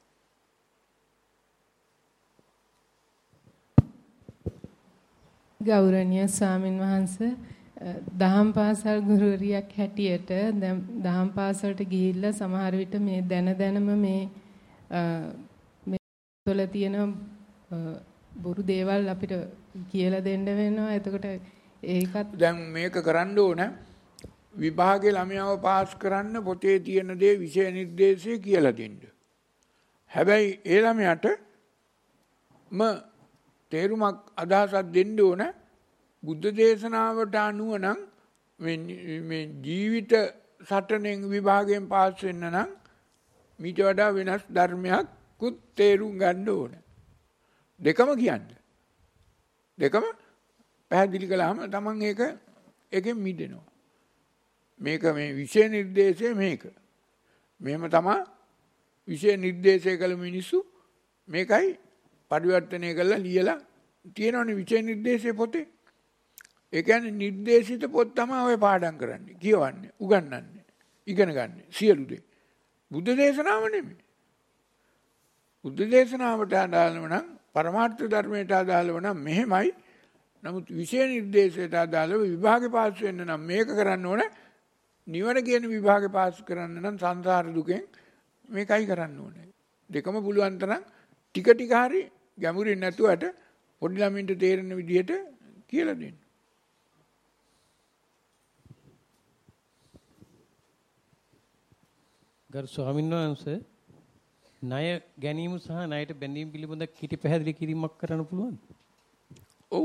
Speaker 13: ගෞරවනීය ස්වාමින් වහන්සේ දහම් පාසල් ගුරුවරියක් හැටියට දැන් දහම් පාසලට ගිහිල්ලා සමහර විට මේ දැන දැනම මේ මේ තුළ තියෙන බොරු දේවල් අපිට කියලා දෙන්න වෙනවා. එතකොට ඒකත්
Speaker 1: දැන් මේක කරන්න ඕන විභාගේ ළමයාව පාස් කරන්න පොතේ තියෙන දේ විෂය නිර්දේශය කියලා දෙන්න. හැබැයි ඒ ළමයාට ම තේරුමක් අදහසක් දෙන්න ඕන බුද්ධ දේශනාවට අනුව නම් මේ ජීවිත සටනෙන් විභාගයෙන් පාස් වෙන්න නම් මීට වඩා වෙනස් ධර්මයක් කුත් තේරුම් ගන්න ඕන. දෙකම කියන්න. දෙකම පැහැදිලි කළාම තමන් ඒක එකෙන් මිදෙනවා. මේක මේ විෂය නිර්දේශය මේක. මෙහෙම තමයි විෂය නිර්දේශය කළ මිනිස්සු මේකයි පරිවර්තනය කරලා ලියලා තියෙනවනේ විෂය නිර්දේශය පොතේ. ඒ කියන්නේ නිර්දේශිත පොත් තමයි ඔය පාඩම් කරන්නේ, කියවන්නේ, උගන්වන්නේ, ඉගෙන ගන්න සියලු දේ. බුද්ධ දේශනාව නෙමෙයි. බුද්ධ දේශනාවට අදාළව නම් පරමාර්ථ ධර්මයට අදාළව නම් මෙහෙමයි. නමුත් විෂය නිර්දේශයට අදාළව විභාගේ පාස් වෙන්න නම් මේක කරන්න ඕන. නිවන කියන විභාගේ පාස් කරන්න නම් සංසාර දුකෙන් මේකයි කරන්න ඕනේ. දෙකම පුළුවන් තරම් ටික ටික හරි ගැඹුරින් නැතුවට පොඩි ළමින්ට තේරෙන විදිහට කියලා දෙන්න.
Speaker 10: ගරු ස්වාමීන් වහන්සේ ණය ගැනීම සහ ණයට බැඳීම පිළිබඳ කිටි පැහැදිලි කිරීමක් කරන්න පුළුවන්ද?
Speaker 1: ඔව්.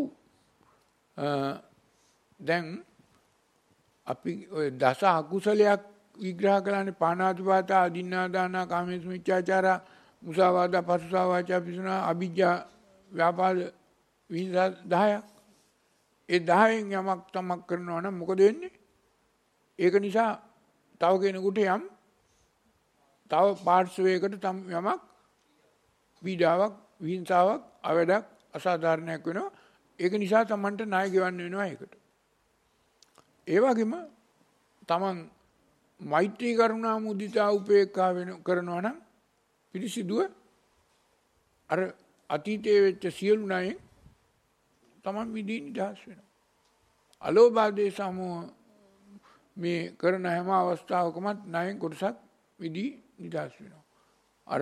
Speaker 1: දැන් අපි ඔය දස අකුසලයක් විග්‍රහ කරන්නේ පාණාතිපාතා අදින්නාදාන කාමේසු මිච්ඡාචාර මුසාවාදා පරුසා වාචා පිසුනා අවිජ්ජා ව්‍යාපාද විහිදා දහයක්. ඒ දහයෙන් යමක් තමක් කරනවා නම් මොකද වෙන්නේ? ඒක නිසා තව කෙනෙකුට යම් තව පාර්ශවයකට තම යමක් පීඩාවක් විහිංසාවක් අවඩක් අසාධාරණයක් වෙනවා. ඒක නිසා තමන්ට ණය ගෙවන්න වෙනවා ඒකට. ඒ වගේම තමන් මෛත්‍රී කරුණා මුදිතා උපේක්ඛා වෙන කරනවා නම් පිරිසිදුව අර අතීතයේ වෙච්ච සියලු ණයෙන් තමන් විදී නිදහස් වෙනවා. අලෝභාදේ සමෝ මේ කරන හැම අවස්ථාවකම ණයෙන් කොටසක් විදී නිදහස් වෙනවා. අර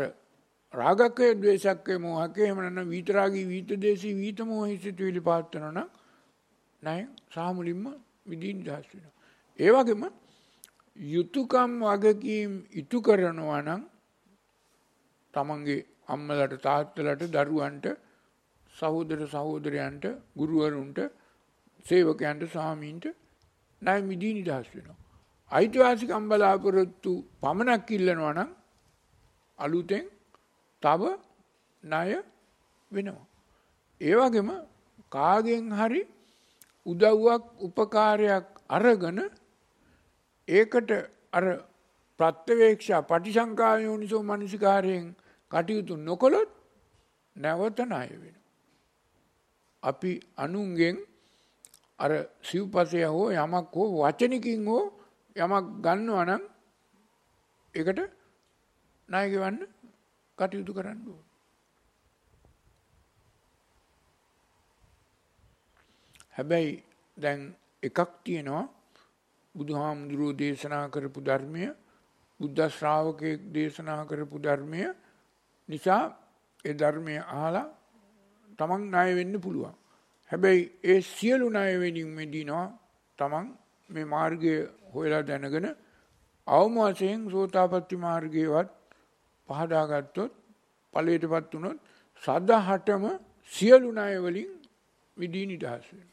Speaker 1: රාගකේ ද්වේෂකේ මොහකේ එහෙම නැත්නම් විතරාගී විතදේශී විතමෝහි සිතුවිලි පාත් වෙනවා නම් ණයෙන් සාමුලින්ම මිදී නිදහස් වෙනවා. ඒ වගේම යුතුයකම් වගකීම් ඉටු කරනවා නම් තමන්ගේ අම්මලාට තාත්තලාට දරුවන්ට සහෝදර සහෝදරයන්ට ගුරුවරුන්ට සේවකයන්ට ස්වාමීන්ට ණය මිදී නිදහස් වෙනවා. අයිතිවාසිකම් බලාපොරොත්තු පමණක් ඉල්ලනවා නම් අලුතෙන් තව ණය වෙනවා. ඒ වගේම කාගෙන් හරි උදව්වක් උපකාරයක් අරගෙන ඒකට අර ප්‍රත්‍යවේක්ෂා පටිසංකා යෝනිසෝ මනසිකාරයෙන් කටයුතු නොකළොත් නැවත ණය වෙනවා. අපි අනුන්ගෙන් අර සිව්පසය හෝ යමක් හෝ වචනකින් හෝ යමක් ගන්නවා නම් ඒකට ණය ගෙවන්න කටයුතු කරන්න ඕන. හැබැයි දැන් එකක් තියෙනවා බුදුහාමුදුරුවෝ දේශනා කරපු ධර්මය බුද්ධ ශ්‍රාවකයෙක් දේශනා කරපු ධර්මය නිසා ඒ ධර්මය අහලා තමන් ණය වෙන්න පුළුවන්. හැබැයි ඒ සියලු ණය වෙනින් මෙදිනවා තමන් මේ මාර්ගය හොයලා දැනගෙන අවම වශයෙන් සෝතාපට්ටි මාර්ගයවත් පහදා ගත්තොත් ඵලයටපත් වුණොත් සදහටම සියලු ණය වලින් මිදී නිදහස් වෙනවා.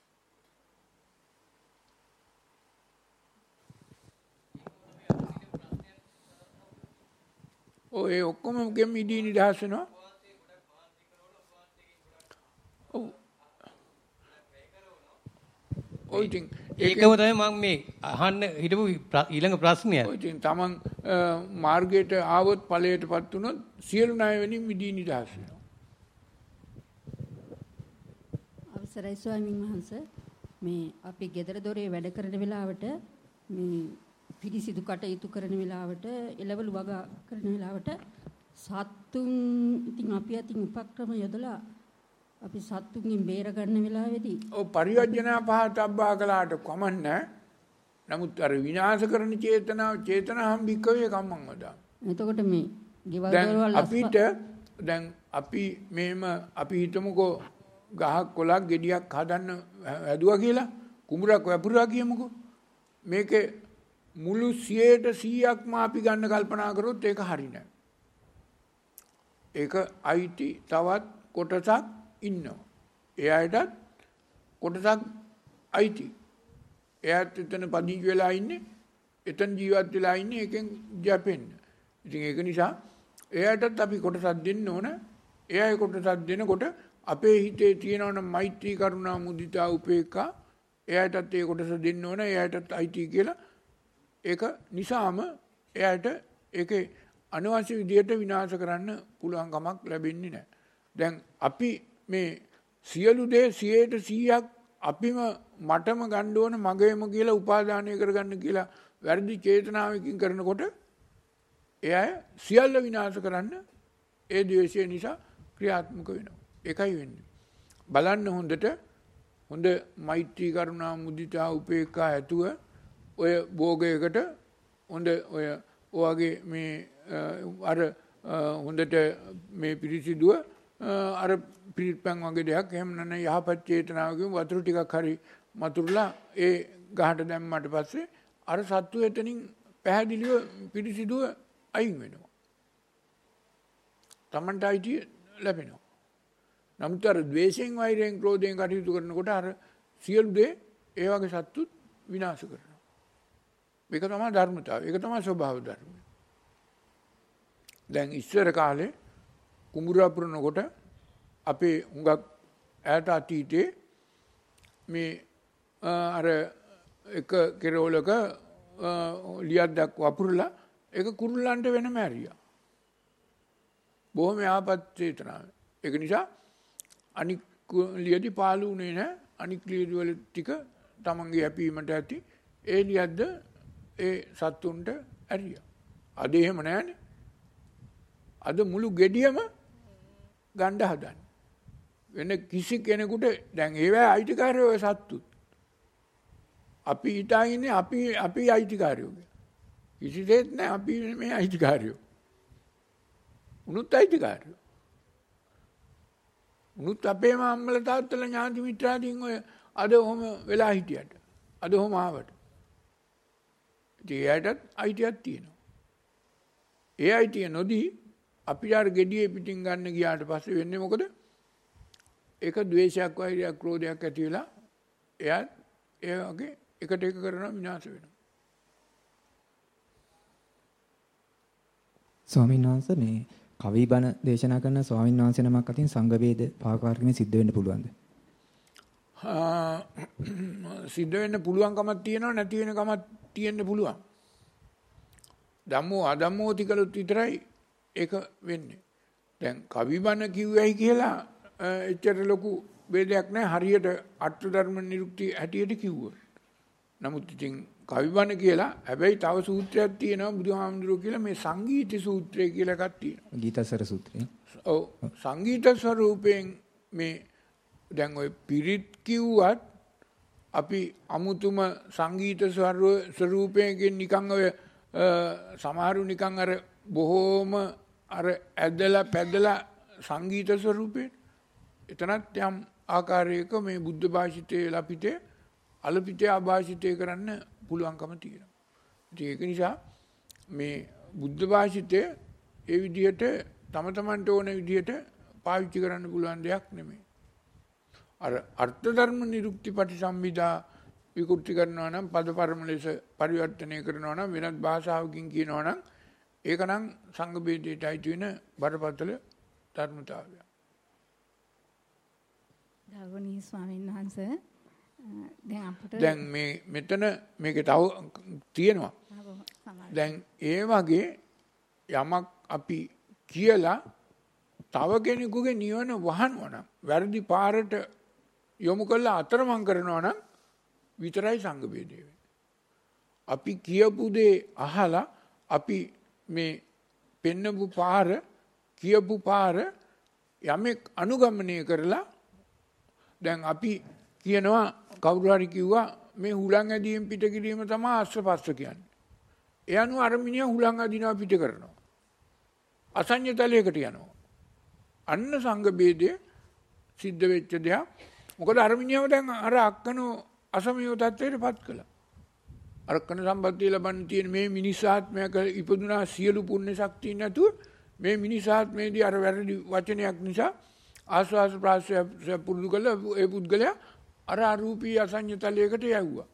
Speaker 1: ඔය ඔක්කොම ගෙම් මිදී නිදහස් වෙනවා. ඔව්. ඔය ඉතින්
Speaker 10: ඒකම තමයි මම මේ අහන්න හිටපු ඊළඟ ප්‍රශ්නය.
Speaker 1: ඔය ඉතින් තමන් මාර්ගයට ආවොත් ඵලයටපත් වුණොත් සියලු ණය වලින් මිදී නිදහස් වෙනවා.
Speaker 14: අවසරයි ස්වාමීන් වහන්සේ මේ අපි ගෙදර දොරේ වැඩ කරන වෙලාවට මේ පිරිසිදු කටයුතු කරන වෙලාවට එළවලු වගා කරන වෙලාවට සත්තුන් ඉතින් අපි අතින් උපක්‍රම යොදලා අපි සත්තුන්ගෙන් බේර ගන්න වෙලාවේදී
Speaker 1: ඔව් පරිවර්ජනා පහතබ්බා කළාට කමන්නේ. නමුත් අර විනාශ කරන චේතනාව චේතනාම් විකවේ කම්මං වදා.
Speaker 14: එතකොට මේ ගෙවල්
Speaker 1: දොරවල් අපිට දැන් අපි මේම අපි හිතමුකෝ ගහක් කොලක් ගෙඩියක් හදන්න හැදුවා කියලා කුඹරක් වැපුරා කියමුකෝ. මේකේ මුළු සියයට සීයක්ම අපි ගන්න කල්පනා කරොත් ඒක හරි නෑ. ඒක අයිති තවත් කොටසක් ඉන්නවා. ඒ අයටත් කොටසක් අයිති. එයාත් එතන පදිංචි වෙලා ඉන්නේ, එතන ජීවත් වෙලා ඉන්නේ, එකෙන් ජැපෙන්න. ඉතින් ඒක නිසා එයාටත් අපි කොටසක් දෙන්න ඕන. එයාගේ කොටසක් දෙනකොට අපේ හිතේ තියෙනවනම් මෛත්‍රී කරුණා මුදිතා උපේක්ඛා එයාටත් ඒ කොටස දෙන්න ඕන. එයාටත් අයිති කියලා ඒක නිසාම එයාට ඒකේ අනවශ්‍ය විදියට විනාශ කරන්න පුළුවන් කමක් ලැබෙන්නේ නැහැ. දැන් අපි මේ සියලු දේ සියයට සීයක් අපිම මටම ගන්න ඕන මගේම කියලා උපාදානය කරගන්න කියලා වැරදි චේතනාවකින් කරනකොට එයා සියල්ල විනාශ කරන්න ඒ ද්වේෂය නිසා ක්‍රියාත්මක වෙනවා. ඒකයි වෙන්නේ. බලන්න හොඳට හොඳ මෛත්‍රී කරුණා මුදිතා උපේක්ඛා ඇතුව ඔය භෝගයකට හොඳ ඔය ඔයගේ මේ අර හොඳට මේ පිරිසිදුව අර පිරිපැන් වගේ දෙයක් එහෙම නැත්නම් යහපත් චේතනාවකින් වතුර ටිකක් හරි මතුරුලා ඒ ගහට දැම්මට පස්සේ අර සත්තු එතනින් පැහැදිලිව පිරිසිදුව අයින් වෙනවා. Tamanට අයිතිය ලැබෙනවා. නමුත් අර ද්වේෂයෙන් වෛරයෙන් ක්‍රෝධයෙන් කටයුතු කරනකොට අර සියලු දේ ඒ වගේ සත්තුත් විනාශ කරනවා. මේක තමයි ධර්මතාවය. ඒක තමයි ස්වභාව ධර්මය. දැන් ඉස්සර කාලේ කුඹුර පුරනකොට අපේ හුඟක් ඈත අතීතයේ මේ අර එක කෙරවලක ලියක් වපුරලා ඒක කුරුල්ලන්ට වෙනම ඇරියා. බොහොම ආපත් චේතනාව. ඒක නිසා අනික් ලියදි පාළු වුණේ නැහැ. අනික් ලියදි වල ටික තමන්ගේ හැපීමට ඇති ඒ ලියද්ද ඒ සත්තුන්ට ඇරියා. අද එහෙම නැහැනේ. අද මුළු ගෙඩියම ගණ්ඩ හදන්නේ. වෙන කිසි කෙනෙකුට දැන් ඒවැ අයිතිකාරයෝ ඔය සත්තුත්. අපි හිතාගෙන අපි අපි අයිතිකාරයෝ. කිසිසේත් නැහැ අපි මේ අයිතිකාරයෝ. උනුත් අයිතිකාරයෝ. උනුත් අපේම අම්මලා තාත්තලා ඥාති මිත්‍රාදීන් ඔය අද ඔහොම වෙලා හිටියට. අද ඔහොම ආවට. එයාටත් අයිතියක් තියෙනවා. ඒ අයිතිය නොදී අපිට අර gediye පිටින් ගන්න ගියාට පස්සේ වෙන්නේ මොකද? ඒක ද්වේෂයක් වෛරයක් ක්‍රෝධයක් ඇති වෙලා එයා ඒ වගේ එකට එක කරනවා විනාශ වෙනවා.
Speaker 15: ස්වාමීන් වහන්සේ මේ කවි බණ දේශනා කරන ස්වාමීන් වහන්සේ නමක් අතින් සංඝ වේද පාකාරකමේ සිද්ධ වෙන්න පුළුවන්ද?
Speaker 1: සිද්ධ වෙන්න පුළුවන්කමක් තියෙනවා නැති වෙන කමක් තියෙන්න පුළුවන්. ධම්මෝ අධම්මෝති කළොත් විතරයි ඒක වෙන්නේ. දැන් කවි බණ කිව්වයි කියලා එච්චර ලොකු ભેදයක් නැහැ හරියට අර්ථ ධර්ම නිරුක්ති හැටියට කිව්වොත්. නමුත් ඉතින් කවි බණ කියලා හැබැයි තව සූත්‍රයක් තියෙනවා බුදුහාමුදුරුවෝ කියලා මේ සංගීත සූත්‍රය කියලා එකක් තියෙනවා.
Speaker 15: ගීතසර සූත්‍රය. ඔව්
Speaker 1: සංගීත ස්වරූපයෙන් මේ දැන් ඔය පිරිත් කිව්වත් අපි අමුතුම සංගීත ස්වරූපයෙන් නිකන් ඔය සමහරු නිකන් අර බොහෝම අර ඇදලා පැදලා සංගීත ස්වරූපේ එතනත් යම් ආකාරයක මේ බුද්ධ භාෂිතයේ ලපිතේ අලපිතේ ආභාෂිතේ කරන්න පුළුවන්කම තියෙනවා. ඒක නිසා මේ බුද්ධ භාෂිතයේ ඒ විදිහට තම තමන්ට ඕන විදිහට පාවිච්චි කරන්න පුළුවන් දෙයක් නෙමෙයි. අර අර්ථ ධර්ම නිරුක්ති පටිසම්භිදා විකෘති කරනවා නම් පද පරම ලෙස පරිවර්තනය කරනවා නම් වෙනත් භාෂාවකින් කියනවා නම් ඒක නම් සංඝ බේදයට අයිති වෙන බරපතල ධර්මතාවයක්.
Speaker 16: ගෞරවනීය ස්වාමීන් වහන්සේ දැන් අපිට
Speaker 1: දැන් මේ මෙතන මේක තව තියෙනවා. දැන් ඒ වගේ යමක් අපි කියලා තව කෙනෙකුගේ නිවන වහනවා නම් වැරදි පාරට යොමු කරලා අතරමං කරනවා නම් විතරයි සංඝ බේදය වෙන්නේ. අපි කියපු දේ අහලා අපි මේ පෙන්නපු පාර කියපු පාර යමෙක් අනුගමනය කරලා දැන් අපි කියනවා කවුරු හරි කිව්වා මේ හුලං ඇදීම් පිට කිරීම තමයි අස්පස්ස කියන්නේ. ඒ අනුව අර මිනිහා හුලං අදිනවා පිට කරනවා. අසඤ්ඤ තලයකට යනවා. අන්න සංඝ බේදය සිද්ධ වෙච්ච දෙයක්. මොකද අර මිනිහව දැන් අර අක්කනෝ අසමයෝ තත්ත්වයටපත් කළා. අරකන සම්පත්තිය ලබන්න තියෙන මේ මිනිස් ආත්මයක ඉපදුනා සියලු පුණ්‍ය ශක්තිය නැතුව මේ මිනිස් ආත්මයේදී අර වැරදි වචනයක් නිසා ආස්වාස් ප්‍රාස්වාස පුරුදු කළ ඒ පුද්ගලයා අර අරූපී අසඤ්ඤ තලයකට යවුවා.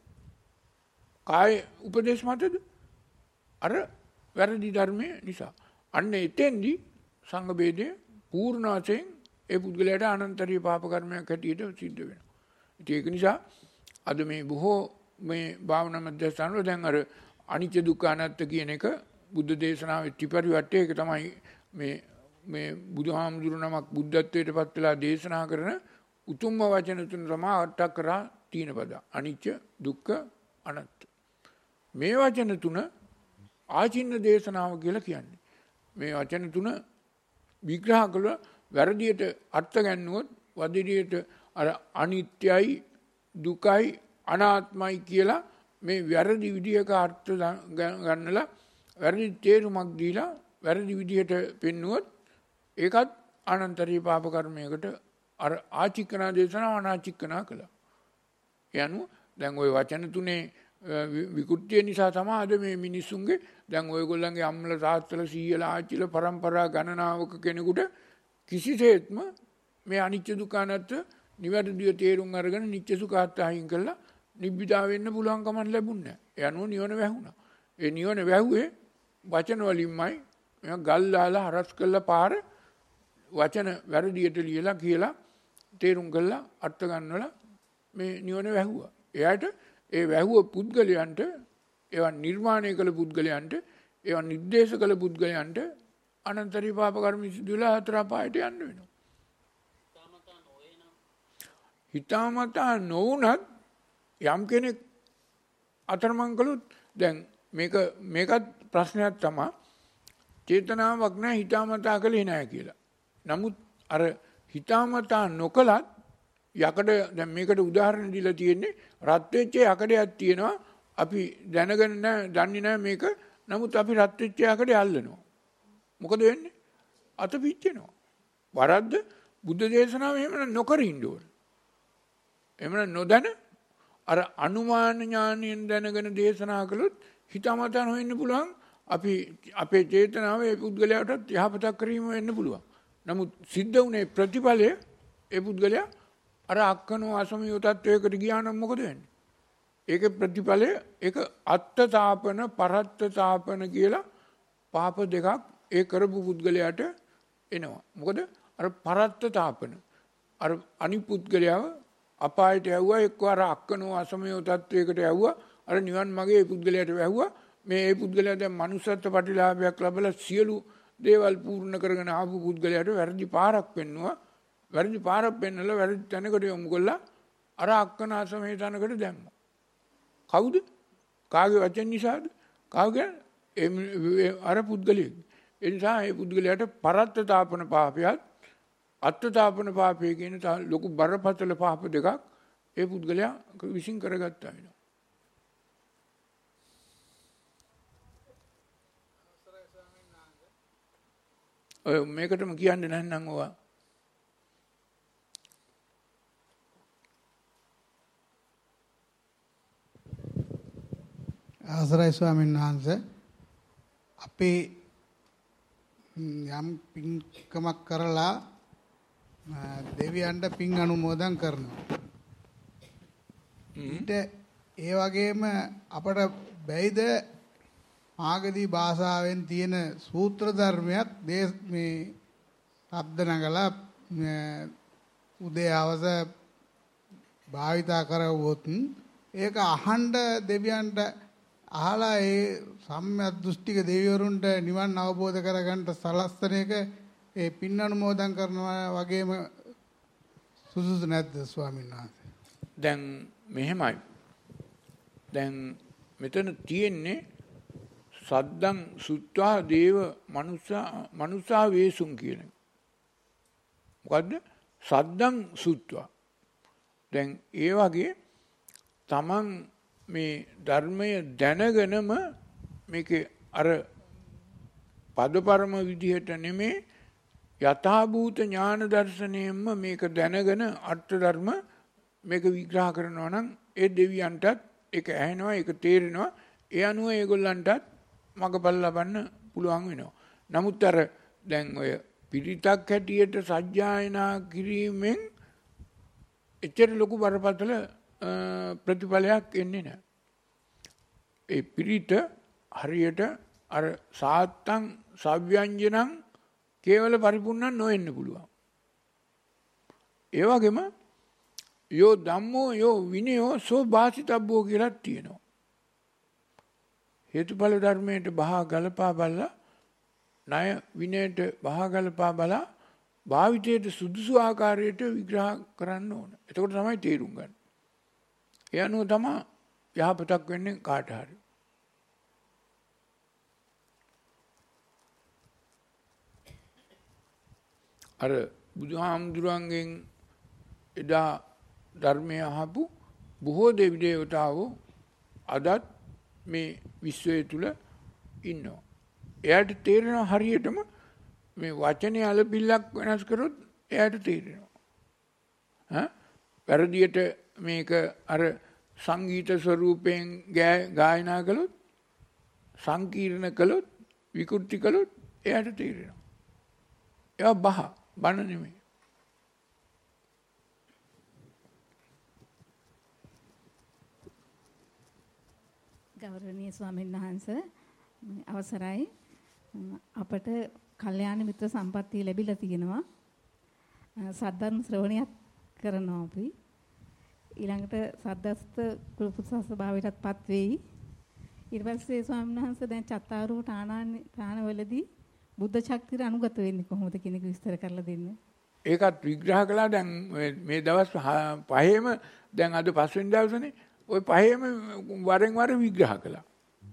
Speaker 1: කාය උපදේශ මතද? අර වැරදි ධර්මයේ නිසා. අන්න එතෙන්දී සංඝ බේදයේ පූර්ණ වශයෙන් ඒ පුද්ගලයාට අනන්තරීය පාප කර්මයක් හැටියට සිද්ධ වෙනවා. ඒක නිසා අද මේ බොහෝ මේ භාවනා මධ්‍යස්ථාන වල දැන් අර අනිත්‍ය දුක්ඛ අනාත්ම කියන එක බුද්ධ දේශනාවේ ත්‍රිපරිවර්තය ඒක තමයි මේ මේ බුදුහාමුදුරු නමක් බුද්ධත්වයට පත් වෙලා දේශනා කරන උතුම්ම වචන තුන තමයි අටක් කරා තීන පද. අනිත්‍ය දුක්ඛ අනාත්ම. මේ වචන තුන ආචින්න දේශනාව කියලා කියන්නේ. මේ වචන තුන විග්‍රහ කළ වැරදියට අර්ථ ගන්නුවොත් වදිරියට අර අනිත්‍යයි දුකයි අනාත්මයි කියලා මේ වැරදි විදියක අර්ථ ගන්නලා වැරදි තේරුමක් දීලා වැරදි විදියට පෙන්නුවොත් ඒකත් අනන්තරීය පාප කර්මයකට අර ආචිකනා දේශනාව අනාචිකනා කළා. ඒ අනුව දැන් ওই වචන තුනේ විකෘතිය නිසා තමයි අද මේ මිනිස්සුන්ගේ දැන් ඔයගොල්ලන්ගේ අම්මලා තාත්තලා සීයලා ආච්චිලා පරම්පරා ගණනාවක කෙනෙකුට කිසිසේත්ම මේ අනිත්‍ය දුක්ඛ අනාත්ම නිවැරදිව තේරුම් අරගෙන නිත්‍ය සුඛාත් අහිං කළා නිබ්බිදා වෙන්න පුළුවන් කමක් ලැබුණේ නැහැ. ඒ අනුව නිවන වැහුණා. ඒ නිවන වැහුවේ වචන වලින්මයි. මම ගල් දාලා හරස් කළා පාර වචන වැරදියට ලියලා කියලා තේරුම් කළා අර්ථ ගන්නවලා මේ නිවන වැහුවා. එයාට ඒ වැහුව පුද්ගලයන්ට ඒවා නිර්මාණය කළ පුද්ගලයන්ට ඒවා නිर्देश කළ පුද්ගලයන්ට අනන්තරීය පාප කර්ම සිදුවලා හතර පායට යන්න වෙනවා. හිතාමතා නොවුනත් යම් කෙනෙක් අතරමං කළොත් දැන් මේක මේකත් ප්‍රශ්නයක් තමයි චේතනාවක් නැහැ හිතාමතා කළේ නැහැ කියලා. නමුත් අර හිතාමතා නොකලත් යකඩ දැන් මේකට උදාහරණ දීලා තියෙන්නේ රත් වෙච්ච යකඩයක් තියෙනවා අපි දැනගෙන නැහැ දන්නේ නැහැ මේක. නමුත් අපි රත් වෙච්ච යකඩේ අල්ලනවා. මොකද වෙන්නේ? අත පිච්චෙනවා. වරද්ද බුද්ධ දේශනාව එහෙම නොකර ඉන්න ඕන. එහෙම නොදැන අර අනුමාන ඥානයෙන් දැනගෙන දේශනා කළොත් හිතමතා නොවෙන්න පුළුවන්. අපි අපේ චේතනාව ඒ පුද්ගලයාටත් යහපතක් කිරීම වෙන්න පුළුවන්. නමුත් සිද්ධ වුණේ ප්‍රතිඵලය ඒ පුද්ගලයා අර අක්කනෝ අසමියෝ තත්වයකට ගියා නම් මොකද වෙන්නේ? ඒකේ ප්‍රතිඵලය ඒක අත්තතාපන පරත්තතාපන කියලා පාප දෙකක් ඒ කරපු පුද්ගලයාට එනවා. මොකද අර පරත්තතාපන අර අනිත් පුද්ගලයාව අපායට යවුවා, එක්ක අර අක්කනෝ අසමියෝ තත්වයකට යවුවා, අර නිවන් මාගේ ඒ පුද්ගලයාට වැහුවා. මේ ඒ පුද්ගලයා දැන් මනුස්සත්ව ප්‍රතිලාභයක් ලැබලා සියලු දේවල් පූර්ණ කරගෙන ආපු පුද්ගලයාට වැරදි පාරක් පෙන්නුවා. වැරදි පාරක් පෙන්නලා වැරදි තැනකට යොමු කළා. අර අක්කන අසමේ තැනකට දැම්මා. කවුද? කාගේ වචන නිසාද? කාගේ? අර පුද්ගලයෙක්. ඒ නිසා ඒ පුද්ගලයාට පරත්තතාපන පාපයත් අත්තතාපන පාපය කියන ලොකු බරපතල පාප දෙකක් ඒ පුද්ගලයා විසින් කරගත්තා වෙනවා. ඔය මේකටම කියන්නේ නැත්නම් ඔවා
Speaker 17: අවසරයි ස්වාමීන් වහන්සේ, අපි යම් පින්කමක් කරලා දෙවියන්ට පින් අනුමෝදන් කරනවා. ඊට ඒ වගේම අපට බැයිද මාගදී භාෂාවෙන් තියෙන සූත්‍ර ධර්මයක් මේ ශබ්ද නගලා උදේ හවස භාවිතා කරවුවොත් ඒක අහන්න දෙවියන්ට අහලා ඒ සම්‍යක් දෘෂ්ටික දෙවිවරුන්ට නිවන් අවබෝධ කරගන්න සලස්තන එක ඒ පින් අනුමෝදන් කරනවා වගේම සුදුසු නැද්ද ස්වාමීන් වහන්සේ?
Speaker 1: දැන් මෙහෙමයි. දැන් මෙතන තියෙන්නේ සද්දං සුත්වා දේව මනුස්සා මනුස්සා වේසුන් කියන එක. මොකද්ද? සද්දං සුත්වා. දැන් ඒ වගේ තමන් මේ ධර්මය දැනගෙනම මේකේ අර පදපරම විදිහට නෙමේ යථාභූත ඥාන දර්ශනයෙන්ම මේක දැනගෙන අර්ථ ධර්ම මේක විග්‍රහ කරනවා නම් ඒ දෙවියන්ටත් ඒක ඇහෙනවා, ඒක තේරෙනවා. ඒ අනුව ඒගොල්ලන්ටත් මගපල් ලබන්න පුළුවන් වෙනවා. නමුත් අර දැන් ඔය පිරිතක් හැටියට සජ්ජායනා කිරීමෙන් එච්චර ලොකු බරපතල ප්‍රතිඵලයක් එන්නේ නැහැ. ඒ පිරිත හරියට අර සාත්තං සව්‍යංජනං කේවල පරිපූර්ණ නොවෙන්න පුළුවන්. ඒ වගේම යෝ ධම්මෝ යෝ විනයෝ සෝ භාසිතබ්බෝ කියලා තියෙනවා. හේතුඵල ධර්මයට බහා ගලපා බලලා ණය විනයට බහා ගලපා බලලා භාවිතයට සුදුසු ආකාරයට විග්‍රහ කරන්න ඕන. එතකොට තමයි තේරුම් ගන්න. ඒ අනුව තමයි යහපතක් වෙන්නේ කාට හරි. අර බුදුහාමුදුරන්ගෙන් එදා ධර්මය අහපු බොහෝ දෙවි දේවතාවෝ අදත් මේ විශ්වය තුල ඉන්නවා. එයාට තේරෙනවා හරියටම මේ වචනේ අලපිල්ලක් වෙනස් කරොත් එයාට තේරෙනවා. ඈ පරිදියට මේක අර සංගීත ස්වරූපයෙන් ගායනා කළොත්, සංකීර්ණ කළොත්, විකෘති කළොත් එයාට තේරෙනවා. ඒවා බහ බන නෙමෙයි.
Speaker 16: ගෞරවනීය ස්වාමීන් වහන්සේ, අවසරයි. අපට කල්යාණ මිත්‍ර සම්පත්තිය ලැබිලා තියෙනවා. සද්ධර්ම ශ්‍රවණයක් කරනවා අපි. ඊළඟට සද්දස්ත කුලපුත්සස් භාවයටත්පත් වෙයි. ඊට පස්සේ ස්වාමීන් වහන්සේ දැන් චත්තාරෝ ඨානානි ඨානවලදී බුද්ධ ශක්තිය අනුගත වෙන්නේ කොහොමද කියන එක විස්තර කරලා දෙන්න.
Speaker 1: ඒකත් විග්‍රහ කළා. දැන් මේ දවස් පහේම දැන් අද පස්වෙනි දවසනේ ওই පහේම වරෙන් වර විග්‍රහ කළා.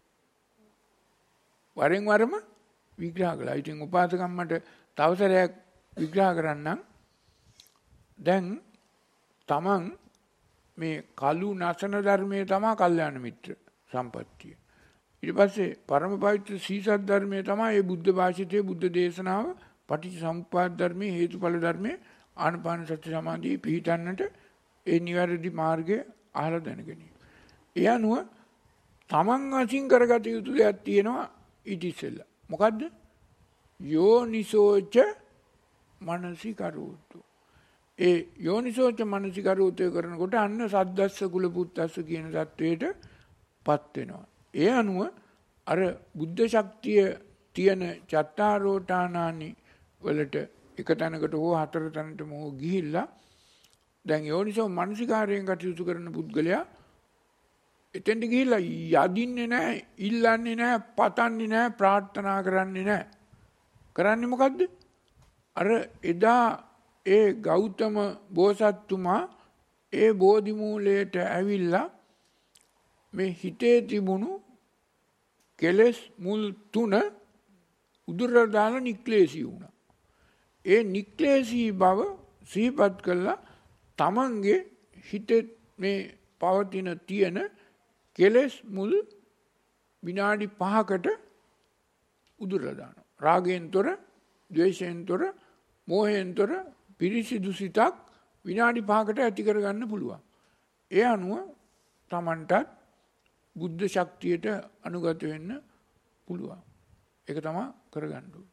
Speaker 1: වරෙන් වරම විග්‍රහ කළා. ඉතින් උපාසකම්මට තවසරයක් විග්‍රහ කරන්නම්. දැන් තමන් මේ කලු නසන ධර්මයේ තමයි කල්යාණ මිත්‍ර සම්පත්තිය. ඊට පස්සේ පරම පවිත්‍ර සීසත් ධර්මයේ තමයි මේ බුද්ධ භාෂිතයේ බුද්ධ දේශනාව පටිච්ච සමුප්පාද ධර්මයේ හේතුඵල ධර්මයේ ආනපාන සති සමාධියේ පිහිටන්නට ඒ නිවැරදි මාර්ගය අහලා දැනගැනීම. ඒ අනුව තමන් වශයෙන් කරගත යුතු දෙයක් තියෙනවා ඊට ඉස්සෙල්ලා. මොකද්ද? යෝනිසෝච මනසිකරෝතු. ඒ යෝනිසෝච මනසිකරෝතු කරනකොට අන්න සද්දස්ස කුල පුත්තස්ස කියන தത്വයට පත් වෙනවා. ඒ අනුව අර බුද්ධ ශක්තිය තියෙන චත්තාරෝඨානානි වලට එක තැනකට හෝ හතර තැනටම හෝ ගිහිල්ලා දැන් යෝනිසෝ මනසිකාරයෙන් කටයුතු කරන පුද්ගලයා එතෙන්ට ගිහිල්ලා යදින්නේ නැහැ, ඉල්ලන්නේ නැහැ, පතන්නේ නැහැ, ප්‍රාර්ථනා කරන්නේ නැහැ. කරන්නේ මොකද්ද? අර එදා ඒ ගෞතම බෝසත්තුමා ඒ බෝධි මූලයට ඇවිල්ලා මේ හිතේ තිබුණු කෙලෙස් මුල් තුන උදුරට දාලා නික්ලේශී වුණා. ඒ නික්ලේශී බව සිහිපත් කළා තමන්ගේ හිතේ මේ පවතින තියෙන කෙලෙස් මුල් විනාඩි පහකට උදුරලා දානවා. රාගයෙන් තොර, ද්වේෂයෙන් තොර, මෝහයෙන් තොර පිරිසිදු සිතක් විනාඩි පහකට ඇති කරගන්න පුළුවන්. ඒ අනුව තමන්ටත් බුද්ධ ශක්තියට අනුගත වෙන්න පුළුවන්. ඒක තමයි කරගන්න ඕනේ.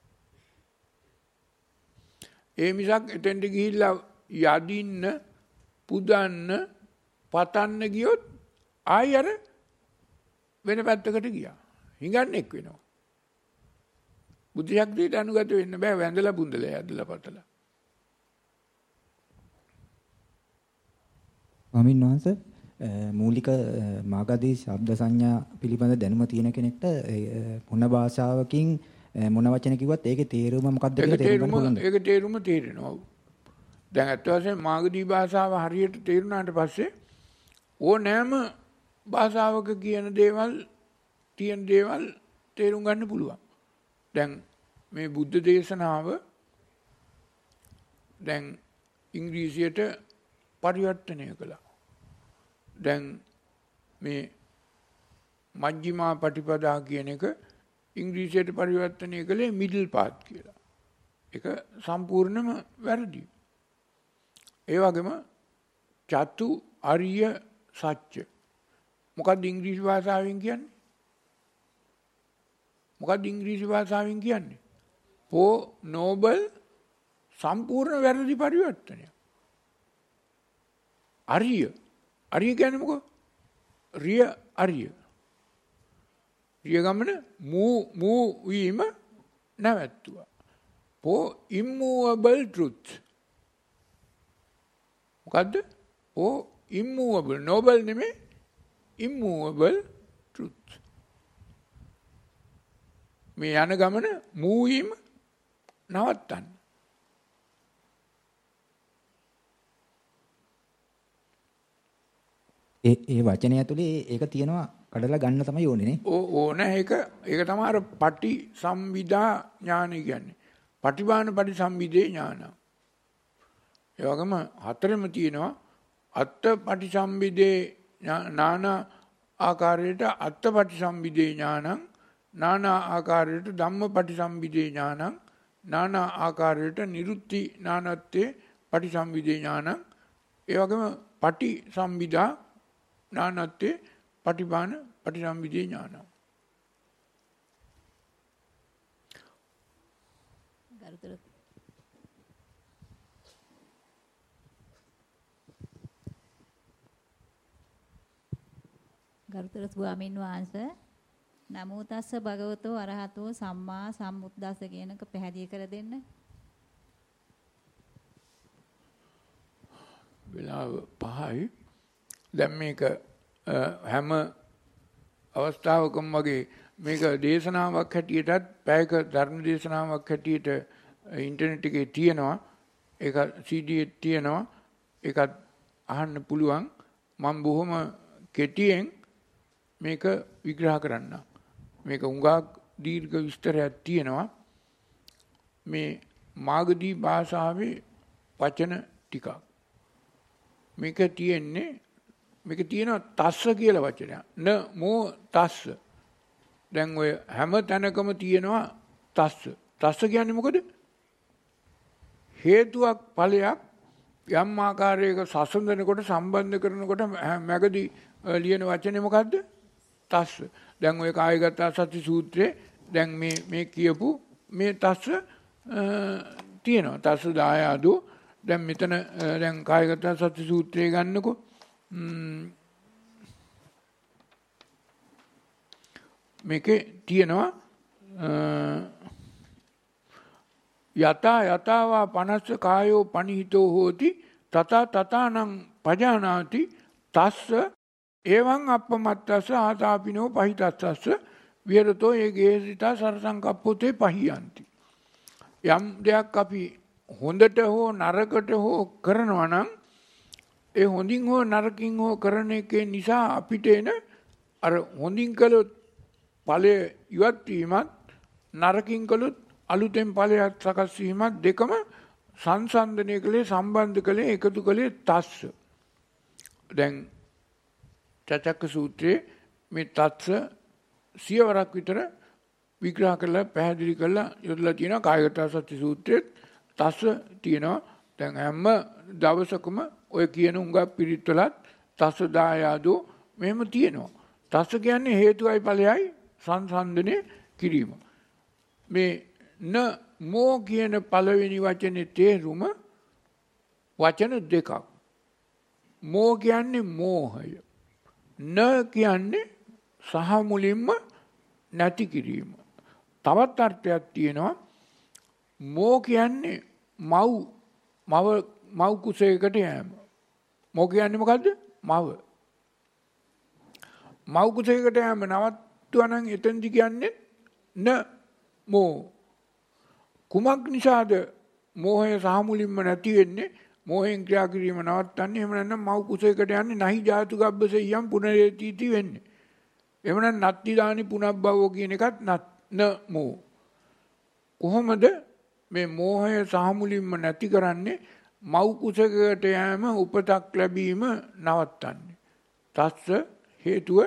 Speaker 1: ඒ මිසක් එතෙන්ට ගිහිල්ලා යදින්න, පුදන්න, පතන්න ගියොත් ආයි අර වෙන පැත්තකට ගියා. හිඟන්නේක් වෙනවා. බුද්ධ ශක්තියට අනුගත වෙන්න බෑ වැඳලා බුඳලා යදලා පතලා.
Speaker 15: ස්වාමීන් වහන්සේ මූලික මාගදී ශබ්ද සංඥා පිළිබඳ දැනුම තියෙන කෙනෙක්ට මොන භාෂාවකින් මොන වචන කිව්වත් ඒකේ තේරුම මොකක්ද කියලා තේරුම් ගන්න පුළුවන්ද?
Speaker 1: ඒකේ තේරුම තේරෙනවා. දැන් අත් වශයෙන් මාගදී භාෂාව හරියට තේරුණාට පස්සේ ඕනෑම භාෂාවක කියන දේවල් තියෙන දේවල් තේරුම් ගන්න පුළුවන්. දැන් මේ බුද්ධ දේශනාව දැන් ඉංග්‍රීසියට පරිවර්තනය කළා. දැන් මේ මජ්ක්‍ධිමා පටිපදා කියන එක ඉංග්‍රීසියට පරිවර්තනය කළේ මිඩල් පාත් කියලා. ඒක සම්පූර්ණම වැරදි. ඒ වගේම චතු අරිය සත්‍ය. මොකක්ද ඉංග්‍රීසි භාෂාවෙන් කියන්නේ? මොකක්ද ඉංග්‍රීසි භාෂාවෙන් කියන්නේ? පෝ නෝබල් සම්පූර්ණ වැරදි පරිවර්තනය. අරිය. අරිය කියන්නේ මොකක්ද? රිය අරිය. රිය ගමන මූ මූ වීම නැවැත්තුවා. පෝ immovable truth. මොකද්ද? පෝ immovable noble නෙමෙයි immovable truth. මේ යන ගමන මූ වීම නවත්තන්න.
Speaker 15: ඒ ඒ වචනය ඇතුලේ ඒක තියෙනවා කඩලා ගන්න තමයි ඕනේ නේ.
Speaker 1: ඕ ඕන ඒක ඒක තමයි අර පටි සම්විදා ඥාන කියන්නේ. පටිභාන පටි සම්විදේ ඥාන. ඒ වගේම හතරෙම තියෙනවා අත්ත පටි සම්විදේ නානා ආකාරයට අත්ත පටි සම්විදේ ඥානං, නානා ආකාරයට ධම්ම පටි සම්විදේ ඥානං, නානා ආකාරයට නිරුත්ති නානත්තේ පටි සම්විදේ ඥානං. ඒ වගේම පටි සම්විදා නානත්තේ පටිභාන පටිසම්විදේ ඥානං.
Speaker 18: ගරුතර ගරුතර ස්වාමීන් වහන්සේ නමෝ තස්ස භගවතෝ අරහතෝ සම්මා සම්බුද්දස්ස කියනක පැහැදිලි කර දෙන්න.
Speaker 1: වෙලාව පහයි. දැන් මේක හැම අවස්ථාවකම වගේ මේක දේශනාවක් හැටියටත් පැයක ධර්ම දේශනාවක් හැටියට ඉන්ටර්නෙට් එකේ තියෙනවා. ඒක සී ඩී එකේ තියෙනවා. ඒකත් අහන්න පුළුවන්. මම බොහොම කෙටියෙන් මේක විග්‍රහ කරන්න. මේක උඟාක් දීර්ඝ විස්තරයක් තියෙනවා. මේ මාගදී භාෂාවේ වචන ටිකක්. මේක තියෙන්නේ මේක තියෙනවා තස්ස කියලා වචනයක්. න මෝ තස්ස. දැන් ඔය හැම තැනකම තියෙනවා තස්ස. තස්ස කියන්නේ මොකද? හේතුවක් ඵලයක් යම් ආකාරයක සසඳනකොට සම්බන්ධ කරනකොට මැගදී ලියන වචනේ මොකද්ද? තස්ස. දැන් ඔය කායගත සති සූත්‍රයේ දැන් මේ මේ කියපු මේ තස්ස තියෙනවා. තස්ස දායාදෝ. දැන් මෙතන දැන් කායගත සති සූත්‍රය ගන්නකො මේකේ තියෙනවා යතා යතාවා පනස්ස කායෝ පනිහිතෝ හෝති තතා තතානං පජානාති තස්ස එවං අපමත්තස්ස ආතාපිනෝ පහිතස්සස්ස විහෙරතෝ ඒ ගේසිතා සරසංකප්පෝතේ පහියන්ති. යම් දෙයක් අපි හොඳට හෝ නරකට හෝ කරනවා නම් ඒ හොඳින් හෝ නරකින් හෝ කරන එකේ නිසා අපිට එන අර හොඳින් කළොත් ඵලය ඉවත් වීමත් නරකින් කළොත් අලුතෙන් ඵලයක් සකස් වීමත් දෙකම සංසන්දනය කළේ සම්බන්ධ කළේ එකතු කළේ තස්ස. දැන් චචක්ක සූත්‍රයේ මේ තස්ස සියවරක් විතර විග්‍රහ කරලා පැහැදිලි කරලා යොදලා තියෙනවා. කායගත සති සූත්‍රයේ තස්ස තියෙනවා. දැන් හැම දවසකම ඔය කියන උඟක් පිරිත්වලත් තස්ස දායාදෝ මෙහෙම තියෙනවා. තස්ස කියන්නේ හේතුවයි ඵලයයි සංසන්දනය කිරීම. මේ න මෝ කියන පළවෙනි වචනේ තේරුම වචන දෙකක්. මෝ කියන්නේ මෝහය. න කියන්නේ සහ මුලින්ම නැති කිරීම. තවත් අර්ථයක් තියෙනවා. මෝ කියන්නේ මව් මව මව් කුසයකට යෑම. මෝ කියන්නේ මොකද්ද? මව. මව් කුසයකට යෑම නවත්තුවා නම් එතෙන්දි කියන්නේ න මෝ. කුමක් නිසාද මෝහය සහ මුලින්ම නැති වෙන්නේ? මෝහෙන් ක්‍රියා කිරීම නවත්තන්නේ. එහෙම නැත්නම් මව් කුසයකට යන්නේ නහි ජාතු ගබ්බසෙයම් පුනරේතිති වෙන්නේ. එහෙම නැත්නම් නත්ති දානි පුනබ්බවෝ කියන එකත් න මෝ. කොහොමද මේ මෝහය සහ මුලින්ම නැති කරන්නේ? මව් කුසයකට යෑම උපතක් ලැබීම නවත්තන්නේ. තස්ස හේතුව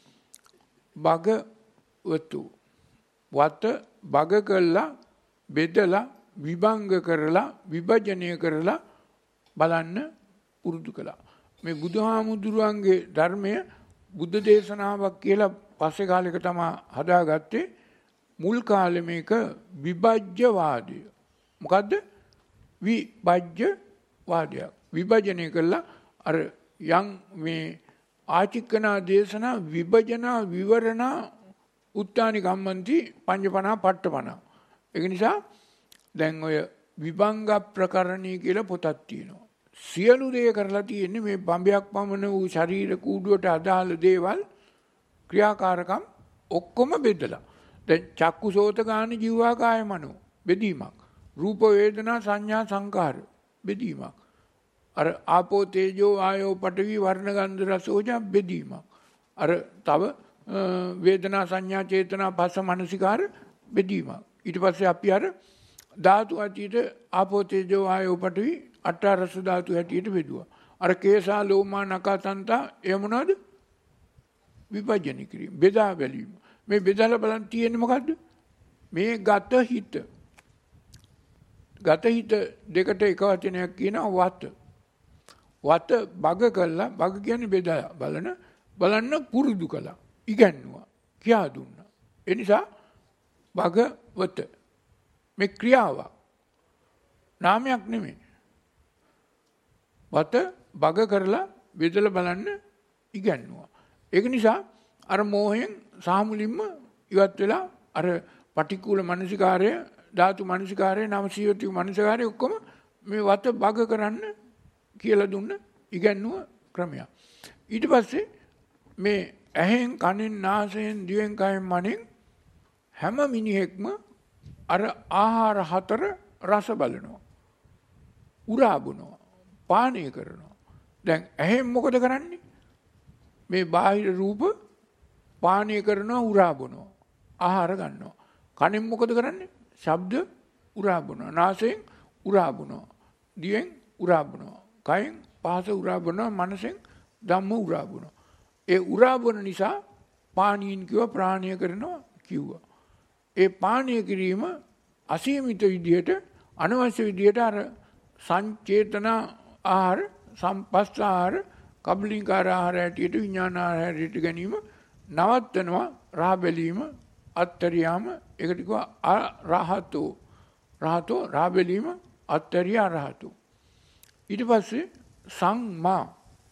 Speaker 1: භගවතු වත භග කළා බෙදලා විභංග කරලා විභජනය කරලා බලන්න පුරුදු කළා. මේ බුදුහාමුදුරුවන්ගේ ධර්මය බුද්ධ දේශනාවක් කියලා පස්සේ කාලෙක තමයි හදාගත්තේ. මුල් කාලේ මේක විභජ්‍යවාදය. මොකද්ද? විභජ්‍ය වාදයක්. විභජනය කළා අර යම් මේ ආචික්කනා දේශනා විභජනා විවරණා උත්තානි කම්මන්ති පංචපනා පට්ඨපනා. ඒක නිසා දැන් ඔය විභංග ප්‍රකරණී කියලා පොතක් තියෙනවා. සියලු දේ කරලා තියෙන්නේ මේ බඹයක් පමණ වූ ශරීර කූඩුවට අදාළ දේවල් ක්‍රියාකාරකම් ඔක්කොම බෙදලා. දැන් චක්කු සෝත ගාන ජීවා කාය මනෝ බෙදීමක්. රූප වේදනා සංඥා සංකාර බෙදීමක්. අර ආපෝ තේජෝ ආයෝ පඨවි වර්ණ ගන්ධ රස ඕජා බෙදීමක්. අර තව වේදනා සංඥා චේතනා පස්ස මනසිකාර බෙදීමක්. ඊට පස්සේ අපි අර ධාතු අතීත ආපෝ තේජෝ ආයෝ පඨවි අට රස ධාතු හැටියට බෙදුවා. අර කේසා ලෝමා නකා තන්තා එය මොනවද? විභජන කිරීම, බෙදා බැලීම. මේ බෙදලා බලන් තියෙන්නේ මොකද්ද? මේ ගත හිත. ගත හිත දෙකට එක වචනයක් කියනවා වත. වත බග කළා. බග කියන්නේ බෙදලා බලන බලන්න පුරුදු කළා. ඉගැන්නුවා. කියා දුන්නා. ඒ නිසා භගවත මේ ක්‍රියාවක්. නාමයක් නෙමෙයි. වත බග කරලා බෙදලා බලන්න ඉගැන්නුවා. ඒක නිසා අර මෝහයෙන් සාමුලින්ම ඉවත් වෙලා අර පටික්කුල මනසිකාරය, ධාතු මනසිකාරය, නාමසීවති මනසිකාරය ඔක්කොම මේ වත බග කරන්න කියලා දුන්න ඉගැන්නුව ක්‍රමයක්. ඊට පස්සේ මේ ඇහෙන් කනෙන් නාසයෙන් දිවෙන් කයෙන් මනෙන් හැම මිනිහෙක්ම අර ආහාර හතර රස බලනවා. උරා බොනවා. පානය කරනවා. දැන් ඇහෙන් මොකද කරන්නේ? මේ බාහිර රූප පානය කරනවා, උරා බොනවා. ආහාර ගන්නවා. කනෙන් මොකද කරන්නේ? ශබ්ද උරා බොනවා. නාසයෙන් උරා බොනවා. දිවෙන් උරා බොනවා. කයෙන් පහස උරා බොනවා. මනසෙන් ධම්ම උරා බොනවා. ඒ උරා බොන නිසා පානීන් කිව්ව ප්‍රාණය කරනවා කිව්වා. ඒ පානීය කිරීම අසීමිත විදිහට අනවශ්‍ය විදිහට අර සංචේතන ආහාර සම්පස්ස ආහාර කබලින්කාර ආහාර හැටියට විඥාන ආහාර හැටියට ගැනීම නවත්තනවා. රහ බැලීම අත්තරියාම ඒකට කිව්වා රහතෝ. රහතෝ රහ බැලීම අත්තරියා රහතෝ. ඊට පස්සේ සංමා.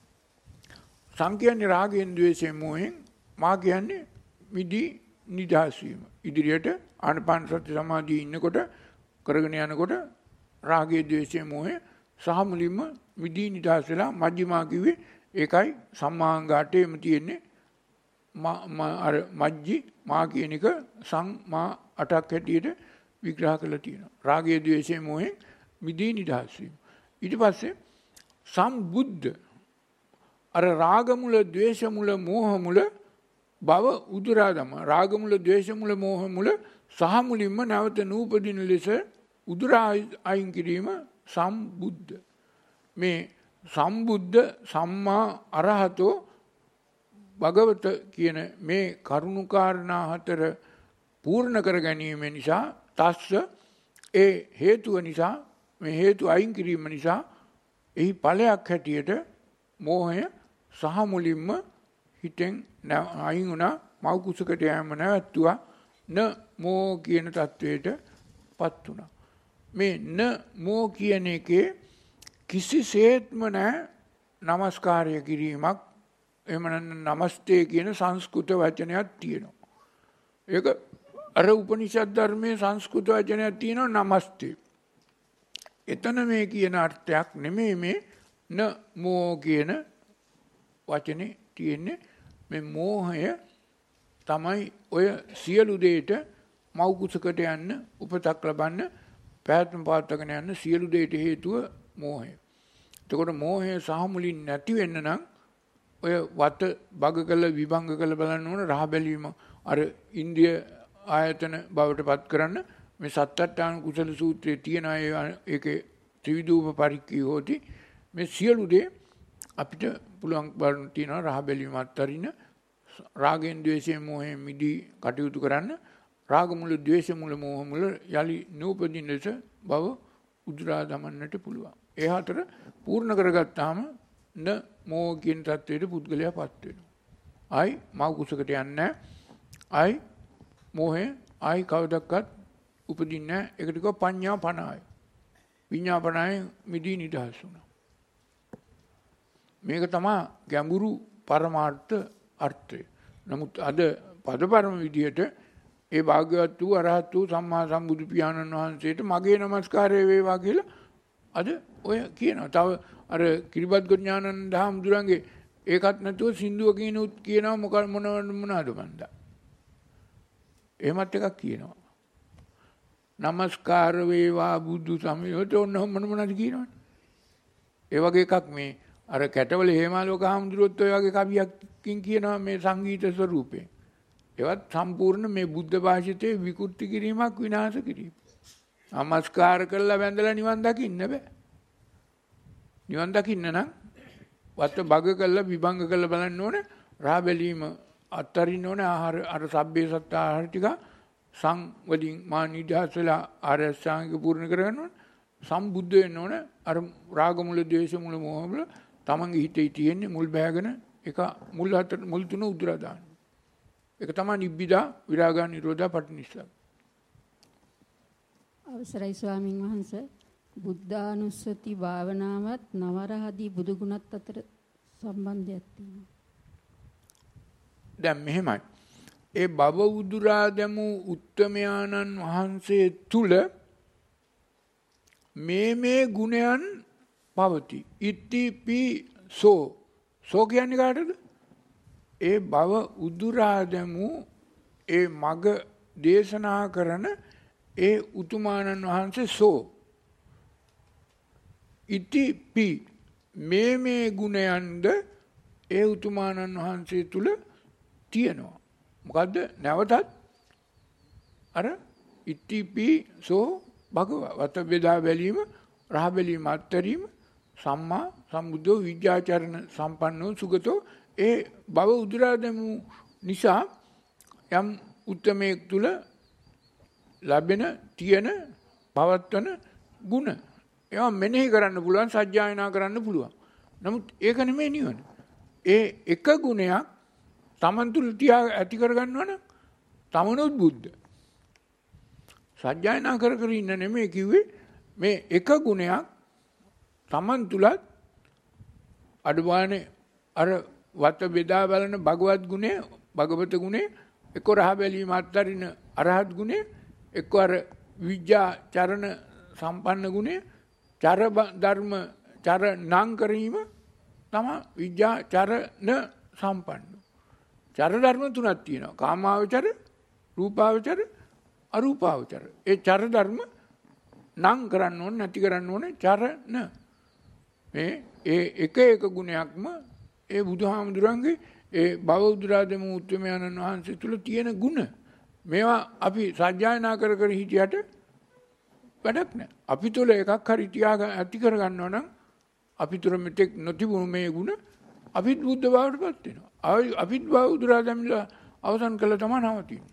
Speaker 1: සං කියන්නේ රාගයෙන් ද්වේෂයෙන් මොහෙන්, මා කියන්නේ මිදී නිදහස් වීම. ඉදිරියට ආනාපාන සති සමාධියේ ඉන්නකොට කරගෙන යනකොට රාගයේ ද්වේෂයේ මොහේ සහ මුලින්ම මිදී නිදහස් වෙලා මජ්ක්‍ධිමා කිව්වේ ඒකයි සම්මාංගාටේම තියෙන්නේ. අර මජ්ජි මා කියන එක සංමා අටක් හැටියට විග්‍රහ කරලා තියෙනවා. රාගයේ ද්වේෂයේ මොහෙන් මිදී නිදහස් වීම. ඊට පස්සේ සම්බුද්ධ. අර රාග මුල, ද්වේෂ මුල, මෝහ මුල බව උදුරා දම. රාග මුල, ද්වේෂ මුල, මෝහ මුල සහ මුලින්ම නැවත නූපදින ලෙස උදුරා අයින් කිරීම සම්බුද්ධ. මේ සම්බුද්ධ සම්මා අරහතෝ භගවත කියන මේ කරුණුකාරණා හතර පූර්ණ කර ගැනීම නිසා තස්ස ඒ හේතුව නිසා මේ හේතු අයින් කිරීම නිසා එහි ඵලයක් හැටියට මෝහය සහ මුලින්ම හිතෙන් අයින් වුණා. මව් කුසකට යෑම නැවැත්තුවා. න මෝ කියන තත්වයට පත් වුණා. මේ න මෝ කියන එකේ කිසිසේත්ම නැහැ নমස්කාරය කිරීමක්. එහෙම නැත්නම් නමස්තේ කියන සංස්කෘත වචනයක් තියෙනවා. ඒක අර උපනිෂද් ධර්මයේ සංස්කෘත වචනයක් තියෙනවා නමස්තේ. එතන මේ කියන අර්ථයක් නෙමෙයි මේ න මෝ කියන වචනේ තියෙන්නේ. මේ මෝහය තමයි ඔය සියලු දෙයට මව් කුසකට යන්න, උපතක් ලබන්න, පැවැත්ම පවත්වාගෙන යන්න සියලු දෙයට හේතුව මෝහය. එතකොට මෝහය සහ මුලින් නැති වෙන්න නම් ඔය වත බග කළ විභංග කළ බලන්න ඕන. රහ බැලීම අර ඉන්ද්‍රිය ආයතන බවට පත් කරන්න මේ සත්තට්ඨාන කුසල සූත්‍රයේ තියෙන ඒකේ ත්‍රිවිධූප පරික්ඛී හොති මේ සියලු දේ අපිට පුළුවන් බලන්න තියෙනවා. රහ බැලීම අත්තරින, රාගෙන් ද්වේෂයෙන් මොහෙන් මිදී කටයුතු කරන්න, රාග මුල, ද්වේෂ මුල, මෝහ මුල යලි නූපදින ලෙස බව උදුරා දමන්නට පුළුවන්. ඒ හතර පූර්ණ කරගත්තාම න මෝ කියන තත්වයට පුද්ගලයා පත් වෙනවා. ආයි මව් කුසකට යන්නේ ආයි මෝහය ආයි කවදක්වත් උපදින්නේ නැහැ. ඒකට කිව්වා පඤ්ඤා පනාය. විඤ්ඤාපනාය මිදී නිදහස් වුණා. මේක තමයි ගැඹුරු පරමාර්ථ අර්ථය. නමුත් අද පදපරම විදියට ඒ භාග්‍යවත් වූ අරහත් වූ සම්මා සම්බුදු පියාණන් වහන්සේට මගේ නමස්කාරය වේවා කියලා අද ඔය කියනවා. තව අර කිරිබත්ගොඩ ඥානන්ද හාමුදුරන්ගේ ඒකත් නැතුව සින්දුව කියනුත් කියනවා මොක මොන මොනවාද මන්ද. එහෙමත් එකක් කියනවා. නමස්කාර වේවා බුදු සමයට ඔන්න මොන මොනවද කියනවනේ. ඒ වගේ එකක් මේ අර කැටවල හේමාලෝක හාමුදුරුවොත් ඔය වගේ කවියකින් කියනවා මේ සංගීත ස්වරූපේ. ඒවත් සම්පූර්ණ මේ බුද්ධ භාෂිතේ විකෘති කිරීමක්, විනාශ කිරීම. නමස්කාර කරලා වැඳලා නිවන් දකින්න බෑ. නිවන් දකින්න නම් වත්ත බග කරලා විභංග කරලා බලන්න ඕනේ. රහ බැලීම අත්තරින්න ඕනේ. ආහාර අර සබ්බේ සත්ත ආහාර ටික සං වලින් මා නිදහස් වෙලා ආරස්සාංගික පූර්ණ කරගන්න ඕනේ. සම්බුද්ධ වෙන්න ඕනේ. අර රාග මුල, ද්වේෂ මුල, මෝහ මුල තමන්ගේ හිතේ තියෙන්නේ මුල් බෑගෙන එක මුල් හතර මුල් තුන උදුරා දාන්න. ඒක තමයි නිබ්බිදා විරාගා නිරෝධා පටිනිස්සග්ග.
Speaker 14: අවසරයි ස්වාමින් වහන්සේ, බුද්ධානුස්සති භාවනාවත් නවරහදී බුදු ගුණත් අතර සම්බන්ධයක් තියෙනවා.
Speaker 1: දැන් මෙහෙමයි. ඒ බව උදුරා දැමු උත්තමයාණන් වහන්සේ තුල මේ මේ ගුණයන් පවති. ඉතිපි සෝ. සෝ කියන්නේ කාටද? ඒ බව උදුරා දැමු ඒ මග දේශනා කරන ඒ උතුමාණන් වහන්සේ සෝ. ඉතිපි මේ මේ ගුණයන්ද ඒ උතුමාණන් වහන්සේ තුල තියෙනවා. මොකද්ද? නැවතත් අර ඉතිපි සෝ භගව වත බෙදා බැලීම, රහ බැලීම අත්තරීම, සම්මා සම්බුද්ධෝ විද්‍යාචරණ සම්පන්නෝ සුගතෝ ඒ බව උදුරා දැමු නිසා යම් උත්තමයෙක් තුල ලැබෙන තියෙන පවත්වන ගුණ ඒවා මෙනෙහි කරන්න පුළුවන්, සජ්ජායනා කරන්න පුළුවන්. නමුත් ඒක නෙමෙයි නිවන. ඒ එක ගුණයක් තමන් තුළ තියා ඇති කරගන්නවා නම් තමනුත් බුද්ධ. සජ්ජායනා කර කර ඉන්න නෙමෙයි කිව්වේ. මේ එක ගුණයක් තමන් තුලත් අඩුවානේ අර වත බෙදා බලන භගවත් ගුණය, භගවත ගුණය, එක්ක රහ බැලීම අත්තරින අරහත් ගුණය, එක්ක අර විඥා චරණ සම්පන්න ගුණය, චර ධර්ම චර නම් කිරීම තමයි විඥා චරණ සම්පන්න. චර ධර්ම තුනක් තියෙනවා. කාමාවචර, රූපාවචර, අරූපාවචර. ඒ චර ධර්ම නම් කරන්න ඕනේ, නැති කරන්න ඕනේ චරණ. මේ ඒ එක එක ගුණයක්ම ඒ බුදුහාමුදුරන්ගේ ඒ බෞද්ධාදම උත්තරමයන්න් වහන්සේ තුල තියෙන ගුණ. මේවා අපි සජ්ජායනා කර කර හිටියට වැඩක් නැහැ. අපි තුල එකක් හරි තියාගන්න ඇති කර ගන්නවා නම් අපි තුල මෙතෙක් නොතිබුණු මේ ගුණ අපිත් බුද්ධ බවටපත් වෙනවා. අපිත් බෞද්ධාදමලා අවසන් කළ තමයි නවතින්නේ.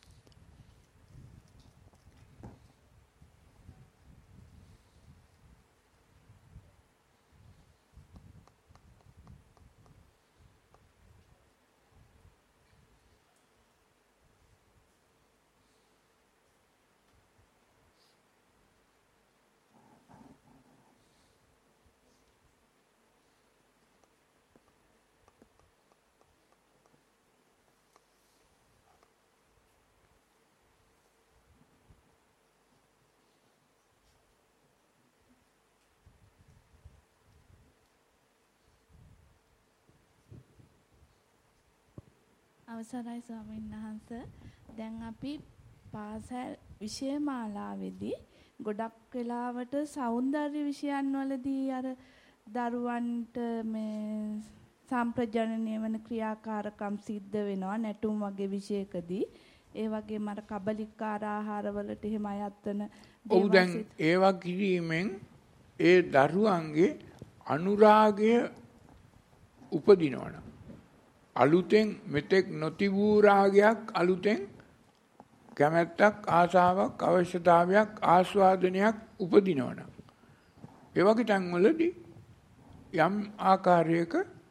Speaker 12: අවසරයි ස්වාමීන් වහන්සේ. දැන් අපි පාසල් විෂය මාලාවේදී ගොඩක් වෙලාවට సౌందර්ය විෂයන් වලදී අර දරුවන්ට මේ සම්ප්‍රජනනය වෙන ක්‍රියාකාරකම් සිද්ධ වෙනවා නැටුම් වගේ විෂයකදී. ඒ වගේම අර කබලිකාර ආහාර වලට එහෙම අයත් වෙන
Speaker 1: ඔව් දැන් ඒවා කිරීමෙන් ඒ දරුවන්ගේ අනුරාගය උපදිනවනම් අලුතෙන් මෙතෙක් නොතිබූ රාගයක් අලුතෙන් කැමැත්තක් ආසාවක් අවශ්‍යතාවයක් ආස්වාදනයක් උපදිනවනම් ඒ වගේ තැන්වලදී යම් ආකාරයක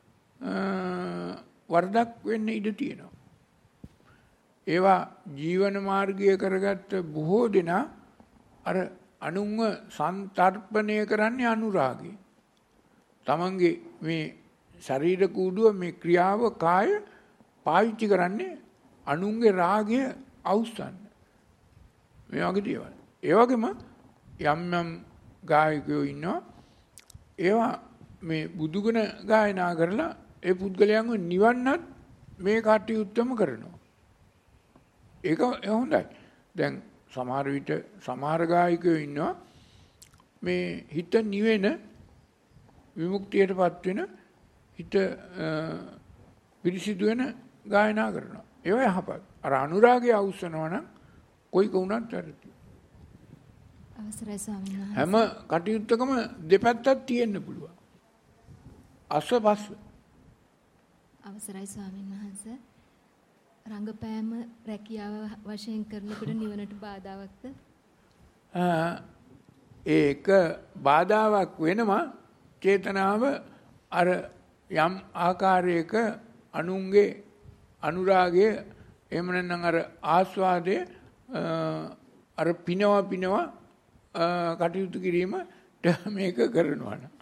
Speaker 1: වරදක් වෙන්න ඉඩ තියෙනවා. ඒවා ජීවන මාර්ගය කරගත්ත බොහෝ දෙනා අර අනුන්ව සන්තර්පණය කරන්නේ අනුරාගය. තමන්ගේ මේ ශරීර කූඩුව මේ ක්‍රියාව කාය පාවිච්චි කරන්නේ අනුන්ගේ රාගය අවුස්සන්න. මේ වගේ දේවල්. ඒ වගේම යම් යම් ගායකයෝ ඉන්නවා. ඒවා මේ බුදුගුණ ගායනා කරලා ඒ පුද්ගලයන්ව නිවන්නත් මේ කටයුත්තම කරනවා. ඒක හොඳයි. දැන් සමහර විට සමහර ගායකයෝ ඉන්නවා මේ හිත නිවෙන විමුක්තියටපත් වෙන හිත පිරිසිදු වෙන ගායනා කරනවා. ඒව යහපත්. අර අනුරාගය අවුස්සනවා නම් කොයි කවුණත් වැරදි.
Speaker 11: අවසරයි ස්වාමීන් වහන්සේ.
Speaker 1: හැම කටයුත්තකම දෙපැත්තක් තියෙන්න පුළුවන්. අස්වපස්ස.
Speaker 11: අවසරයි ස්වාමීන් වහන්සේ. රංගපෑම රැකියාව වශයෙන් කරනකොට නිවනට බාධාවක්ද?
Speaker 1: ඒක බාධාවක් වෙනවා. චේතනාව අර යම් ආකාරයක අනුන්ගේ අනුරාගය එහෙම නැත්නම් අර ආස්වාදය අර පිනවා පිනවා කටයුතු කිරීමට මේක කරනවා නම්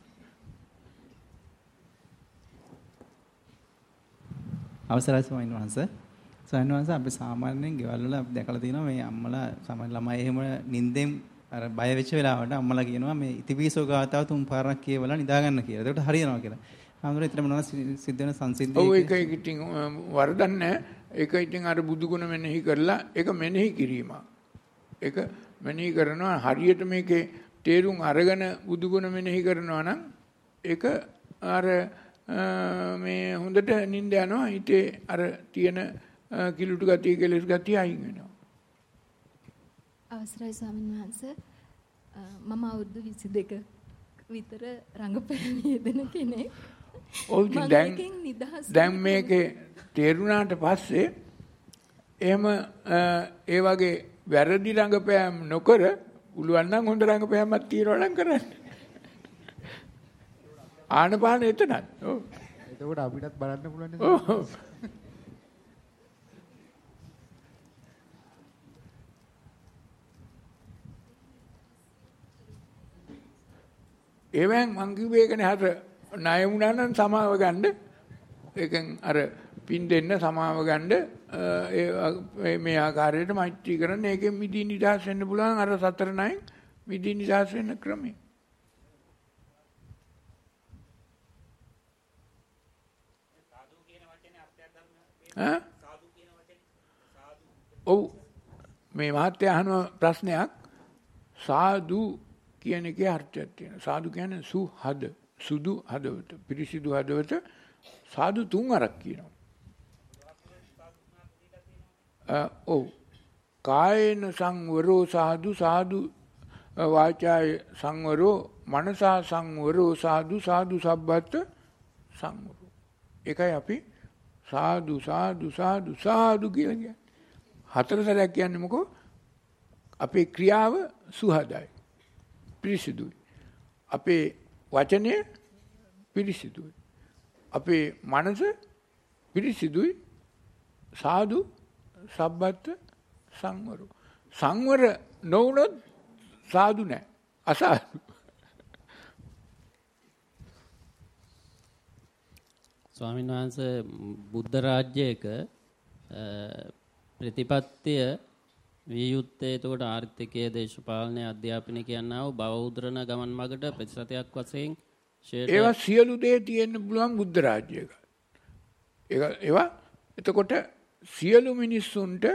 Speaker 5: අවසරයි ස්වාමීන් වහන්සේ. ස්වාමීන් වහන්සේ අපි සාමාන්‍යයෙන් ගෙවල් වල අපි දැකලා තියෙනවා මේ අම්මලා සමහර ළමයි එහෙම නිින්දෙන් අර බය වෙච්ච වෙලාවට අම්මලා කියනවා මේ ඉතිපිසෝ ගාතාව තුන් පාරක් කියවලා නිදා ගන්න කියලා. ඒකට හරියනවා කියලා. ආන්දර ඉතින් මොනවද සිද්ධ වෙන සංසිද්ධිය?
Speaker 1: ඔව් ඒක ඉතින් වරදක් නැහැ. ඒක ඉතින් අර බුදුගුණ මෙනෙහි කරලා ඒක මෙනෙහි කිරීම. ඒක මෙනෙහි කරනවා හරියට මේකේ තේරුම් අරගෙන බුදුගුණ මෙනෙහි කරනවා නම් ඒක අර මේ හොඳට නිින්ද යනවා. හිතේ අර තියෙන කිලුටු ගතිය කෙලෙස් ගතිය අයින් වෙනවා.
Speaker 11: අවසරයි ස්වාමීන් වහන්සේ. මම අවුරුදු විසි දෙක විතර රංගපෑම යෙදෙන කෙනෙක්.
Speaker 1: ඔව් දැන් දැන් මේකේ තේරුණාට පස්සේ එහෙම ඒ වගේ වැරදි රංගපෑම් නොකර පුළුවන් නම් හොඳ රංගපෑමක් තියනවා නම් කරන්න. ආනපාන එතනත්. ඔව්.
Speaker 7: එතකොට අපිටත් බලන්න පුළුවන් නේද?
Speaker 1: ඔව්. එවෙන් මං කිව්වේ ඒකනේ හතර ණය වුණා නම් සමාව ගන්න. ඒකෙන් අර පින් දෙන්න සමාව ගන්න ඒ මේ ආකාරයට මෛත්‍රී කරන්න. ඒකෙන් මිදී නිදහස් වෙන්න පුළුවන් අර සතර ණයෙන් මිදී නිදහස් වෙන්න ක්‍රමය. ඈ? ඔව් මේ මහත්තයා අහන ප්‍රශ්නයක් සාදු කියන එකේ අර්ථයක් තියෙනවා. සාදු කියන්නේ සුහද, සුදු හදවත, පිරිසිදු හදවත. සාදු තුන් අරක් කියනවා. ඔව්. කායේන සංවරෝ සාදු සාදු වාචාය සංවරෝ මනසා සංවරෝ සාදු සාදු සබ්බත් සංවරෝ. ඒකයි අපි සාදු සාදු සාදු සාදු කියලා කියන්නේ. හතර සැරයක් කියන්නේ මොකෝ? අපේ ක්‍රියාව සුහදයි. පිරිසිදුයි. අපේ වචනය පිරිසිදුයි. අපේ මනස පිරිසිදුයි. සාදු සබ්බත් සංවරෝ. සංවර නොවුනොත් සාදු නැහැ. අසාදු.
Speaker 4: ස්වාමීන් වහන්සේ බුද්ධ රාජ්‍යයක ප්‍රතිපත්තිය විය යුත්තේ එතකොට ආර්ථිකයේ දේශපාලනය අධ්‍යාපනය කියනවා වූ බෞද්ධරණ ගමන් මගට ප්‍රතිශතයක් වශයෙන්
Speaker 1: ඒවා සියලු දේ තියෙන්න පුළුවන් බුද්ධ රාජ්‍යයක. ඒක ඒවා එතකොට සියලු මිනිස්සුන්ට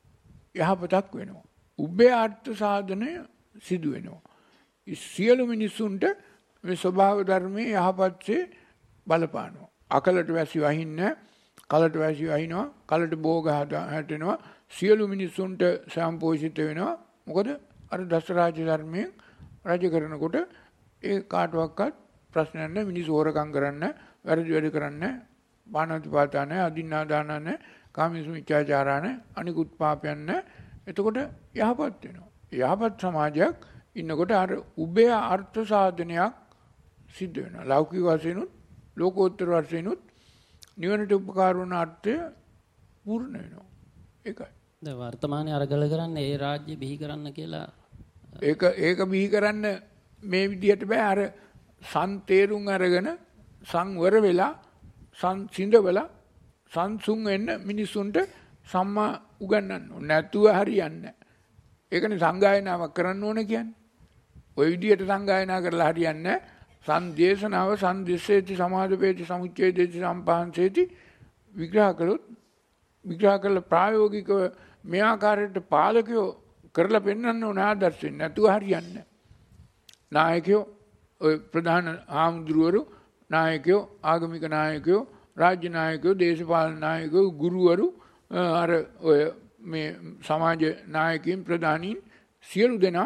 Speaker 1: යහපතක් වෙනවා. උභය අර්ථ සාධනය සිදු වෙනවා. සියලු මිනිස්සුන්ට මේ ස්වභාව ධර්මයේ යහපත්සේ බලපානවා. අකලට වැසි වහින්නේ කලට වැසි වහිනවා, කලට භෝග හැටෙනවා. සියලු මිනිස්සුන්ට සම්පෝෂිත වෙනවා. මොකද අර දසරාජ ධර්මයෙන් රජ කරනකොට ඒ කාටවත් ප්‍රශ්නයක් නැහැ. මිනිස්සු හොරකම් කරන්න, වැරදි වැඩ කරන්න, බාණාතිපාතා නැහැ, අදින්නාදාන නැහැ, කාමීසු මිච්ඡාචාරා නැහැ, අනිකුත් පාපයන් නැහැ. එතකොට යහපත් වෙනවා. යහපත් සමාජයක් ඉන්නකොට අර උභය අර්ථ සාධනයක් සිද්ධ වෙනවා. ලෞකික වශයෙන්ුත් ලෝකෝත්තර වශයෙන්ුත් නිවනට උපකාර වන අර්ථය පූර්ණ වෙනවා. ඒකයි.
Speaker 4: දැන් වර්තමානයේ අරගල කරන්නේ ඒ රාජ්‍ය බිහි කරන්න කියලා
Speaker 1: ඒක ඒක බිහි කරන්න මේ විදිහට බෑ. අර සම්තේරුම් අරගෙන සංවර වෙලා සංසිඳවලා සංසුන් වෙන්න මිනිසුන්ට සම්මා උගන්වන්න ඕනේ. නැතුව හරියන්නේ නැහැ. ඒකනේ සංගායනාවක් කරන්න ඕන කියන්නේ. ওই විදිහට සංගායනා කරලා හරියන්නේ නැහැ. සංදේශනාව සංදිස්සේති සමාදපේති සමුච්ඡේදේති සම්පහන්සේති විග්‍රහ කළොත් විග්‍රහ කළ ප්‍රායෝගිකව මේ ආකාරයට පාලකයෝ කරලා පෙන්වන්න ඕන ආදර්ශයෙන්. නැතුව හරියන්නේ නැහැ. නායකයෝ ඔය ප්‍රධාන ආමුදුරවරු නායකයෝ ආගමික නායකයෝ රාජ්‍ය නායකයෝ දේශපාලන නායකයෝ ගුරුවරු අර ඔය මේ සමාජ නායකයින් ප්‍රධානීන් සියලු දෙනා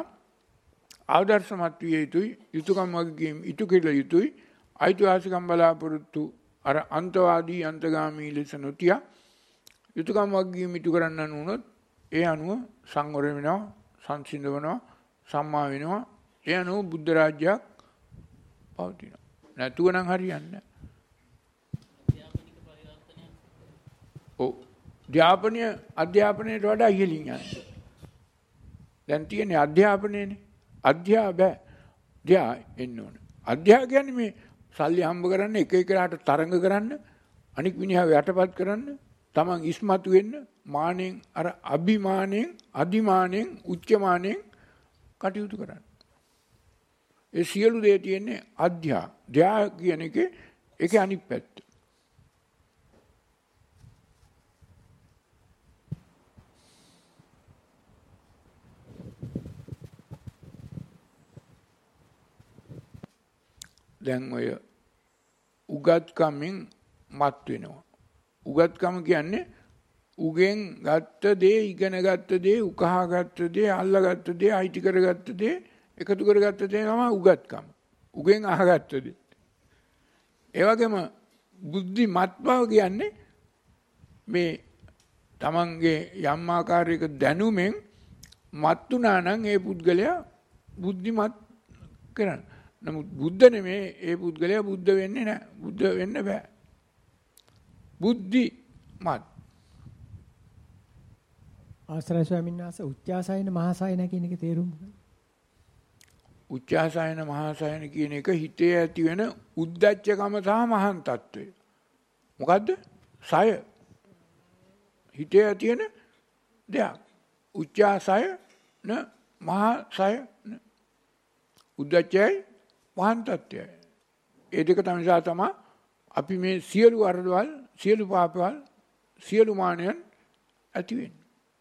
Speaker 1: ආදර්ශමත් විය යුතුයි. යුතුයකම් වගකීම් ඉටු කෙරෙල යුතුයි. අයිතිවාසිකම් බලාපොරොත්තු අර අන්තවාදී අන්තගාමී ලෙස නොතිය යුතුයකම් වගකීම් ඉටු කරන්න උනොත් ඒ අනුව සංවර වෙනවා, සංසිඳවනවා, සම්මා වෙනවා. ඒ අනුව බුද්ධ රාජ්‍යයක් පවතිනවා. නැතුව නම් හරියන්නේ නැහැ. ඔව්. අධ්‍යාපනය අධ්‍යාපනයට වඩා ඉහළින් යන්නේ. දැන් තියෙන්නේ අධ්‍යාපනයනේ. අධ්‍යා බෑ. ධ්‍යා එන්න ඕන. අධ්‍යා කියන්නේ මේ සල්ලි හම්බ කරන්න, එක එකලාට තරඟ කරන්න, අනික් මිනිහා යටපත් කරන්න, තමන් ඉස්මතු වෙන්න, මානෙන් අර අභිමානෙන්, අධිමානෙන්, උච්චමානෙන් කටයුතු කරන්න. ඒ සියලු දේ තියෙන්නේ අධ්‍යා. ධ්‍යා කියන එකේ ඒකේ අනිත් පැත්ත. දැන් ඔය උගත්කමින් මත් වෙනවා. උගත්කම කියන්නේ උගෙන් ගත්ත දේ, ඉගෙන ගත්ත දේ, උකහා ගත්ත දේ, අල්ලගත්ත දේ, අයිති කරගත්ත දේ, එකතු කරගත්ත දේ තමයි උගත්කම. උගෙන් අහගත්ත දේ. ඒ වගේම බුද්ධි මත් බව කියන්නේ මේ තමන්ගේ යම් ආකාරයක දැනුමෙන් මත් වුණා නම් ඒ පුද්ගලයා බුද්ධිමත් කරන. නමුත් බුද්ධ නෙමේ ඒ පුද්ගලයා බුද්ධ වෙන්නේ නැහැ. බුද්ධ වෙන්න බෑ. බුද්ධිමත්.
Speaker 8: ආශ්‍රය ස්වාමීන් වහන්සේ උච්චාසයන මහාසයන කියන එකේ තේරුම මොකක්ද?
Speaker 1: උච්චාසයන මහාසයන කියන එක හිතේ ඇති වෙන උද්දච්චකම සහ මහාන් තත්වය. මොකද්ද? සය. හිතේ ඇති වෙන දෙයක්. උච්චාසයන මහාසයන. උද්දච්චයයි මහාන් තත්වයයි. ඒ දෙක තමයි තමයි අපි මේ සියලු අරදවල්, සියලු පාපවල්, සියලු මානයන් ඇති වෙන්නේ.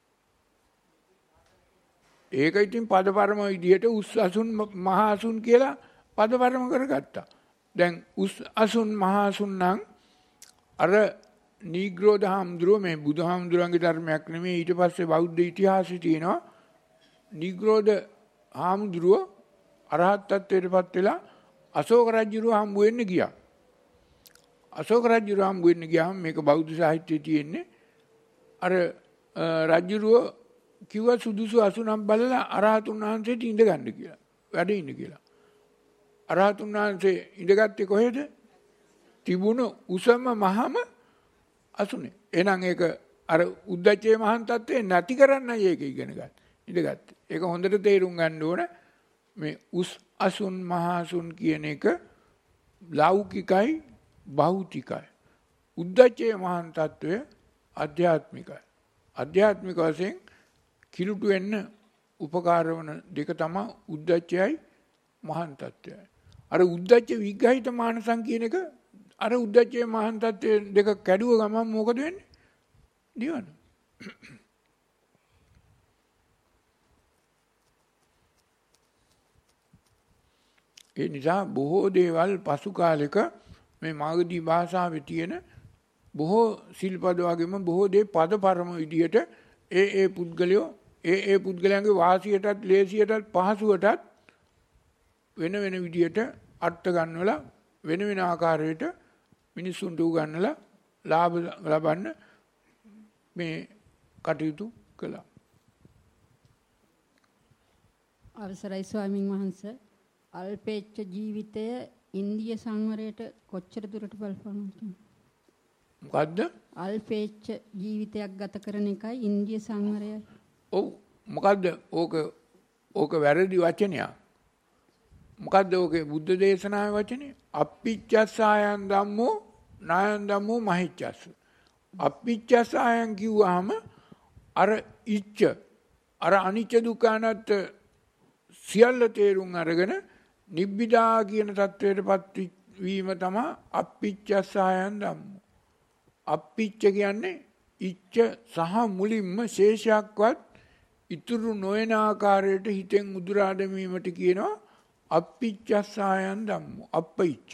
Speaker 1: ඒක ඉතින් පදපරම විදිහට උස් අසුන් මහා අසුන් කියලා පදපරම කරගත්තා. දැන් උස් අසුන් මහා අසුන් නම් අර නීග්‍රෝධ හාමුදුරුවෝ මේ බුදුහාමුදුරන්ගේ ධර්මයක් නෙමෙයි ඊට පස්සේ බෞද්ධ ඉතිහාසයේ තියෙනවා නීග්‍රෝධ හාමුදුරුවෝ අරහත් ත්වයටපත් වෙලා අශෝක රජුව හම්බ වෙන්න ගියා. අශෝක රජුව හම්බ වෙන්න ගියාම මේක බෞද්ධ සාහිත්‍යයේ තියෙන්නේ අර රජුව කිව්වා සුදුසු අසුනක් බලලා අරහතුන් වහන්සේට ඉඳ ගන්න කියලා. වැඩ ඉන්න කියලා. අරහතුන් වහන්සේ ඉඳගත්තේ කොහෙද? තිබුණු උසම මහම අසුනේ. එහෙනම් ඒක අර උද්දච්චයේ මහාන් තත්ත්වේ නැති කරන්නයි ඒක ඉගෙන ගන්න. ඉඳගත්තේ. ඒක හොඳට තේරුම් ගන්න ඕන. මේ උස් අසුන් මහා අසුන් කියන එක ලෞකිකයි භෞතිකයි. උද්දච්චයේ මහාන් තත්ත්වය ආධ්‍යාත්මිකයි. ආධ්‍යාත්මික වශයෙන් කිලුටු වෙන්න උපකාර වන දෙක තමයි උද්දච්චයයි මහාන් තත්ත්වයයි. අර උද්දච්ච විග්‍රහිත මානසං කියන එක අර උද්දච්චයේ මහාන් තත්ත්වය දෙක කැඩුව ගමන් මොකද වෙන්නේ? දිවන. ඒ නිසා බොහෝ දේවල් පසු කාලෙක මේ මාගදී භාෂාවේ තියෙන බොහෝ සිල්පද වගේම බොහෝ දේ පදපරම විදියට ඒ ඒ පුද්ගලයෝ ඒ ඒ පුද්ගලයන්ගේ වාසියටත් ලේසියටත් පහසුවටත් වෙන වෙන විදියට අර්ථ ගන්නවලා වෙන වෙන ආකාරයට මිනිස්සුන්ට උගන්වලා ලාභ ලබන්න මේ කටයුතු කළා.
Speaker 14: අවසරයි ස්වාමින් වහන්සේ අල්පේච්ඡ ජීවිතය ඉන්දිය සංවරයට කොච්චර දුරට බලපානවද?
Speaker 1: මොකද්ද?
Speaker 14: අල්පේච්ඡ ජීවිතයක් ගත කරන එකයි ඉන්දිය සංවරයයි.
Speaker 1: ඔව් මොකද්ද? ඕක ඕක වැරදි වචනයක්. මොකද්ද ඕකේ බුද්ධ දේශනාවේ වචනේ? අප්පිච්චස්සායන් ධම්මෝ නායන් ධම්මෝ මහිච්ඡස්ස. අප්පිච්චස්සායන් කිව්වහම අර ඉච්ඡ අර අනිච්ච දුක්ඛ අනාත්ත සියල්ල තේරුම් අරගෙන නිබ්බිදා කියන தത്വයටපත් වීම තමයි අප්පිච්චස්සායන් ධම්මෝ. අප්පිච්ච කියන්නේ ඉච්ඡ සහ මුලින්ම ශේෂයක්වත් ඉතුරු නොවන ආකාරයට හිතෙන් උදුරා දැමීමට කියනවා අප්පිච්චස්සායන් ධම්මෝ. අප්පිච්ච.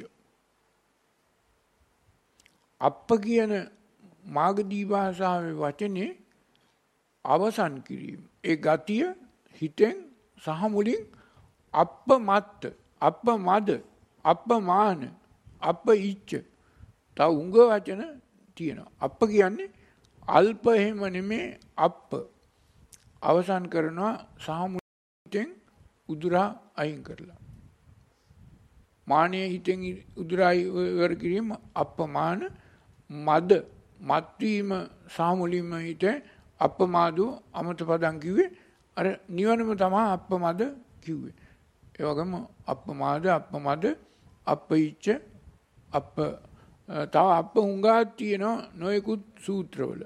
Speaker 1: අප්ප කියන මාගදී භාෂාවේ වචනේ අවසන් කිරීම. ඒ ගතිය හිතෙන් සහ මුලින් අප්පමත්ත, අප්පමද, අප්පමාන, අප්පිච්ච. තව උංග වචන තියෙනවා. අප්ප කියන්නේ අල්ප එහෙම නෙමේ අප්ප. අවසන් කරනවා සහ මුලින් උදුරා අයින් කරලා. මානිය හිතෙන් උදුරා ඉවර කිරීම අප්පමාන, මද මත්වීම සහ මුලින්ම හිතේ අප්පමාදෝ අමත පදං කිව්වේ අර නිවනම තමයි අප්පමද කිව්වේ. ඒ වගේම අප්පමාද, අප්පමද, අප්පිච්ච, අප්ප තව අප්ප හුඟා තියෙනවා නොයෙකුත් සූත්‍රවල.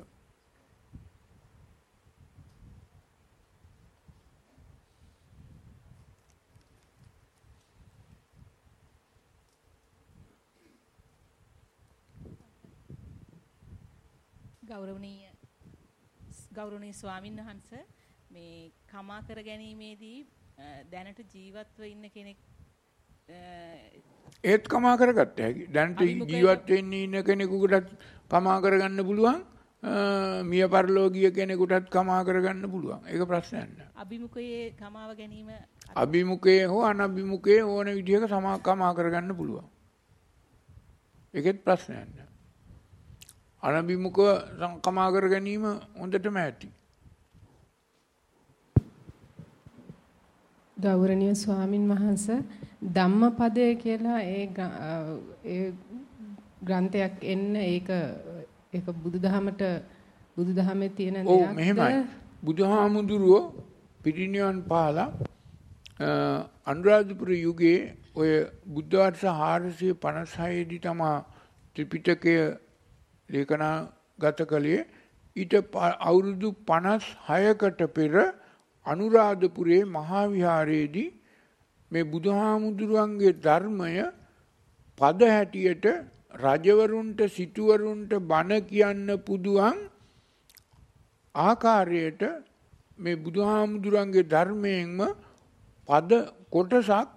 Speaker 19: ගෞරවනීය ගෞරවනීය ස්වාමීන් වහන්සේ මේ කමා කර ගැනීමේදී දැනට ජීවත්ව ඉන්න කෙනෙක්
Speaker 1: ඒත් කමා කරගත්ත හැකි. දැනට ජීවත් වෙන්න ඉන්න කෙනෙකුටත් කමා කරගන්න පුළුවන්. මිය පරලෝකීය කෙනෙකුටත් කමා කරගන්න පුළුවන්. ඒක ප්‍රශ්නයක් නෑ.
Speaker 19: අභිමුඛයේ කමාව ගැනීම
Speaker 1: අභිමුඛයේ හෝ අනභිමුඛයේ ඕන විදිහක සමා කමා කරගන්න පුළුවන්. ඒකෙත් ප්‍රශ්නයක් නෑ. අනභිමුඛව කමා කර ගැනීම හොඳටම ඇති.
Speaker 13: ගෞරවනීය ස්වාමින් වහන්සේ ධම්මපදය කියලා ඒ ඒ ග්‍රන්ථයක් එන්න ඒක ඒක බුදුදහමට බුදුදහමේ තියෙන දෙයක්ද?
Speaker 1: ඔව් මෙහෙමයි. බුදුහාමුදුරුවෝ පිරිනිවන් පාලා අනුරාධපුර යුගයේ ඔය බුද්ධ වර්ෂ හාරසිය පනස් හය දී තමා ත්‍රිපිටකය ලේඛනගත කළේ. ඊට අවුරුදු පනස් හයකට පෙර අනුරාධපුරයේ මහා විහාරයේදී මේ බුදුහාමුදුරුවන්ගේ ධර්මය පද හැටියට රජවරුන්ට සිටුවරුන්ට බණ කියන්න පුදුවන් ආකාරයට මේ බුදුහාමුදුරන්ගේ ධර්මයෙන්ම පද කොටසක්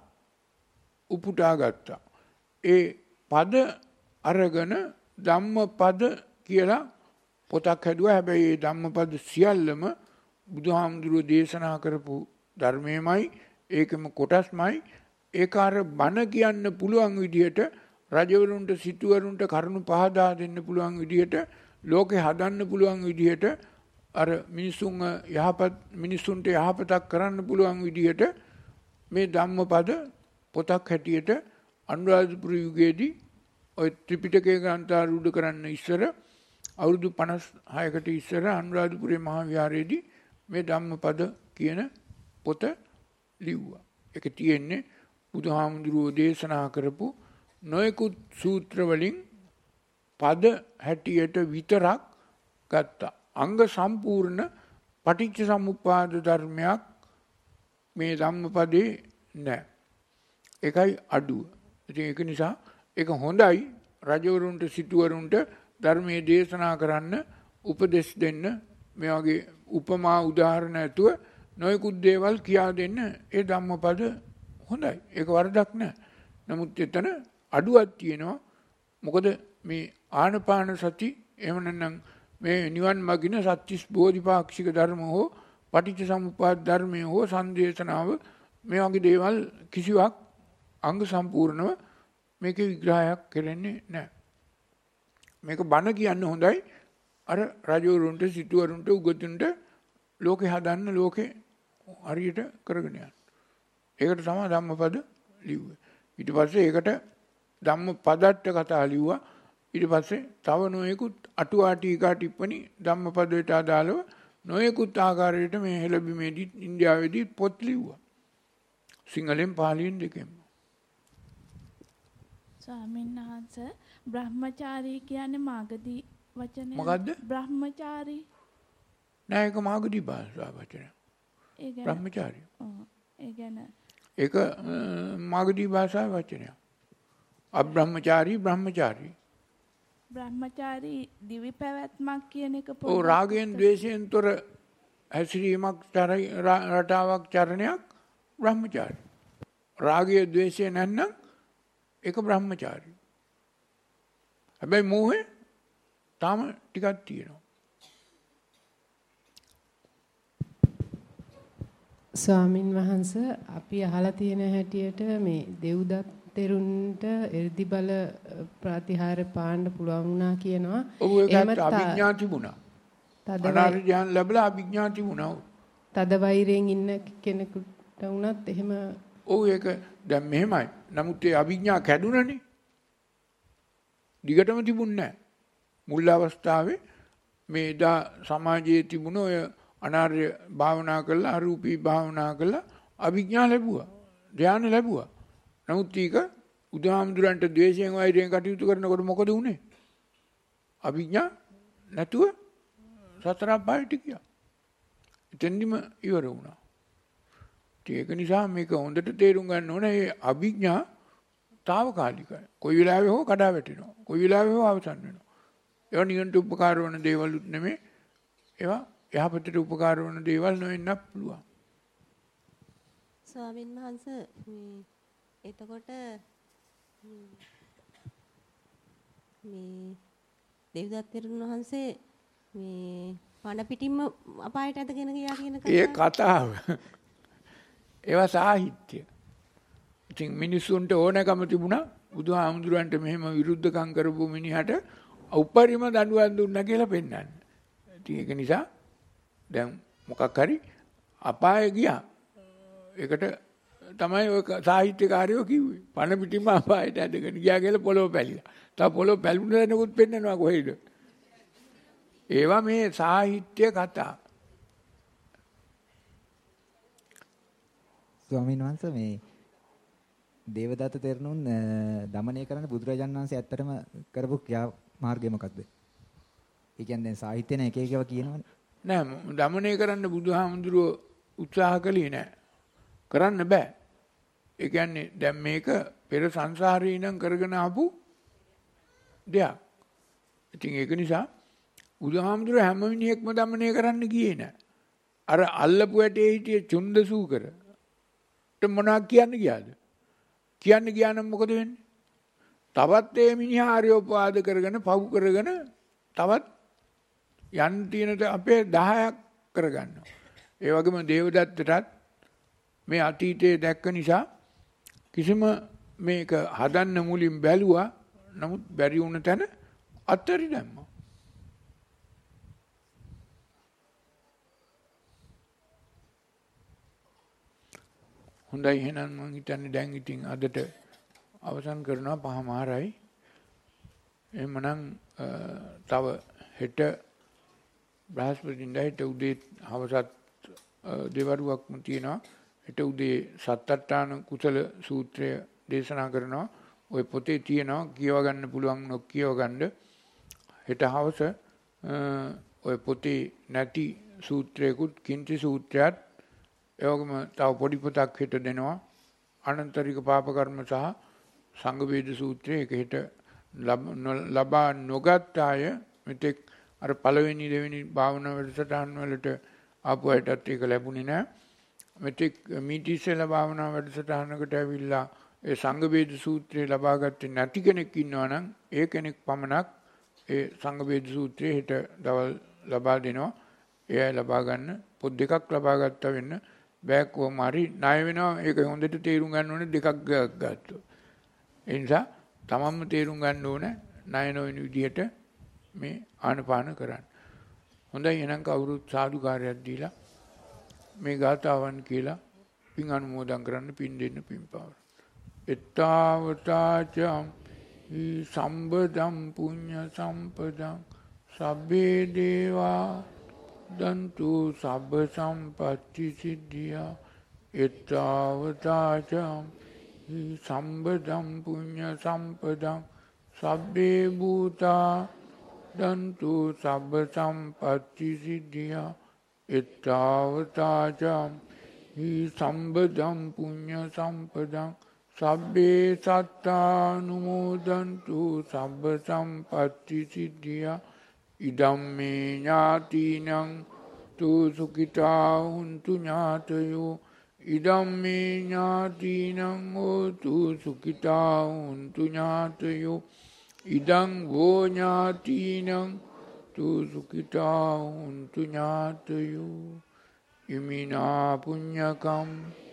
Speaker 1: උපුටා ගත්තා. ඒ පද අරගෙන ධම්මපද කියලා පොතක් හැදුවා. හැබැයි ඒ ධම්මපද සියල්ලම බුදුහාමුදුරුවෝ දේශනා කරපු ධර්මයමයි, ඒකම කොටස්මයි. ඒක අර බණ කියන්න පුළුවන් විදිහට රජවරුන්ට සිටුවරුන්ට කරුණු පහදා දෙන්න පුළුවන් විදිහට, ලෝකේ හදන්න පුළුවන් විදිහට, අර මිනිසුන් යහපත් මිනිසුන්ට යහපතක් කරන්න පුළුවන් විදිහට මේ ධම්මපද පොතක් හැටියට අනුරාධපුර යුගයේදී ඔය ත්‍රිපිටකය ග්‍රන්ථාරූඪ කරන්න ඉස්සර අවුරුදු පනස් හයකට ඉස්සර අනුරාධපුරේ මහා විහාරයේදී මේ ධම්මපද කියන පොත ලිව්වා. ඒක තියෙන්නේ බුදුහාමුදුරුවෝ දේශනා කරපු නොයෙකුත් සූත්‍ර වලින් පද හැටියට විතරක් ගත්තා. අංග සම්පූර්ණ පටිච්ච සමුප්පාද ධර්මයක් මේ ධම්මපදේ නැහැ. ඒකයි අඩුව. ඉතින් ඒක නිසා ඒක හොඳයි රජවරුන්ට සිටුවරුන්ට ධර්මයේ දේශනා කරන්න උපදෙස් දෙන්න, මේ වගේ උපමා උදාහරණ ඇතුව නොයෙකුත් දේවල් කියා දෙන්න. ඒ ධම්මපද හොඳයි. ඒක වරදක් නැහැ. නමුත් එතන අඩුවක් තියෙනවා. මොකද මේ ආනපාන සති එහෙම නැත්නම් මේ නිවන් මගින සත්‍තිස් බෝධිපාක්ෂික ධර්ම හෝ පටිච්ච සමුප්පාද ධර්මය හෝ සංදේශනාව මේ වගේ දේවල් කිසිවක් අංග සම්පූර්ණව මේකේ විග්‍රහයක් කරන්නේ නැහැ. මේක බණ කියන්න හොඳයි. අර රජවරුන්ට සිටුවරුන්ට උගතුන්ට ලෝකේ හදන්න, ලෝකේ හරියට කරගෙන යන්න. ඒකට තමයි ධම්මපද ලිව්වේ. ඊට පස්සේ ඒකට ධම්මපදට්ට කතා ලිව්වා. ඊට පස්සේ තව නොයෙකුත් අටුවා ටීකා ටිප්පණි ධම්මපදයට අදාළව නොයෙකුත් ආකාරයට මේ හෙළබිමේදී ඉන්දියාවේදී පොත් ලිව්වා. සිංහලෙන් පාලියෙන් දෙකෙන්ම.
Speaker 12: ස්වාමීන් වහන්සේ බ්‍රහ්මචාරී කියන්නේ මාගදී වචනය.
Speaker 1: මොකද්ද?
Speaker 12: බ්‍රහ්මචාරී.
Speaker 1: නෑ ඒක මාගදී භාෂා වචනය.
Speaker 12: ඒ කියන්නේ
Speaker 1: බ්‍රහ්මචාරී.
Speaker 12: ඔව්. ඒ කියන්නේ
Speaker 1: ඒක මාගදී භාෂාවේ වචනයක්. අබ්‍රහ්මචාරී බ්‍රහ්මචාරී.
Speaker 12: බ්‍රහ්මචාරී දිවි පැවැත්මක් කියන එක පොඩ්ඩක්.
Speaker 1: ඔව් රාගයෙන් ද්වේෂයෙන් තොර හැසිරීමක් රටාවක් චරණයක් බ්‍රහ්මචාරී. රාගය ද්වේෂය නැත්නම් ඒක බ්‍රහ්මචාරී. හැබැයි මෝහේ තාම ටිකක් තියෙනවා.
Speaker 13: ස්වාමින් වහන්සේ අපි අහලා තියෙන හැටියට මේ දෙව්දත් තෙරුන්ට එර්දි බල ප්‍රතිහාර පාන්න පුළුවන් වුණා කියනවා.
Speaker 1: ඔව් ඒකට අභිඥා තිබුණා. අනාර්ය ඥාන ලැබලා අභිඥා තිබුණා.
Speaker 13: තද වෛරයෙන් ඉන්න කෙනෙකුට වුණත් එහෙම.
Speaker 1: ඔව් ඒක දැන් මෙහෙමයි. නමුත් ඒ අභිඥා කැඩුනනේ. දිගටම තිබුණේ නැහැ. මුල් අවස්ථාවේ මේ එදා සමාජයේ තිබුණ ඔය අනාර්ය භාවනා කළා, අරූපී භාවනා කළා, අභිඥා ලැබුවා, ධ්‍යාන ලැබුවා. නමුත් ඊක උදාහාමුදුරන්ට ද්වේෂයෙන් වෛරයෙන් කටයුතු කරනකොට මොකද වුනේ? අභිඥා නැතුව සතර අපායට ගියා. එතෙන්දිම ඉවර වුණා. ඒක නිසා මේක හොඳට තේරුම් ගන්න ඕනේ. මේ අභිඥා తాවකාලිකයි. කොයි වෙලාවෙ හෝ කඩා වැටෙනවා. කොයි වෙලාවෙ හෝ අවසන් වෙනවා. ඒවා නිකන්ට උපකාර වන දේවලුත් නෙමෙයි. ඒවා යහපතට උපකාර වන දේවල් නොවෙන්නත් පුළුවන්.
Speaker 20: ස්වාමීන් වහන්සේ මේ එතකොට මේ දේවදත්ත තෙරුන් වහන්සේ මේ පණ පිටින්ම අපායට ඇදගෙන ගියා කියන කතාව.
Speaker 1: ඒ කතාව. ඒවා සාහිත්‍ය. ඉතින් මිනිස්සුන්ට ඕනකම තිබුණා බුදුහාමුදුරන්ට මෙහෙම විරුද්ධකම් කරපු මිනිහට උපරිම දඬුවම් දුන්නා කියලා පෙන්නන්න. ඉතින් ඒක නිසා දැන් මොකක් හරි අපාය ගියා. ඒකට තමයි ඔය සාහිත්‍යකාරයෝ කිව්වේ. පණ පිටින්ම අපායට ඇදගෙන ගියා කියලා පොළොව පැලිලා. තව පොළොව පැලුණ දෙනකුත් පෙන්නනවා කොහෙද? ඒවා මේ සාහිත්‍ය කතා.
Speaker 15: ස්වාමීන් වහන්සේ මේ දේවදත්ත තෙරණුන් দমনය කරන්න බුදුරජාණන් වහන්සේ ඇත්තටම කරපු ක්‍රියා මාර්ගය මොකක්ද? ඒ කියන්නේ සාහිත්‍යන එක එකව කියනවනේ.
Speaker 1: නෑ দমনය කරන්න බුදුහාමුදුරුවෝ උත්සාහ කළේ නෑ. කරන්න බෑ. ඒ කියන්නේ දැන් මේක පෙර සංසාරේ ඉඳන් කරගෙන ආපු දෙයක්. ඉතින් ඒක නිසා බුදුහාමුදුරුවෝ හැම මිනිහෙක්ම দমনය කරන්න ගියේ නෑ. අර අල්ලපු ඇටේ හිටිය චුන්දසූකර මොනවා කියන්න ගියාද? කියන්න ගියා නම් මොකද වෙන්නේ? තවත් ඒ මිනිහා ආර්යෝපවාද කරගෙන පව් කරගෙන තවත් යන්න තියෙන අපේ දහයක් කරගන්නවා. ඒ වගේම දේවදත්තටත් මේ අතීතයේ දැක්ක නිසා කිසිම මේක හදන්න මුලින් බැලුවා. නමුත් බැරි වුණ තැන අත්තරි දැම්මා. හොඳයි එහෙනම් මම හිතන්නේ දැන් ඉතින් අදට අවසන් කරනවා පහමාරයි. එහෙමනම් තව හෙට බ්‍රහස්පතින්දා හෙට උදේ හවසත් දෙවරුවක්ම තියෙනවා. හෙට උදේ සත්තට්ඨාන කුසල සූත්‍රය දේශනා කරනවා. ওই පොතේ තියෙනවා කියව ගන්න පුළුවන් නොකියව ගන්න. හෙට හවස ওই පොතේ නැති සූත්‍රයකුත් කිංචි සූත්‍රයත් එවගම තව පොඩි පොතක් හෙට දෙනවා. අනන්තරික පාප කර්ම සහ සංඝ වේද සූත්‍රය එක හෙට ලබා නොගත් අය මෙතෙක් අර පළවෙනි දෙවෙනි භාවනා වැඩසටහන් වලට ආපු අයටත් ඒක ලැබුණේ නැහැ. මෙතෙක් මීටිසෙල භාවනා වැඩසටහනකට ඇවිල්ලා ඒ සංඝ වේද සූත්‍රය ලබා ගත්තේ නැති කෙනෙක් ඉන්නවා නම් ඒ කෙනෙක් පමණක් ඒ සංඝ වේද සූත්‍රය හෙට දවල් ලබා දෙනවා. ඒ අය ලබා ගන්න පොත් දෙකක් ලබා ගත්තා වෙන්න බෑ කොහොම හරි ණය වෙනවා. ඒක හොඳට තේරුම් ගන්න ඕනේ දෙකක් ගත්තොත්. ඒ නිසා තමන්ම තේරුම් ගන්න ඕනේ ණය නොවන විදිහට මේ ආනපාන කරන්න. හොඳයි එහෙනම් කවුරුත් සාදුකාරයක් දීලා මේ ගාථාවන් කියලා පින් අනුමෝදන් කරන්න පින් දෙන්න පින් පාවර. එත්තාවතාචම් සම්බදම් පුඤ්ඤ සම්පදං සබ්බේ දේවා දන්තු සබ්බ සම්පත්ති සිද්ධියා. එත්තාවතාචම් සම්බදම් පුඤ්ඤ සම්පදං සබ්බේ භූතා දන්තු සබ්බ සම්පත්ති සිද්ධියා. එත්තාවතාචම් සම්බදම් පුඤ්ඤ සම්පදං සබ්බේ සත්තානුමෝදන්තු සබ්බ සම්පත්ති සිද්ධියා. ඉදම්මේ ඥාතිනං තු සුඛිතා හුන්තු ඥාතයෝ. ඉදම්මේ ඥාතිනං හෝතු සුඛිතා හුන්තු ඥාතයෝ. ඉදං වෝ ඥාතිනං තු සුඛිතා හුන්තු ඥාතයෝ. ඉමිනා පුඤ්ඤකම්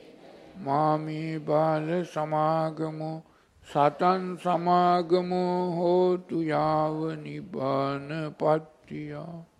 Speaker 1: මාමේ බාල සමාගමෝ සතං සමාගමෝ හෝතු යාව නිබ්බාන පත්තියා.